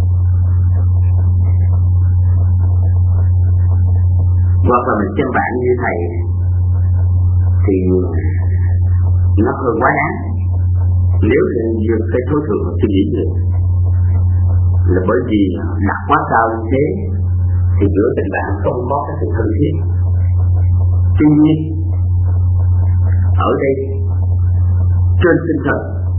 Hoặc là mình xem bạn như thầy thì nó hơi quá đáng. Nếu như cái thối thường của suy nghĩ được là bởi vì đặt quá cao như thế thì giữa tình bạn không có cái sự thân thiết. Tuy nhiên ở đây trên tinh thần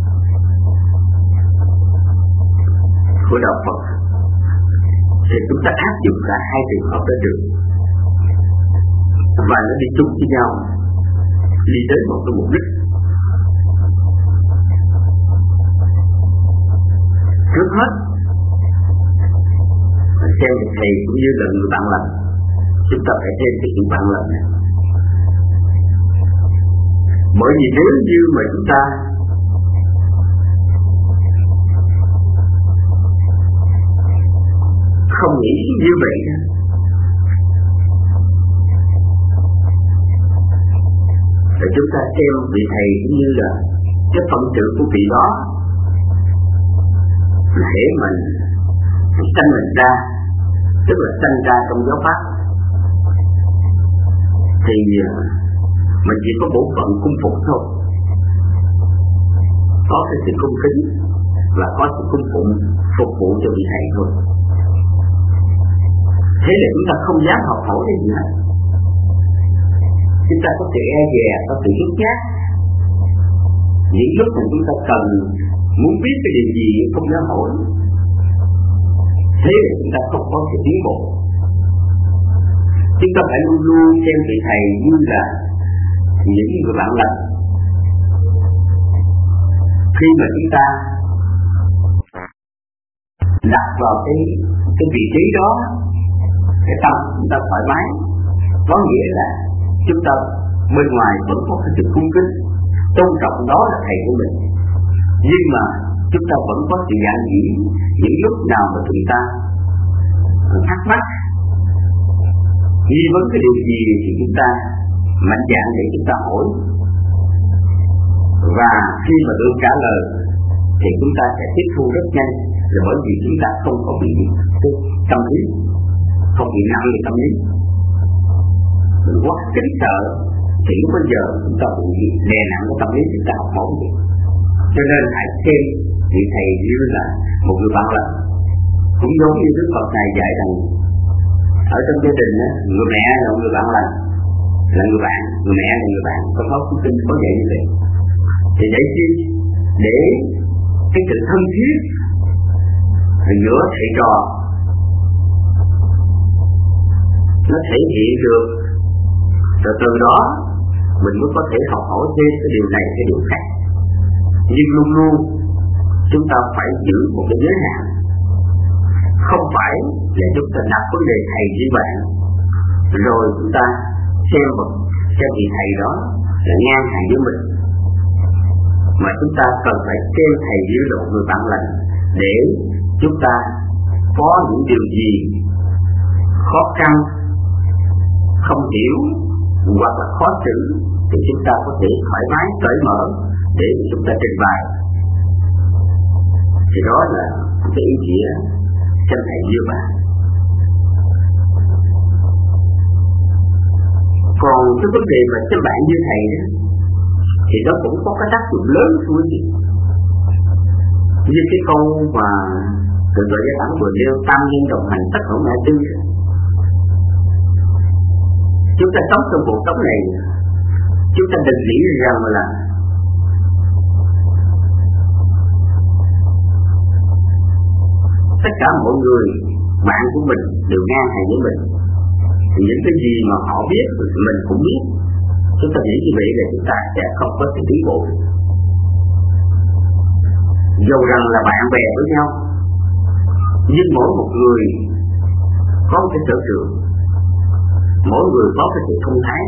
của đạo Phật thì chúng ta áp dụng cả hai trường hợp đó được, và nó đi chung với nhau, đi đến một cái mục đích. Trước hết xem thầy cũng như là người bạn lành, chúng ta phải xem cái chuyện bạn lành này. Bởi vì nếu như mà chúng ta không nghĩ như vậy thì chúng ta xem vị thầy cũng như là cái phẩm chất của vị đó là để mình sanh mình ra, tức là sanh ra trong giáo pháp, thì mình chỉ có bổn phận cung phục thôi, có cái sự cung kính và có sự cung phụng phục vụ cho vị thầy thôi. Thế là chúng ta không dám học hỏi cái gì hết. Chúng ta có sự e dè, có sự nhút nhát. Những lúc mà chúng ta cần muốn biết cái điều gì không dám hỏi. Thế là chúng ta không có sự tiến bộ. Chúng ta phải luôn luôn xem vị thầy như là những người bạn lành. Khi mà chúng ta đặt vào cái cái vị trí đó, cái tâm chúng ta thoải mái, có nghĩa là chúng ta bên ngoài vẫn có cái sự cung kính, tôn trọng đó là thầy của mình, nhưng mà chúng ta vẫn có sự giản dị. Những lúc nào mà chúng ta thắc mắc, nghi vấn cái điều gì thì chúng ta mạnh dạn để chúng ta hỏi, và khi mà được trả lời thì chúng ta sẽ tiếp thu rất nhanh, là bởi vì chúng ta không có bị tâm lý. không bị nặng về tâm lý. Mình quá kính sợ thì lúc bây giờ chúng ta bị đè nặng của tâm lý, chúng ta học mẫu gì. Cho nên hãy xem vị thầy như là một người bạn lành. Cũng giống như Đức Phật này dạy rằng ở trong gia đình á, người mẹ là người bạn lành, là người bạn, người mẹ là người bạn. Có pháp Phúc Tinh có dạy như vậy. Thì để chi? Để cái sự thân thiết giữa thầy trò nó thể hiện được, rồi từ đó mình mới có thể học hỏi thêm cái điều này cái điều khác. Nhưng luôn luôn chúng ta phải giữ một cái giới hạn, không phải là chúng ta đặt vấn đề thầy với bạn rồi chúng ta xem một cái vị thầy đó là ngang hàng với mình, mà chúng ta cần phải xem thầy với độ người bạn lành để chúng ta có những điều gì khó khăn, không hiểu hoặc là khó xử thì chúng ta có thể thoải mái cởi mở để chúng ta trình bày. Thì đó là cái ý nghĩa chân thầy như bạn. Còn cái vấn đề mà chân bạn như thầy đó thì nó cũng có cái tác dụng lớn của gì. Như cái câu mà từ gọi gia bản vừa nêu, tam nhân đồng hành tất hữu ngã tư. Chúng ta sống trong cuộc sống này, chúng ta đừng nghĩ rằng là tất cả mọi người bạn của mình đều ngang hàng với mình, thì những cái gì mà họ biết thì mình cũng biết. Chúng ta nghĩ như vậy là chúng ta sẽ không có sự tiến bộ. Dù rằng là bạn bè với nhau, nhưng mỗi một người có một cái sở trường, mỗi người có cái sự thông thái.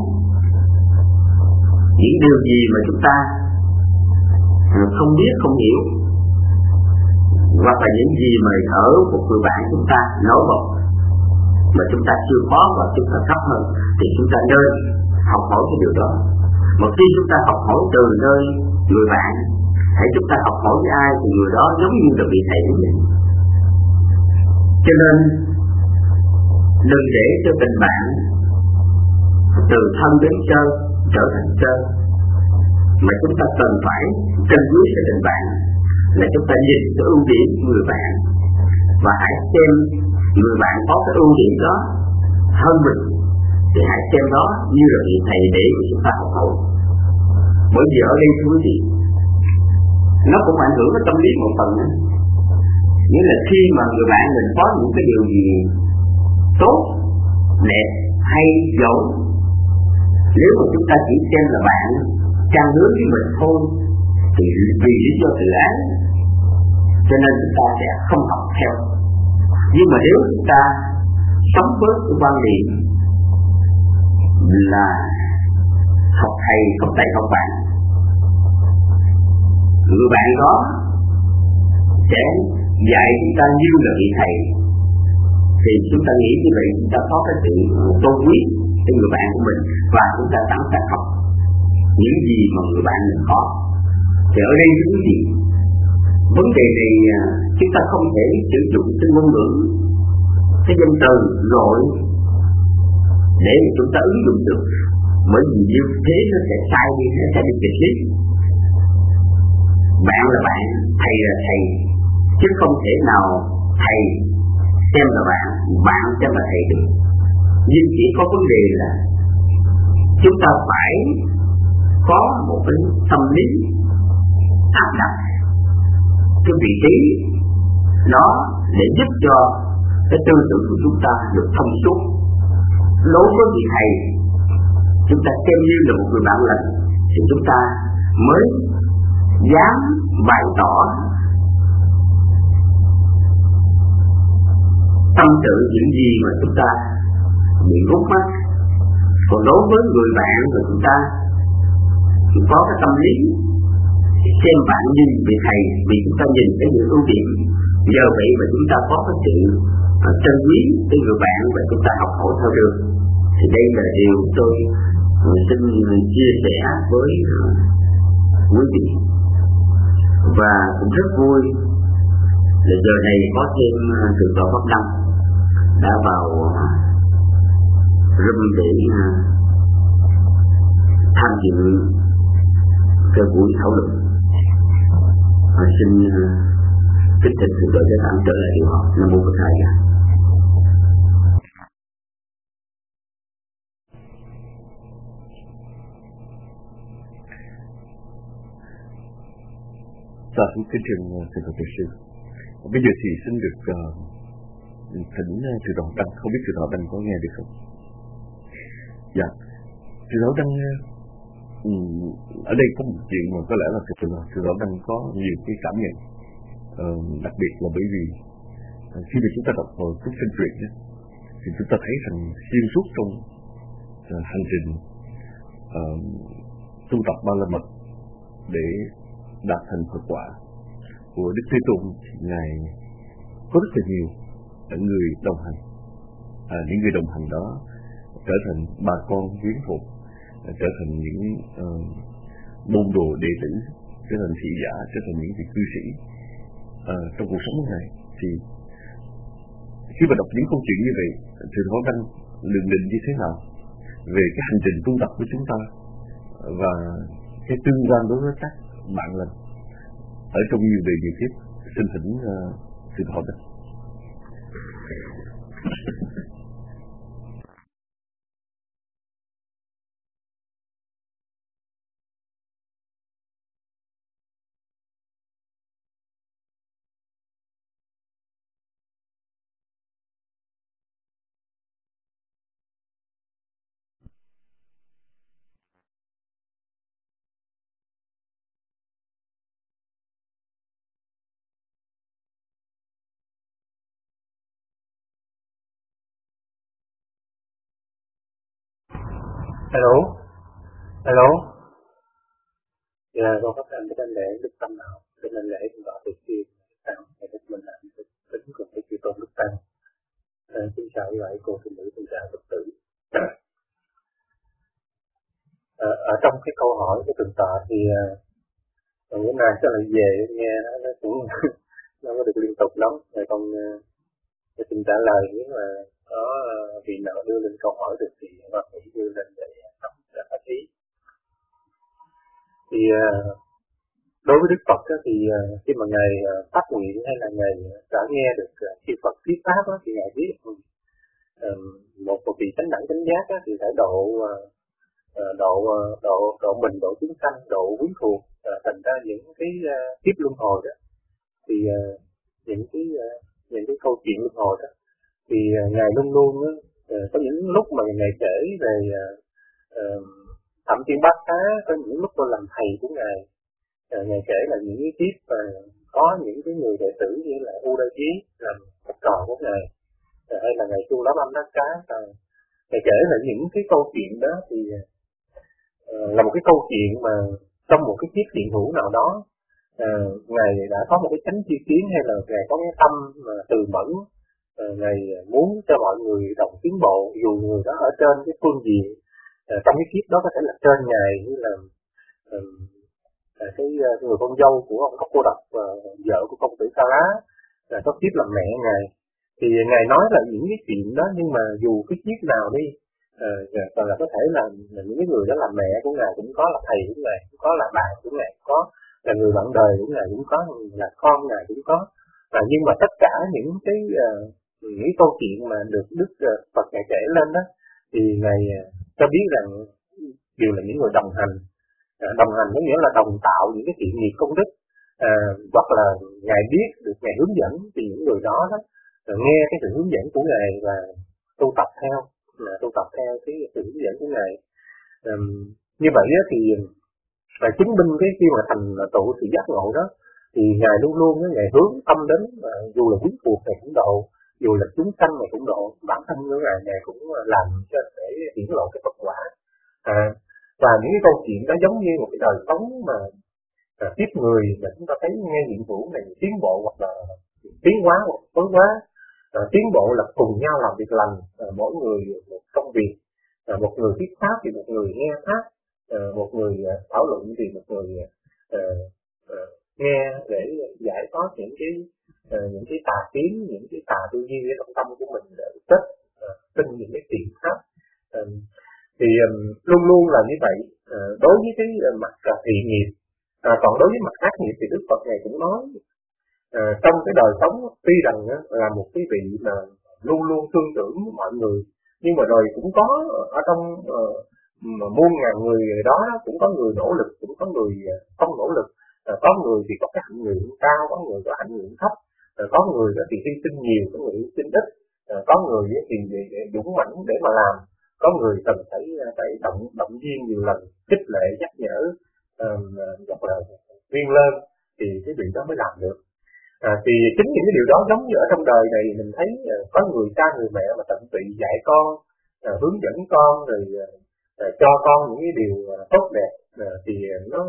Những điều gì mà chúng ta không biết, không hiểu, hoặc là những gì mà ở một người bạn chúng ta nổi bật mà chúng ta chưa có và chúng ta thấp hơn, thì chúng ta nên học hỏi cái điều đó. Một khi chúng ta học hỏi từ nơi người bạn, hãy chúng ta học hỏi với ai thì người đó giống như là vị thầy của mình. Cho nên đừng để cho tình bạn từ thân đến chơi trở thành chơi, mà chúng ta cần phải trân quý cái tình bạn là chúng ta nhìn cái ưu điểm của người bạn và hãy xem người bạn có cái ưu điểm đó hơn mình thì hãy xem đó như là vị thầy để chúng ta học hỏi. Bởi vì ở đây thưa quý vị, nó cũng ảnh hưởng đến tâm lý một phần nữa. Nghĩa là khi mà người bạn mình có những cái điều gì tốt, đẹp hay giỏi, nếu mà chúng ta chỉ xem là bạn trang hướng với mình thôi thì vì lý do tự ái cho nên chúng ta sẽ không học theo. Nhưng mà nếu chúng ta sống với cái quan điểm là học thầy không thầy học bạn, người bạn đó sẽ dạy chúng ta như là vị thầy, thì chúng ta nghĩ như vậy chúng ta có cái sự tôn quý cái người bạn của mình và chúng ta sẵn sàng học những gì mà người bạn mình có. Thì ở đây cái gì vấn đề này chúng ta không thể sử dụng cái ngôn ngữ, cái danh từ rồi để chúng ta ứng dụng được, bởi vì như thế nó sẽ sai đi, nó sẽ bị dịch lý. Bạn là bạn, thầy là thầy, chứ không thể nào thầy xem là bạn, bạn xem là thầy được. Nhưng chỉ có vấn đề là chúng ta phải có một cái tâm lý áp đặt cái vị trí đó để giúp cho cái tư tưởng của chúng ta được thông suốt. Đối với vị thầy, chúng ta xem như là một người bạn lành thì chúng ta mới dám bày tỏ tâm sự những gì mà chúng ta bị gút mắt. Còn đối với người bạn của chúng ta thì có cái tâm lý xem bạn như vị thầy, vì chúng ta nhìn thấy những ưu điểm. Nhờ vậy mà chúng ta có cái sự trân quý cái người bạn và chúng ta học hỏi theo được. Thì đây là điều tôi xin chia sẻ với quý vị. Và cũng rất vui là giờ này có thêm thượng tọa Pháp Đăng đã vào room để tham dự cái buổi thảo luận. Và xin kích thích sự đội các bạn trở lại điều học. Nam mô Phật Thầy. Dạ, kính trình thưa thầy sư. Bây giờ thì xin được uh, thỉnh Sư Đạo Đăng, không biết Sư Đạo Đăng có nghe được không? Dạ, Sư Đạo Đăng um, ở đây có một chuyện mà có lẽ là Sư Đạo Đăng có nhiều cái cảm nhận, uh, đặc biệt là bởi vì uh, khi mà chúng ta đọc vào Phúc Sinh Truyện thì chúng ta thấy rằng xuyên suốt trong uh, hành trình uh, tu tập Ba La Mật để đạt thành Phật quả của Đức Thế Tôn thì Ngài có rất là nhiều người đồng hành. À, những người đồng hành đó trở thành bà con quyến thuộc, trở thành những uh, môn đồ đệ tử, trở thành thị giả, trở thành những vị cư sĩ à, trong cuộc sống này. Thì khi mà đọc những câu chuyện như vậy, thì khó khăn lượng định như thế nào về cái hành trình tu tập của chúng ta và cái tương quan đối với các bạn lành ở trong nhiều đời nhiều kiếp. Xin thỉnh uh, sự hỏi đó. Hello, hello. Dạ, con phát hành cái lễ Đức Tâm nào? Cái lễ cũng gọi từ kia, tặng để được mình làm tính cùng cái chư tôn Đức Tăng. À, xin chào quý vị cô phụ nữ, xin chào Phật tử. À, ở trong cái câu hỏi của từng tọa thì uh, bữa nay chắc là về nghe nó, nó cũng nó có được liên tục lắm. Rồi con uh, xin trả lời nếu mà có uh, vị nào đưa lên câu hỏi được thì bác sĩ đưa lên để đọc ra pháp ý. Thì uh, đối với Đức Phật đó, thì uh, khi mà ngài uh, phát nguyện hay là ngài đã nghe được uh, khi Phật thuyết pháp đó, thì ngài biết uh, một một vị chánh đẳng chánh giác đó, thì phải độ uh, độ uh, độ độ mình, độ chúng sanh, độ quyến thuộc, uh, thành ra những cái uh, kiếp luân hồi đó, thì uh, những cái uh, những cái câu chuyện luân hồi đó, thì uh, ngài luôn luôn uh, có những lúc mà ngài kể về uh, uh, Thậm Thiên Bát Xá, có những lúc tôi làm thầy của ngài, uh, ngài kể là những cái kiếp uh, có những cái người đệ tử như là U Đa Chí làm học trò của ngài, uh, hay là ngài Chu Lá Âm Đắc Cá, uh, ngài kể là những cái câu chuyện đó thì uh, là một cái câu chuyện mà trong một cái kiếp hiện hữu nào đó, uh, ngài đã có một cái chánh chi kiến, hay là ngài có cái tâm mà từ mẫn, uh, ngài muốn cho mọi người đồng tiến bộ, dù người đó ở trên cái phương diện uh, trong cái kiếp đó có thể là trên ngài, như là uh, uh, cái uh, người con dâu của ông Cốc Cô Độc, uh, vợ của công tử Sa Lá, uh, có kiếp làm mẹ ngài. Thì ngài nói là những cái chuyện đó, nhưng mà dù cái kiếp nào đi, còn uh, là có thể là, là những cái người đó là mẹ của ngài cũng có, là thầy của ngài cũng có, là bạn của ngài cũng có, là người bạn đời của ngài cũng có, là con ngài cũng có. À, nhưng mà tất cả những cái uh, những cái câu chuyện mà được Đức uh, Phật ngài kể lên đó, thì ngài uh, cho biết rằng đều là những người đồng hành. À, đồng hành có nghĩa là đồng tạo những cái thiện nghiệp công đức, à, hoặc là ngài biết được ngài hướng dẫn, thì những người đó đó nghe cái sự hướng dẫn của ngài và tu tập theo, là tu tập theo cái sự hướng dẫn của ngài. Um, như vậy á, thì và chứng minh cái khi mà thành tựu sự giác ngộ đó, thì ngài luôn luôn á, ngài hướng tâm đến, mà dù là quyến thuộc ngài cũng độ, dù là chúng sanh ngài cũng độ, bản thân của ngài ngài cũng làm cho để hiển lộ cái Phật quả. À, và những cái câu chuyện đó giống như một cái đời sống mà à, tiếp người mà chúng ta thấy nghe hiện hữu này tiến bộ, hoặc là tiến hóa hoặc tối hóa. À, tiến bộ là cùng nhau làm việc lành, à, mỗi người một công việc, à, một người thuyết pháp thì một người nghe pháp, à, một người à, thảo luận thì một người à, à, nghe để giải thoát những cái à, những cái tà kiến, những cái tà tư duy ở trong tâm của mình, để tích, uh, tin những cái thiện pháp. Uh, thì um, luôn luôn là như vậy. Uh, đối với cái uh, mặt uh, thiện nghiệp, uh, còn đối với mặt ác nghiệp thì Đức Phật này cũng nói uh, trong cái đời sống tuy rằng uh, là một cái vị mà luôn luôn thương tưởng mọi người, nhưng mà rồi cũng có ở trong uh, muôn ngàn người đó cũng có người nỗ lực, cũng có người không nỗ lực. À, có người thì có cái hạnh nguyện cao, có người có hạnh nguyện thấp, à, có người thì hy sinh nhiều, có người hy sinh ít, à, có người thì dũng mãnh để mà làm, có người cần phải phải động động viên nhiều lần, khích lệ nhắc nhở, hoặc là viên lên thì cái việc đó mới làm được. À, thì chính những cái điều đó giống như ở trong đời này mình thấy à, có người cha người mẹ mà tận tụy dạy con, à, hướng dẫn con, rồi à, cho con những cái điều à, tốt đẹp, à, thì nó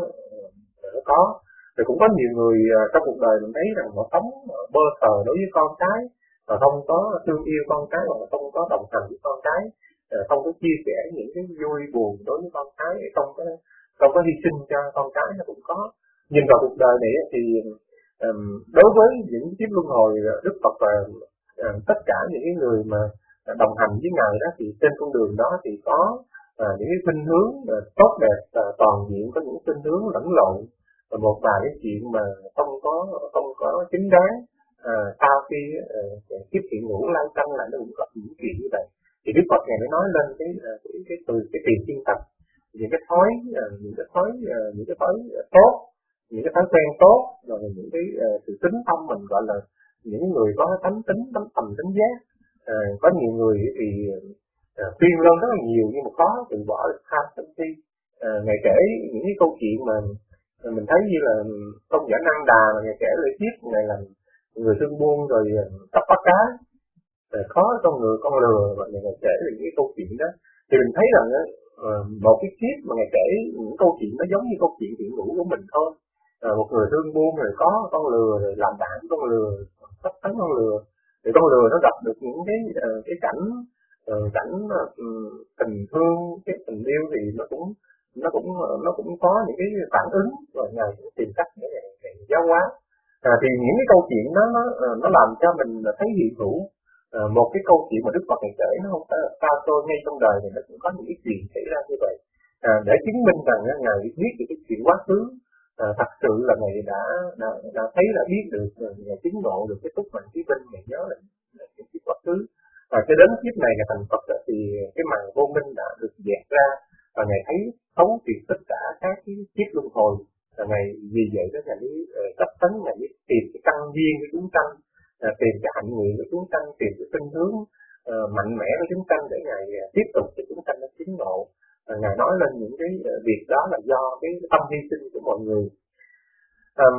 nó có. Rồi cũng có nhiều người uh, trong cuộc đời mình thấy rằng họ sống uh, bơ phờ đối với con cái, và không có thương yêu con cái, hoặc là không có đồng hành với con cái, uh, không có chia sẻ những cái vui buồn đối với con cái, không có không có hy sinh cho con cái, nó cũng có. Nhìn vào cuộc đời này thì um, đối với những kiếp luân hồi, Đức Phật và uh, tất cả những cái người mà đồng hành với Ngài đó, thì trên con đường đó thì có uh, những cái khuynh hướng uh, tốt đẹp, uh, toàn diện, có những khuynh hướng lẫn lộn. Và một vài cái chuyện mà không có không có chính đáng, à, sau khi à, kiếp hiện ngũ lai sanh lại nó cũng có những chuyện như vậy. Thì Đức Phật này mới nói lên cái cái cái từ cái tiền chuyên tập, những cái thói à, những cái thói à, những cái thói tốt, những cái thói quen tốt, rồi những cái à, sự tính tâm mình gọi là những người có tánh tính tánh tầm tính giác. À, có nhiều người thì à, khuyên lên rất là nhiều nhưng mà khó từ bỏ được tham sân si. À, Ngài kể những cái câu chuyện mà mình thấy như là công giả Năng Đà mà Ngài kể lại tiếp, Ngài là người thương buôn rồi tóc bắt cá, rồi khó con người con lừa, và Ngài kể lại những cái câu chuyện đó, thì mình thấy rằng một cái kiếp mà Ngài kể những câu chuyện nó giống như câu chuyện hiện hữu của mình thôi. À, một người thương buôn rồi có con lừa, rồi làm bạn con lừa, sắp tấn con lừa, thì con lừa nó gặp được những cái cái cảnh cảnh tình thương, cái tình yêu thì nó cũng nó cũng nó cũng có những cái phản ứng, rồi Ngài tìm cách để Ngài giáo hóa. À, thì những cái câu chuyện đó nó nó làm cho mình thấy hiện hữu. À, một cái câu chuyện mà Đức Phật Ngài kể nó không phải là xa xôi, ngay trong đời này nó cũng có những cái chuyện xảy ra như vậy, à, để chứng minh rằng Ngài biết được cái chuyện quá khứ. À, thật sự là Ngài đã, đã đã thấy, đã biết được, Ngài chứng ngộ được cái túc mạnh trí minh, Ngài nhớ là, là cái chuyện quá khứ. Và cho đến kiếp này Ngài thành Phật thì cái màn vô minh đã được dẹp ra, và Ngài thấy thấu triệt tất cả các cái kiếp luân hồi. Và Ngài vì vậy đó Ngài mới cấp tấn, Ngài mới tìm cái căn duyên của chúng sanh, tìm cái hạnh nguyện của chúng sanh, tìm cái khuynh hướng uh, mạnh mẽ của chúng sanh để Ngài uh, tiếp tục cho chúng sanh nó chứng ngộ. Uh, Ngài nói lên những cái uh, việc đó là do cái tâm hy sinh của mọi người. Um,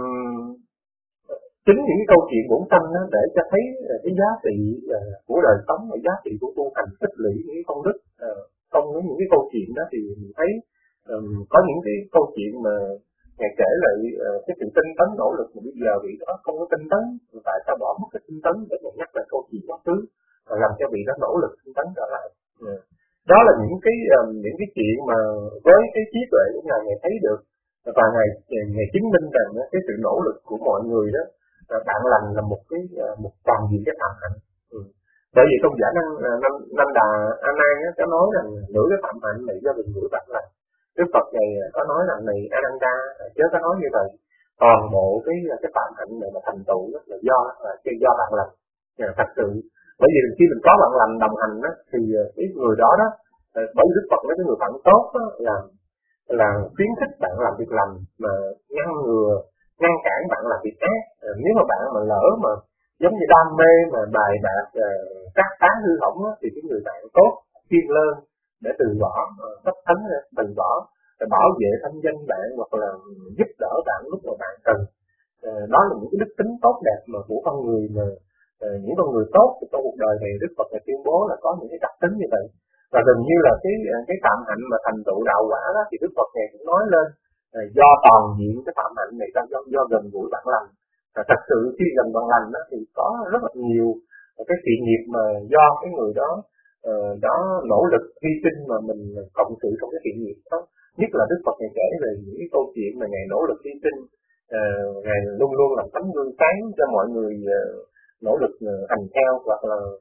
chính những cái câu chuyện bổn sanh đó để cho thấy uh, cái giá trị uh, của đời sống, và giá trị của tu hành, tích lũy những cái công đức. Uh, trong những cái câu chuyện đó thì mình thấy um, có những cái câu chuyện mà Ngài kể lại uh, cái sự tinh tấn nỗ lực mà bây giờ vị đó không có tinh tấn, tại sao bỏ mất cái tinh tấn để mà nhắc lại câu chuyện quá khứ, và làm cho vị đó nỗ lực tinh tấn trở lại. Uh, đó là những cái um, những cái chuyện mà với cái trí tuệ của Ngài, Ngài thấy được, và Ngài Ngài chứng minh rằng uh, cái sự nỗ lực của mọi người đó, uh, bạn lành là một cái uh, một toàn diện cái phạm hạnh. Uh. Bởi vì công giả năng năng năng đà A Nan có nói rằng nửa cái phạm hạnh này do mình nửa bạn lành. Đức Phật này có nói rằng này Ananda chớ có nói như vậy, toàn bộ cái cái phạm hạnh này mà thành tựu là do là do bạn lành. Thật sự bởi vì khi mình có bạn lành đồng hành đó, thì cái người đó đó, bởi vì Đức Phật nói cái người bạn tốt đó, là là khuyến khích bạn làm việc lành, mà ngăn ngừa ngăn cản bạn làm việc ác. Nếu mà bạn mà lỡ mà giống như đam mê mà bài bạc cắt phá hư hỏng á, thì cái người bạn tốt kiên lên để từ bỏ, sắp thánh từ bỏ, để bảo vệ thanh danh bạn, hoặc là giúp đỡ bạn lúc mà bạn cần. Đó là những cái đức tính tốt đẹp mà của con người, mà những con người tốt trong cuộc đời này Đức Phật này tuyên bố là có những cái đặc tính như vậy. Và gần như là cái cái phạm hạnh mà thành tựu đạo quả đó thì Đức Phật này cũng nói lên do toàn diện cái phạm hạnh này do do gần gũi bạn lành. À, thật sự khi gần bạn lành đó thì có rất là nhiều cái sự nghiệp mà do cái người đó uh, đó nỗ lực hy sinh mà mình cộng sự trong cái sự nghiệp đó. Nhất là Đức Phật này kể về những cái câu chuyện mà Ngài nỗ lực hy sinh, uh, Ngài luôn luôn làm tấm gương sáng cho mọi người uh, nỗ lực uh, hành theo, hoặc là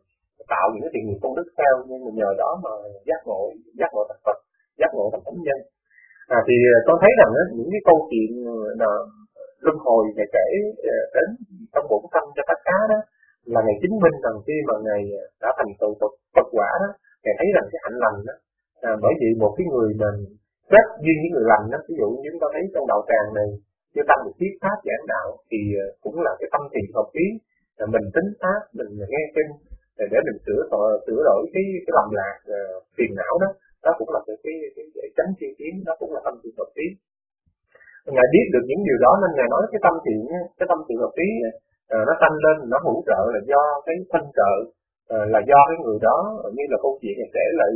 tạo những cái thiện nghiệp công đức theo, nhưng mà nhờ đó mà giác ngộ giác ngộ thành Phật, giác ngộ thành thánh nhân. À, thì con thấy rằng á, những cái câu chuyện là luân hồi ngày kể đến trong bổn tâm cho tất cả đó là ngày chứng minh rằng khi mà ngày đã thành tựu Phật, Phật quả đó, ngày thấy rằng cái hạnh lành đó. À, bởi vì một cái người mình kết duyên với người lành đó, ví dụ như chúng ta thấy trong đạo tràng này như tâm được thuyết pháp giảng đạo thì cũng là cái tâm thiện hợp ý, mình tính pháp, mình nghe kinh để mình sửa sửa đổi cái cái lầm lạc phiền não đó, đó cũng là cái cái, cái, cái chánh tri kiến, đó cũng là tâm thiện hợp ý. Ngài biết được những điều đó nên ngài nói cái tâm thiện, cái tâm thiện hợp ý nó tăng lên, nó hỗ trợ là do cái thân trợ, là do cái người đó, như là câu chuyện này kể lại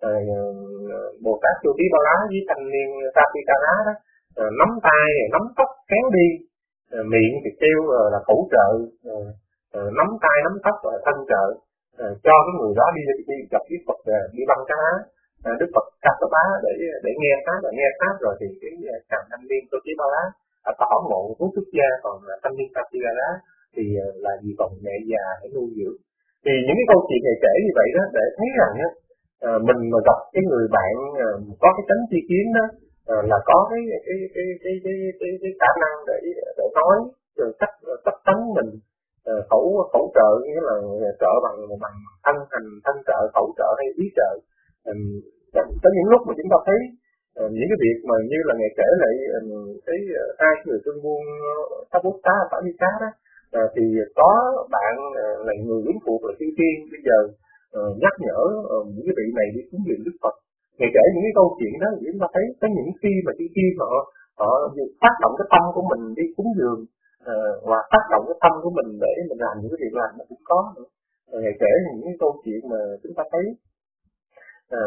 Bồ Tát Chô Tí Ba Lá với thanh niên Satikara đó, nắm tay nắm tóc kéo đi, miệng thì kêu là hỗ trợ, nắm tay nắm tóc là thân trợ, cho cái người đó đi đi gặp Đức Phật, đi băng cá Đức Phật Kassapa để để nghe pháp, và nghe pháp rồi thì cái chàng thanh niên Chô Tí Ba Lá tỏ ngộ thú xuất gia, còn thanh niên Satikara thì là gì còn mẹ già để nuôi dưỡng. Thì những cái câu chuyện này kể như vậy đó để thấy rằng á, à, mình mà gặp cái người bạn à, có cái chánh tri kiến đó, à, là có cái cái cái cái cái cái, cái, cái khả năng để để nói rồi cách cách tấn mình, à, khẩu khẩu trợ, nghĩa là trợ bằng bằng thân hành thân trợ, khẩu trợ hay ý trợ. À, có những lúc mà chúng ta thấy à, những cái việc mà như là ngày kể lại à, cái hai người tương buôn sắp bút tá phải đi cá đó. À, thì có bạn à, là người lính thuộc là chư thiên bây giờ à, nhắc nhở à, những cái vị này đi cúng dường Đức Phật. Ngày kể những cái câu chuyện đó chúng ta thấy có những khi mà chư thiên họ họ phát động cái tâm của mình đi cúng dường, à, và phát động cái tâm của mình để mình làm những cái việc làm nó cũng có nữa. À, ngày kể những cái câu chuyện mà chúng ta thấy à,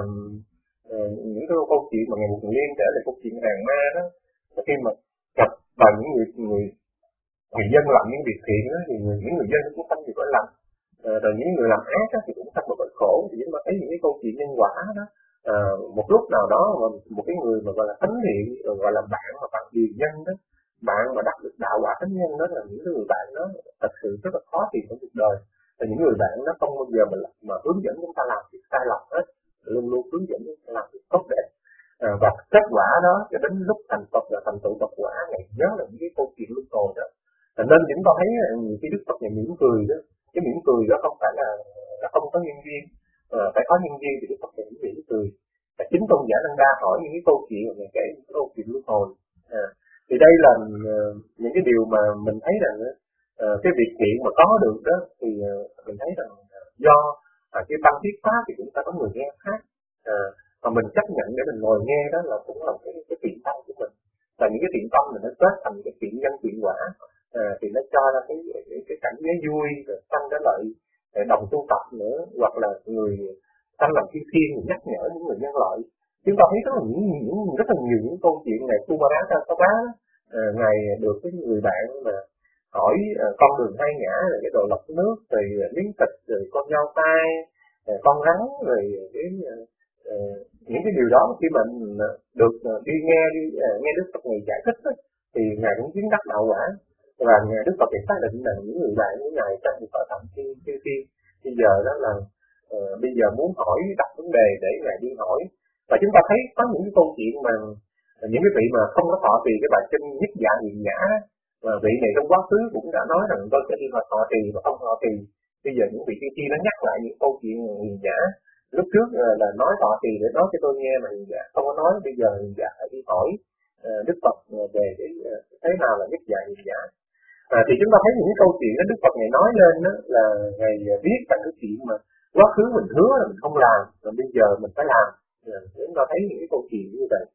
à, những cái câu chuyện mà ngày một liên kể là câu chuyện hàng ma đó, khi mà gặp và những người người người dân làm những việc thiện đó, thì người, những người dân cũng không được có lành, à, rồi những người làm ác đó, thì cũng không được có khổ. Thì chúng ta thấy những cái câu chuyện nhân quả đó, à, một lúc nào đó mà một cái người mà gọi là thánh thiện, rồi gọi là bạn mà bạn điền nhân đó, bạn mà đắc được đạo quả thánh nhân đó, là những người bạn đó thật sự rất là khó tìm trong cuộc đời. Và những người bạn đó không bao giờ mà mà hướng dẫn chúng ta làm việc sai lầm hết, luôn luôn hướng dẫn chúng ta làm việc tốt đẹp. À, và kết quả đó cho đến lúc thành Phật là thành tựu Phật quả, ngày nhớ là những cái câu chuyện luân hồi đó. Nên chúng ta thấy nhiều khi Đức Phật này mỉm cười đó, cái mỉm cười đó không phải là là không có nhân duyên, à, phải có nhân duyên thì Đức Phật này mỉm cười. Và chính tôn giả Nanda hỏi những cái câu chuyện mà kể những cái câu chuyện luân hồi. À, thì đây là uh, những cái điều mà mình thấy rằng uh, cái việc thiện mà có được đó thì uh, mình thấy rằng uh, do uh, cái tâm thuyết pháp thì chúng ta có người nghe pháp, uh, mà mình chấp nhận để mình ngồi nghe đó là cũng là cái cái thiện tâm của mình. Và những cái thiện tâm mình nó kết thành cái thiện nhân thiện quả. À, thì nó cho ra cái, cái, cái cảnh giới vui, rồi tăng cái lợi đồng tu tập nữa, hoặc là người tăng làm thiên thiên nhắc nhở những người nhân loại. Chúng ta thấy rất là những, những rất là nhiều những câu chuyện này. Kumarasasapa à, ngày được cái người bạn mà hỏi à, con đường hai ngã, rồi cái đồ lọc nước, rồi miếng thịt, rồi con dao tay, rồi con rắn, rồi cái à, những cái điều đó khi mình được à, đi nghe đi à, nghe Đức Phật ngày giải thích đó, thì ngài cũng chứng đắc đạo quả. Và Đức Phật xác định là những người bạn của ngài trong một cõi thầm thiên thiên thiên bây giờ đó là uh, bây giờ muốn hỏi đặt vấn đề để ngài đi hỏi. Và chúng ta thấy có những cái câu chuyện mà những cái vị mà không có thọ trì cái bài kinh nhất dạ nhị nhã, mà vị này trong quá khứ cũng đã nói rằng tôi sẽ đi mà thọ trì và không thọ trì. Bây giờ những vị tiên tri nó nhắc lại những câu chuyện nhị nhã lúc trước uh, là nói thọ trì để nói cho tôi nghe, mà nhị nhã không có nói, bây giờ nhị nhã phải đi hỏi uh, Đức Phật về cái uh, thế nào là nhất dạ nhị nhã. À, thì chúng ta thấy những cái câu chuyện đó Đức Phật ngày nói lên đó là ngày biết rằng cái chuyện mà quá khứ mình hứa là mình không làm, mà bây giờ mình phải làm. À, chúng ta thấy những cái câu chuyện như vậy.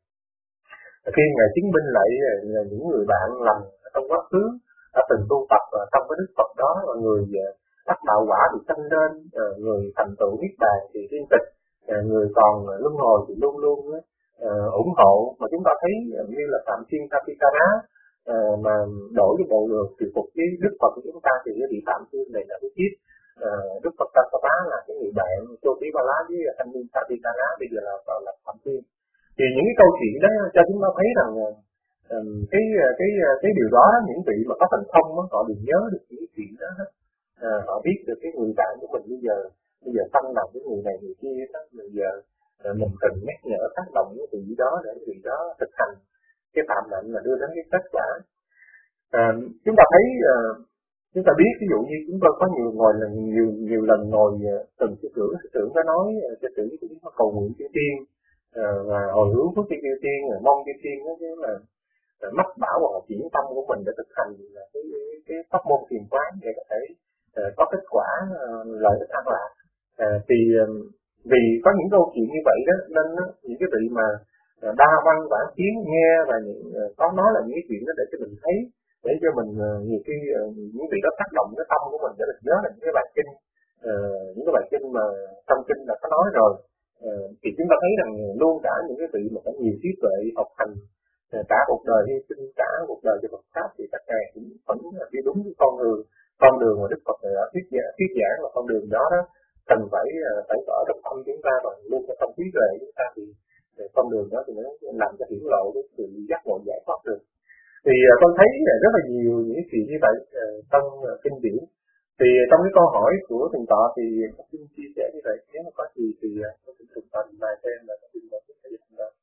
À, khi ngài chứng minh lại là những người bạn lành trong quá khứ đã từng tu tập trong cái Đức Phật đó, và người đắc đạo quả thì sanh lên, à, người thành tựu niết bàn thì viên tịch, à, người còn luân hồi thì luôn luôn à, ủng hộ. Mà chúng ta thấy như là Phạm Thiên Satikara À, mà đổi cái bộ đường thì phục với Đức Phật của chúng ta thì cái vị Phạm Thiên này là cái kiếp à, Đức Phật Kassapa là cái người bạn Chô Tí Ba Lá với thanh niên Satikara bây giờ là là Phạm Thiên. Thì những cái câu chuyện đó cho chúng ta thấy rằng um, cái cái cái điều đó những vị mà có thành thông đó, họ đều nhớ được những cái chuyện đó, à, họ biết được cái người bạn của mình bây giờ bây giờ tâm lòng cái người này người kia đó, bây giờ mình cần nhắc nhở tác động cái từ đó để từ đó thực hành cái phạm hạnh là đưa đến cái kết quả. À, chúng ta thấy à, chúng ta biết ví dụ như chúng tôi có nhiều ngồi lần nhiều nhiều lần ngồi từng sư trưởng sư trưởng có nói sư trưởng cũng có cầu nguyện chư tiên à, và hồi hướng với chư tiên mong chư tiên đó chứ là mách bảo và chuyển tâm của mình để thực hành là cái cái pháp môn thiền quán để có thể uh, có kết quả uh, lợi ích an lạc. Uh, thì uh, vì có những câu chuyện như vậy đó nên uh, những cái vị mà uh, đa văn bản kiến nghe và những uh, có nói là những cái chuyện đó để cho mình thấy, để cho mình uh, nhiều khi uh, những vị đó tác động cái tâm của mình để mình nhớ là những cái bài kinh uh, những cái bài kinh mà trong kinh là có nói rồi. Uh, thì chúng ta thấy rằng luôn cả những cái vị mà có nhiều trí tuệ học hành cả cuộc đời hy sinh cả cuộc đời cho Phật pháp thì các ngài cũng vẫn đi đúng cái con đường con đường mà Đức Phật đã thuyết giảng thuyết giảng là con đường đó đó cần phải phải ở trong tâm chúng ta và luôn có tâm trí tuệ chúng ta thì con đường đó thì nó làm cho hiển lộ cái sự giác ngộ giải thoát được. Thì con thấy rất là nhiều những chuyện như vậy trong kinh điển. Thì trong cái câu hỏi của thượng tọa thì con xin chia sẻ như vậy, nếu mà có gì thì con xin thượng tọa bài xem là con xin một cái thể dục đó.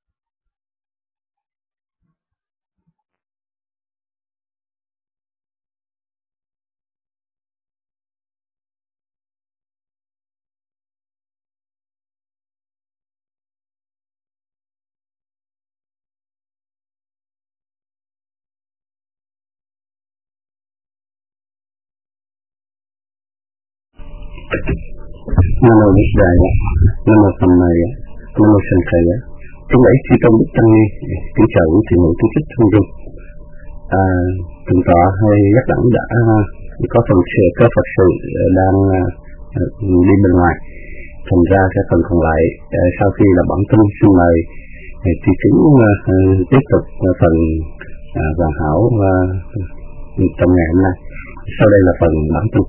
Nam mô Bích Đại, Nam mô Tham Mày, Nam mô Sanh Khởi. Kính lễ chư tôn đức tăng ni, kính chào quý thiện hữu trí thức thông dung. À, thượng tọa hay giác đẳng đã có phần có Phật sự đang đi bên ngoài, thành ra cái phần còn lại sau khi là bản tin xin mời thì kính tiếp tục phần hoàn hảo trong ngày hôm nay. Sau đây là phần bản tin.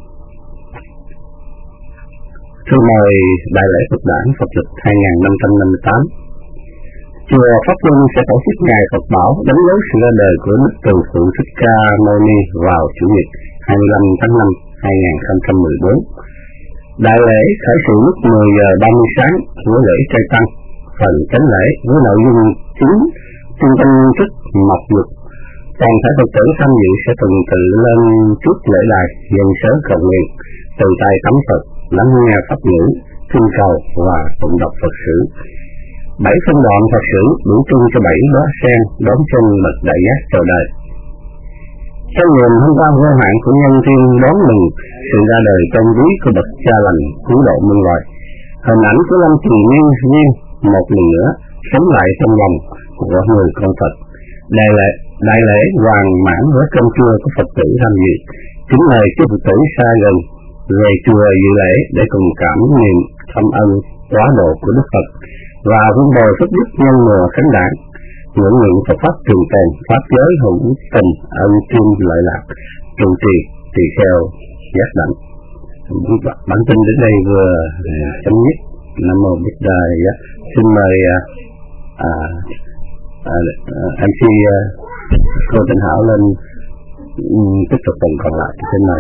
Thưa mời Đại lễ Phật đản Phật lịch hai nghìn năm trăm năm mươi tám. Chùa Pháp Luân sẽ tổ chức ngày Phật Bảo đánh dấu sự ra đời của Đức Từ Phụ Thích Ca Mâu Ni vào Chủ nhật hai mươi lăm tháng năm hai nghìn không trăm mười bốn. Đại lễ khởi sự lúc mười giờ ba mươi sáng của lễ trai tăng. Phần chánh lễ với nội dung chính trung tâm thức mộc dục. Toàn thể Phật tử tham dự sẽ tuần tự lên trước lễ đài dân sớ cầu nguyện, từ tay tắm Phật, lắng nghe pháp ngữ, kinh cầu và tụng đọc Phật sử. Bảy phân đoạn Phật sử đủ chung cho bảy đóa sen đón chân bậc đại giác chào đời. Trong niềm hân hoan vô hạn của nhân thiên đón mừng sự ra đời tôn quý của bậc cha lành cứu độ muôn loài, hình ảnh của Lâm Trì Nguyên Viên một lần nữa sống lại trong lòng của người con Phật. Đại lễ đại lễ hoàn mãn với cơm trưa của Phật tử tham dự. Kính mời các Phật tử xa gần về chùa dự lễ để cùng cảm niệm thâm ân quá độ của Đức Phật và vun bồi phước đức nhân mùa khánh đản, ngưỡng nguyện Phật pháp trường tồn, pháp giới hữu tình ân chung lợi lạc, trụ trì tỳ kheo giác đảnh. Bản tin đến đây vừa chấm dứt. Nam mô Bích Đại. Xin mời à, à, à, em xê à, cô Tịnh Hảo lên tiếp tục phần còn lại. Xin mời.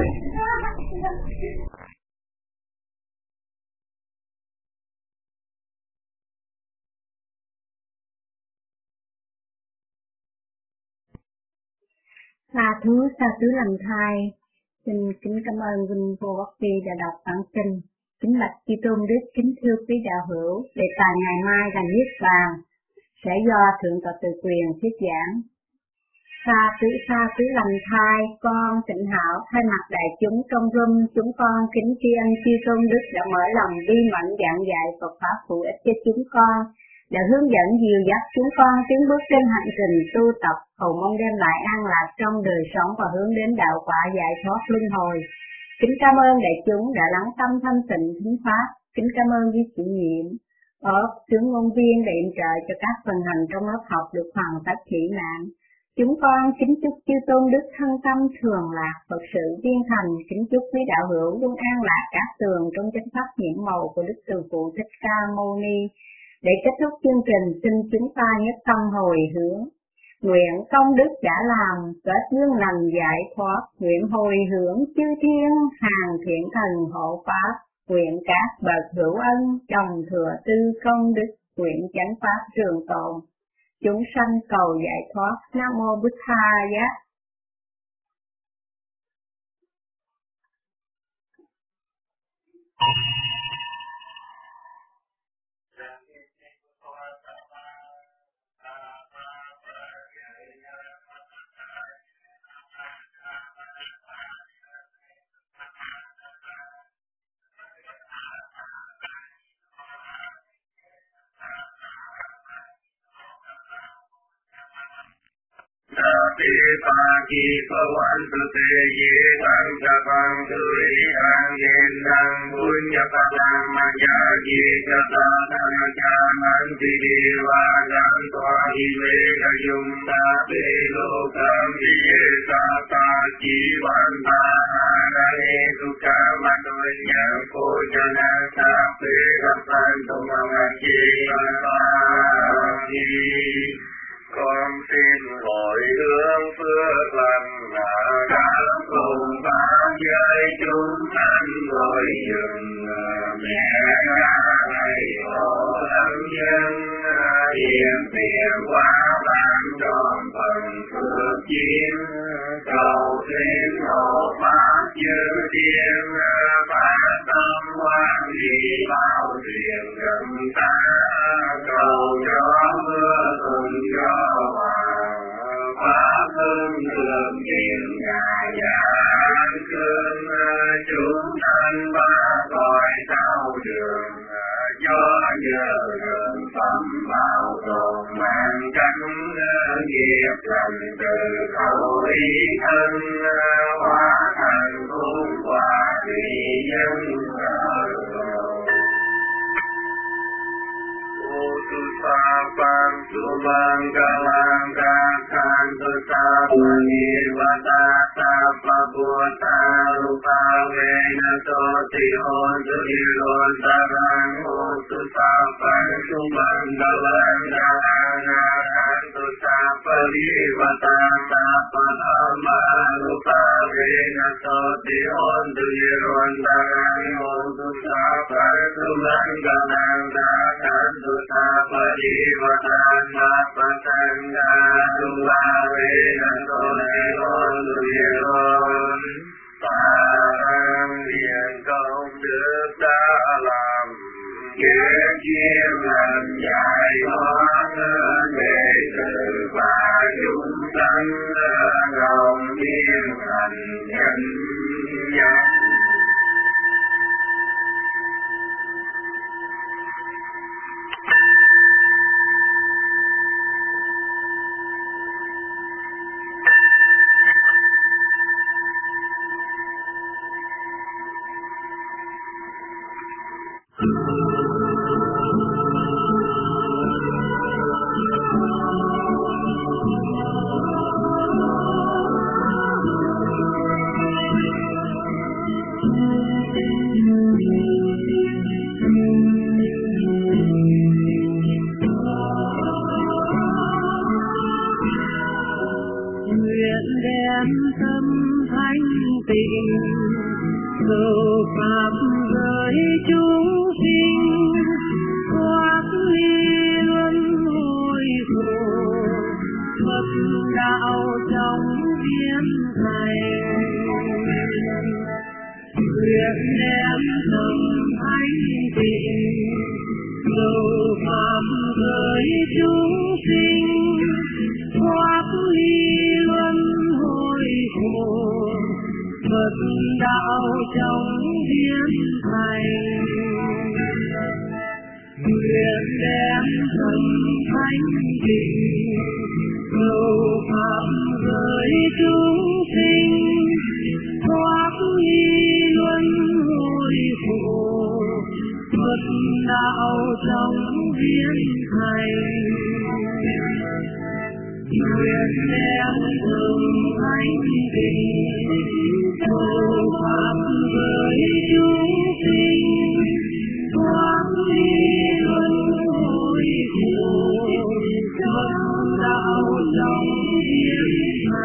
Sa thú sa tứ làm thai. Xin kính cảm ơn Vinh Vô Bắc Phi đã đọc bản kinh. Kính bạch chư tôn đức, kính thưa quý đạo hữu, đề tài ngày mai là niết bàn sẽ do thượng tọa Từ Quyền thuyết giảng. Sa tứ sa tứ làm thai, con Tịnh Hảo thay mặt đại chúng trong room, chúng con kính tri ân chư tôn đức đã mở lòng đi mạnh giảng dạy Phật pháp hữu ích cho chúng con, đã hướng dẫn dìu dắt chúng con tiến bước trên hành trình tu tập, cầu mong đem lại an lạc trong đời sống và hướng đến đạo quả giải thoát luân hồi. Kính cảm ơn đại chúng đã lắng tâm thanh tịnh thính pháp. Kính cảm ơn quý chủ nhiệm ở tướng ngôn viên để yểm trợ cho các phần hành trong lớp học được hoàn tất kỹ nạn. Chúng con kính chúc chư tôn đức thân tâm thường lạc, Phật sự viên thành. Kính chúc quý đạo hữu luôn an lạc các tường trong chánh pháp nhiễm màu của Đức Từ Phụ Thích Ca Mâu Ni. Để kết thúc chương trình, xin chúng ta nhất tâm hồi hướng. Nguyện công đức đã làm, kết duyên lành giải thoát. Nguyện hồi hướng chư thiên, hàng thiện thần hộ pháp. Nguyện các bậc hữu ân, đồng thừa tư công đức, nguyện chánh pháp trường tồn, chúng sanh cầu giải thoát. Nam mô Bụt Tha Giá. Ti pa ki pa wan tu te ye tang ca pang tu ri ang yen nang punya padang manja ki kata tang ca nan ti di wa yang tua hi me ka yung ta te lo kam di ye sa ta ki wan ta ra ne tu ka ma tu yang ko jana sa pe ka san tu ma ma ki ta ki. Con xin hồi hướng phước lành đã cùng bác với chúng sanh rồi dừng mẹ ngày khổ lâm nhân hiện tiền quá ban tròn phần phước chiến cầu xin hộ pháp chư thiên phát tâm quan đi bao thuyền gần ta cầu cho mưa thuận cho pháp hương đường tiền nhà giảng cương chúng sanh ba cõi sao đường cho nhờ đường phẩm bảo tồn mang cánh nghiệp lành từ khẩu ý thân hóa thành cung quả thủy nhân tu sa pan tu bang galang ga kan tu sa pani vata sa pa buata rupa vena to ti on tu iron tarang tu sa pan tu bang galang ga kan tu sa pani vata sa pa dhamma rupa vena to ti on tu iron tarang tu sa pan tu bang galang ga kan tu sa Pari Vatana Patanga Dua Veda Tone Oluyeron Parang Điện Công Đức đã làm Kế chiêm làm giải thoát Đệ tử và chúng sanh Lòng thiên thành nhân nhân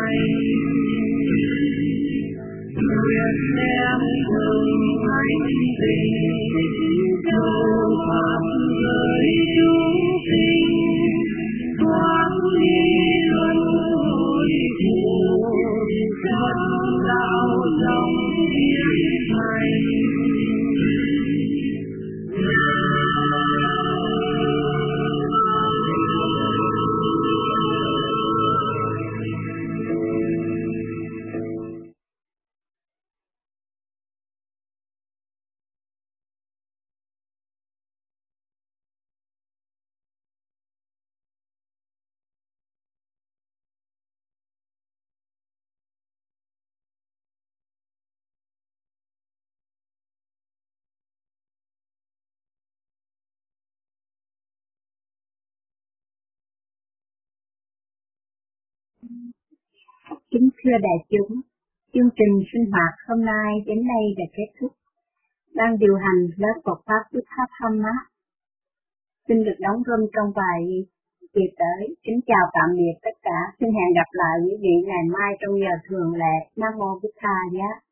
Nguyện đem thường thánh Kính thưa đại chúng, chương trình sinh hoạt hôm nay đến đây đã kết thúc. Ban điều hành lớp Phật Pháp Buddha Dhamma xin được đóng room trong vài kỳ tới. Kính chào tạm biệt tất cả. Xin hẹn gặp lại quý vị ngày mai trong giờ thường lệ. Nam mô Bụt Thầy.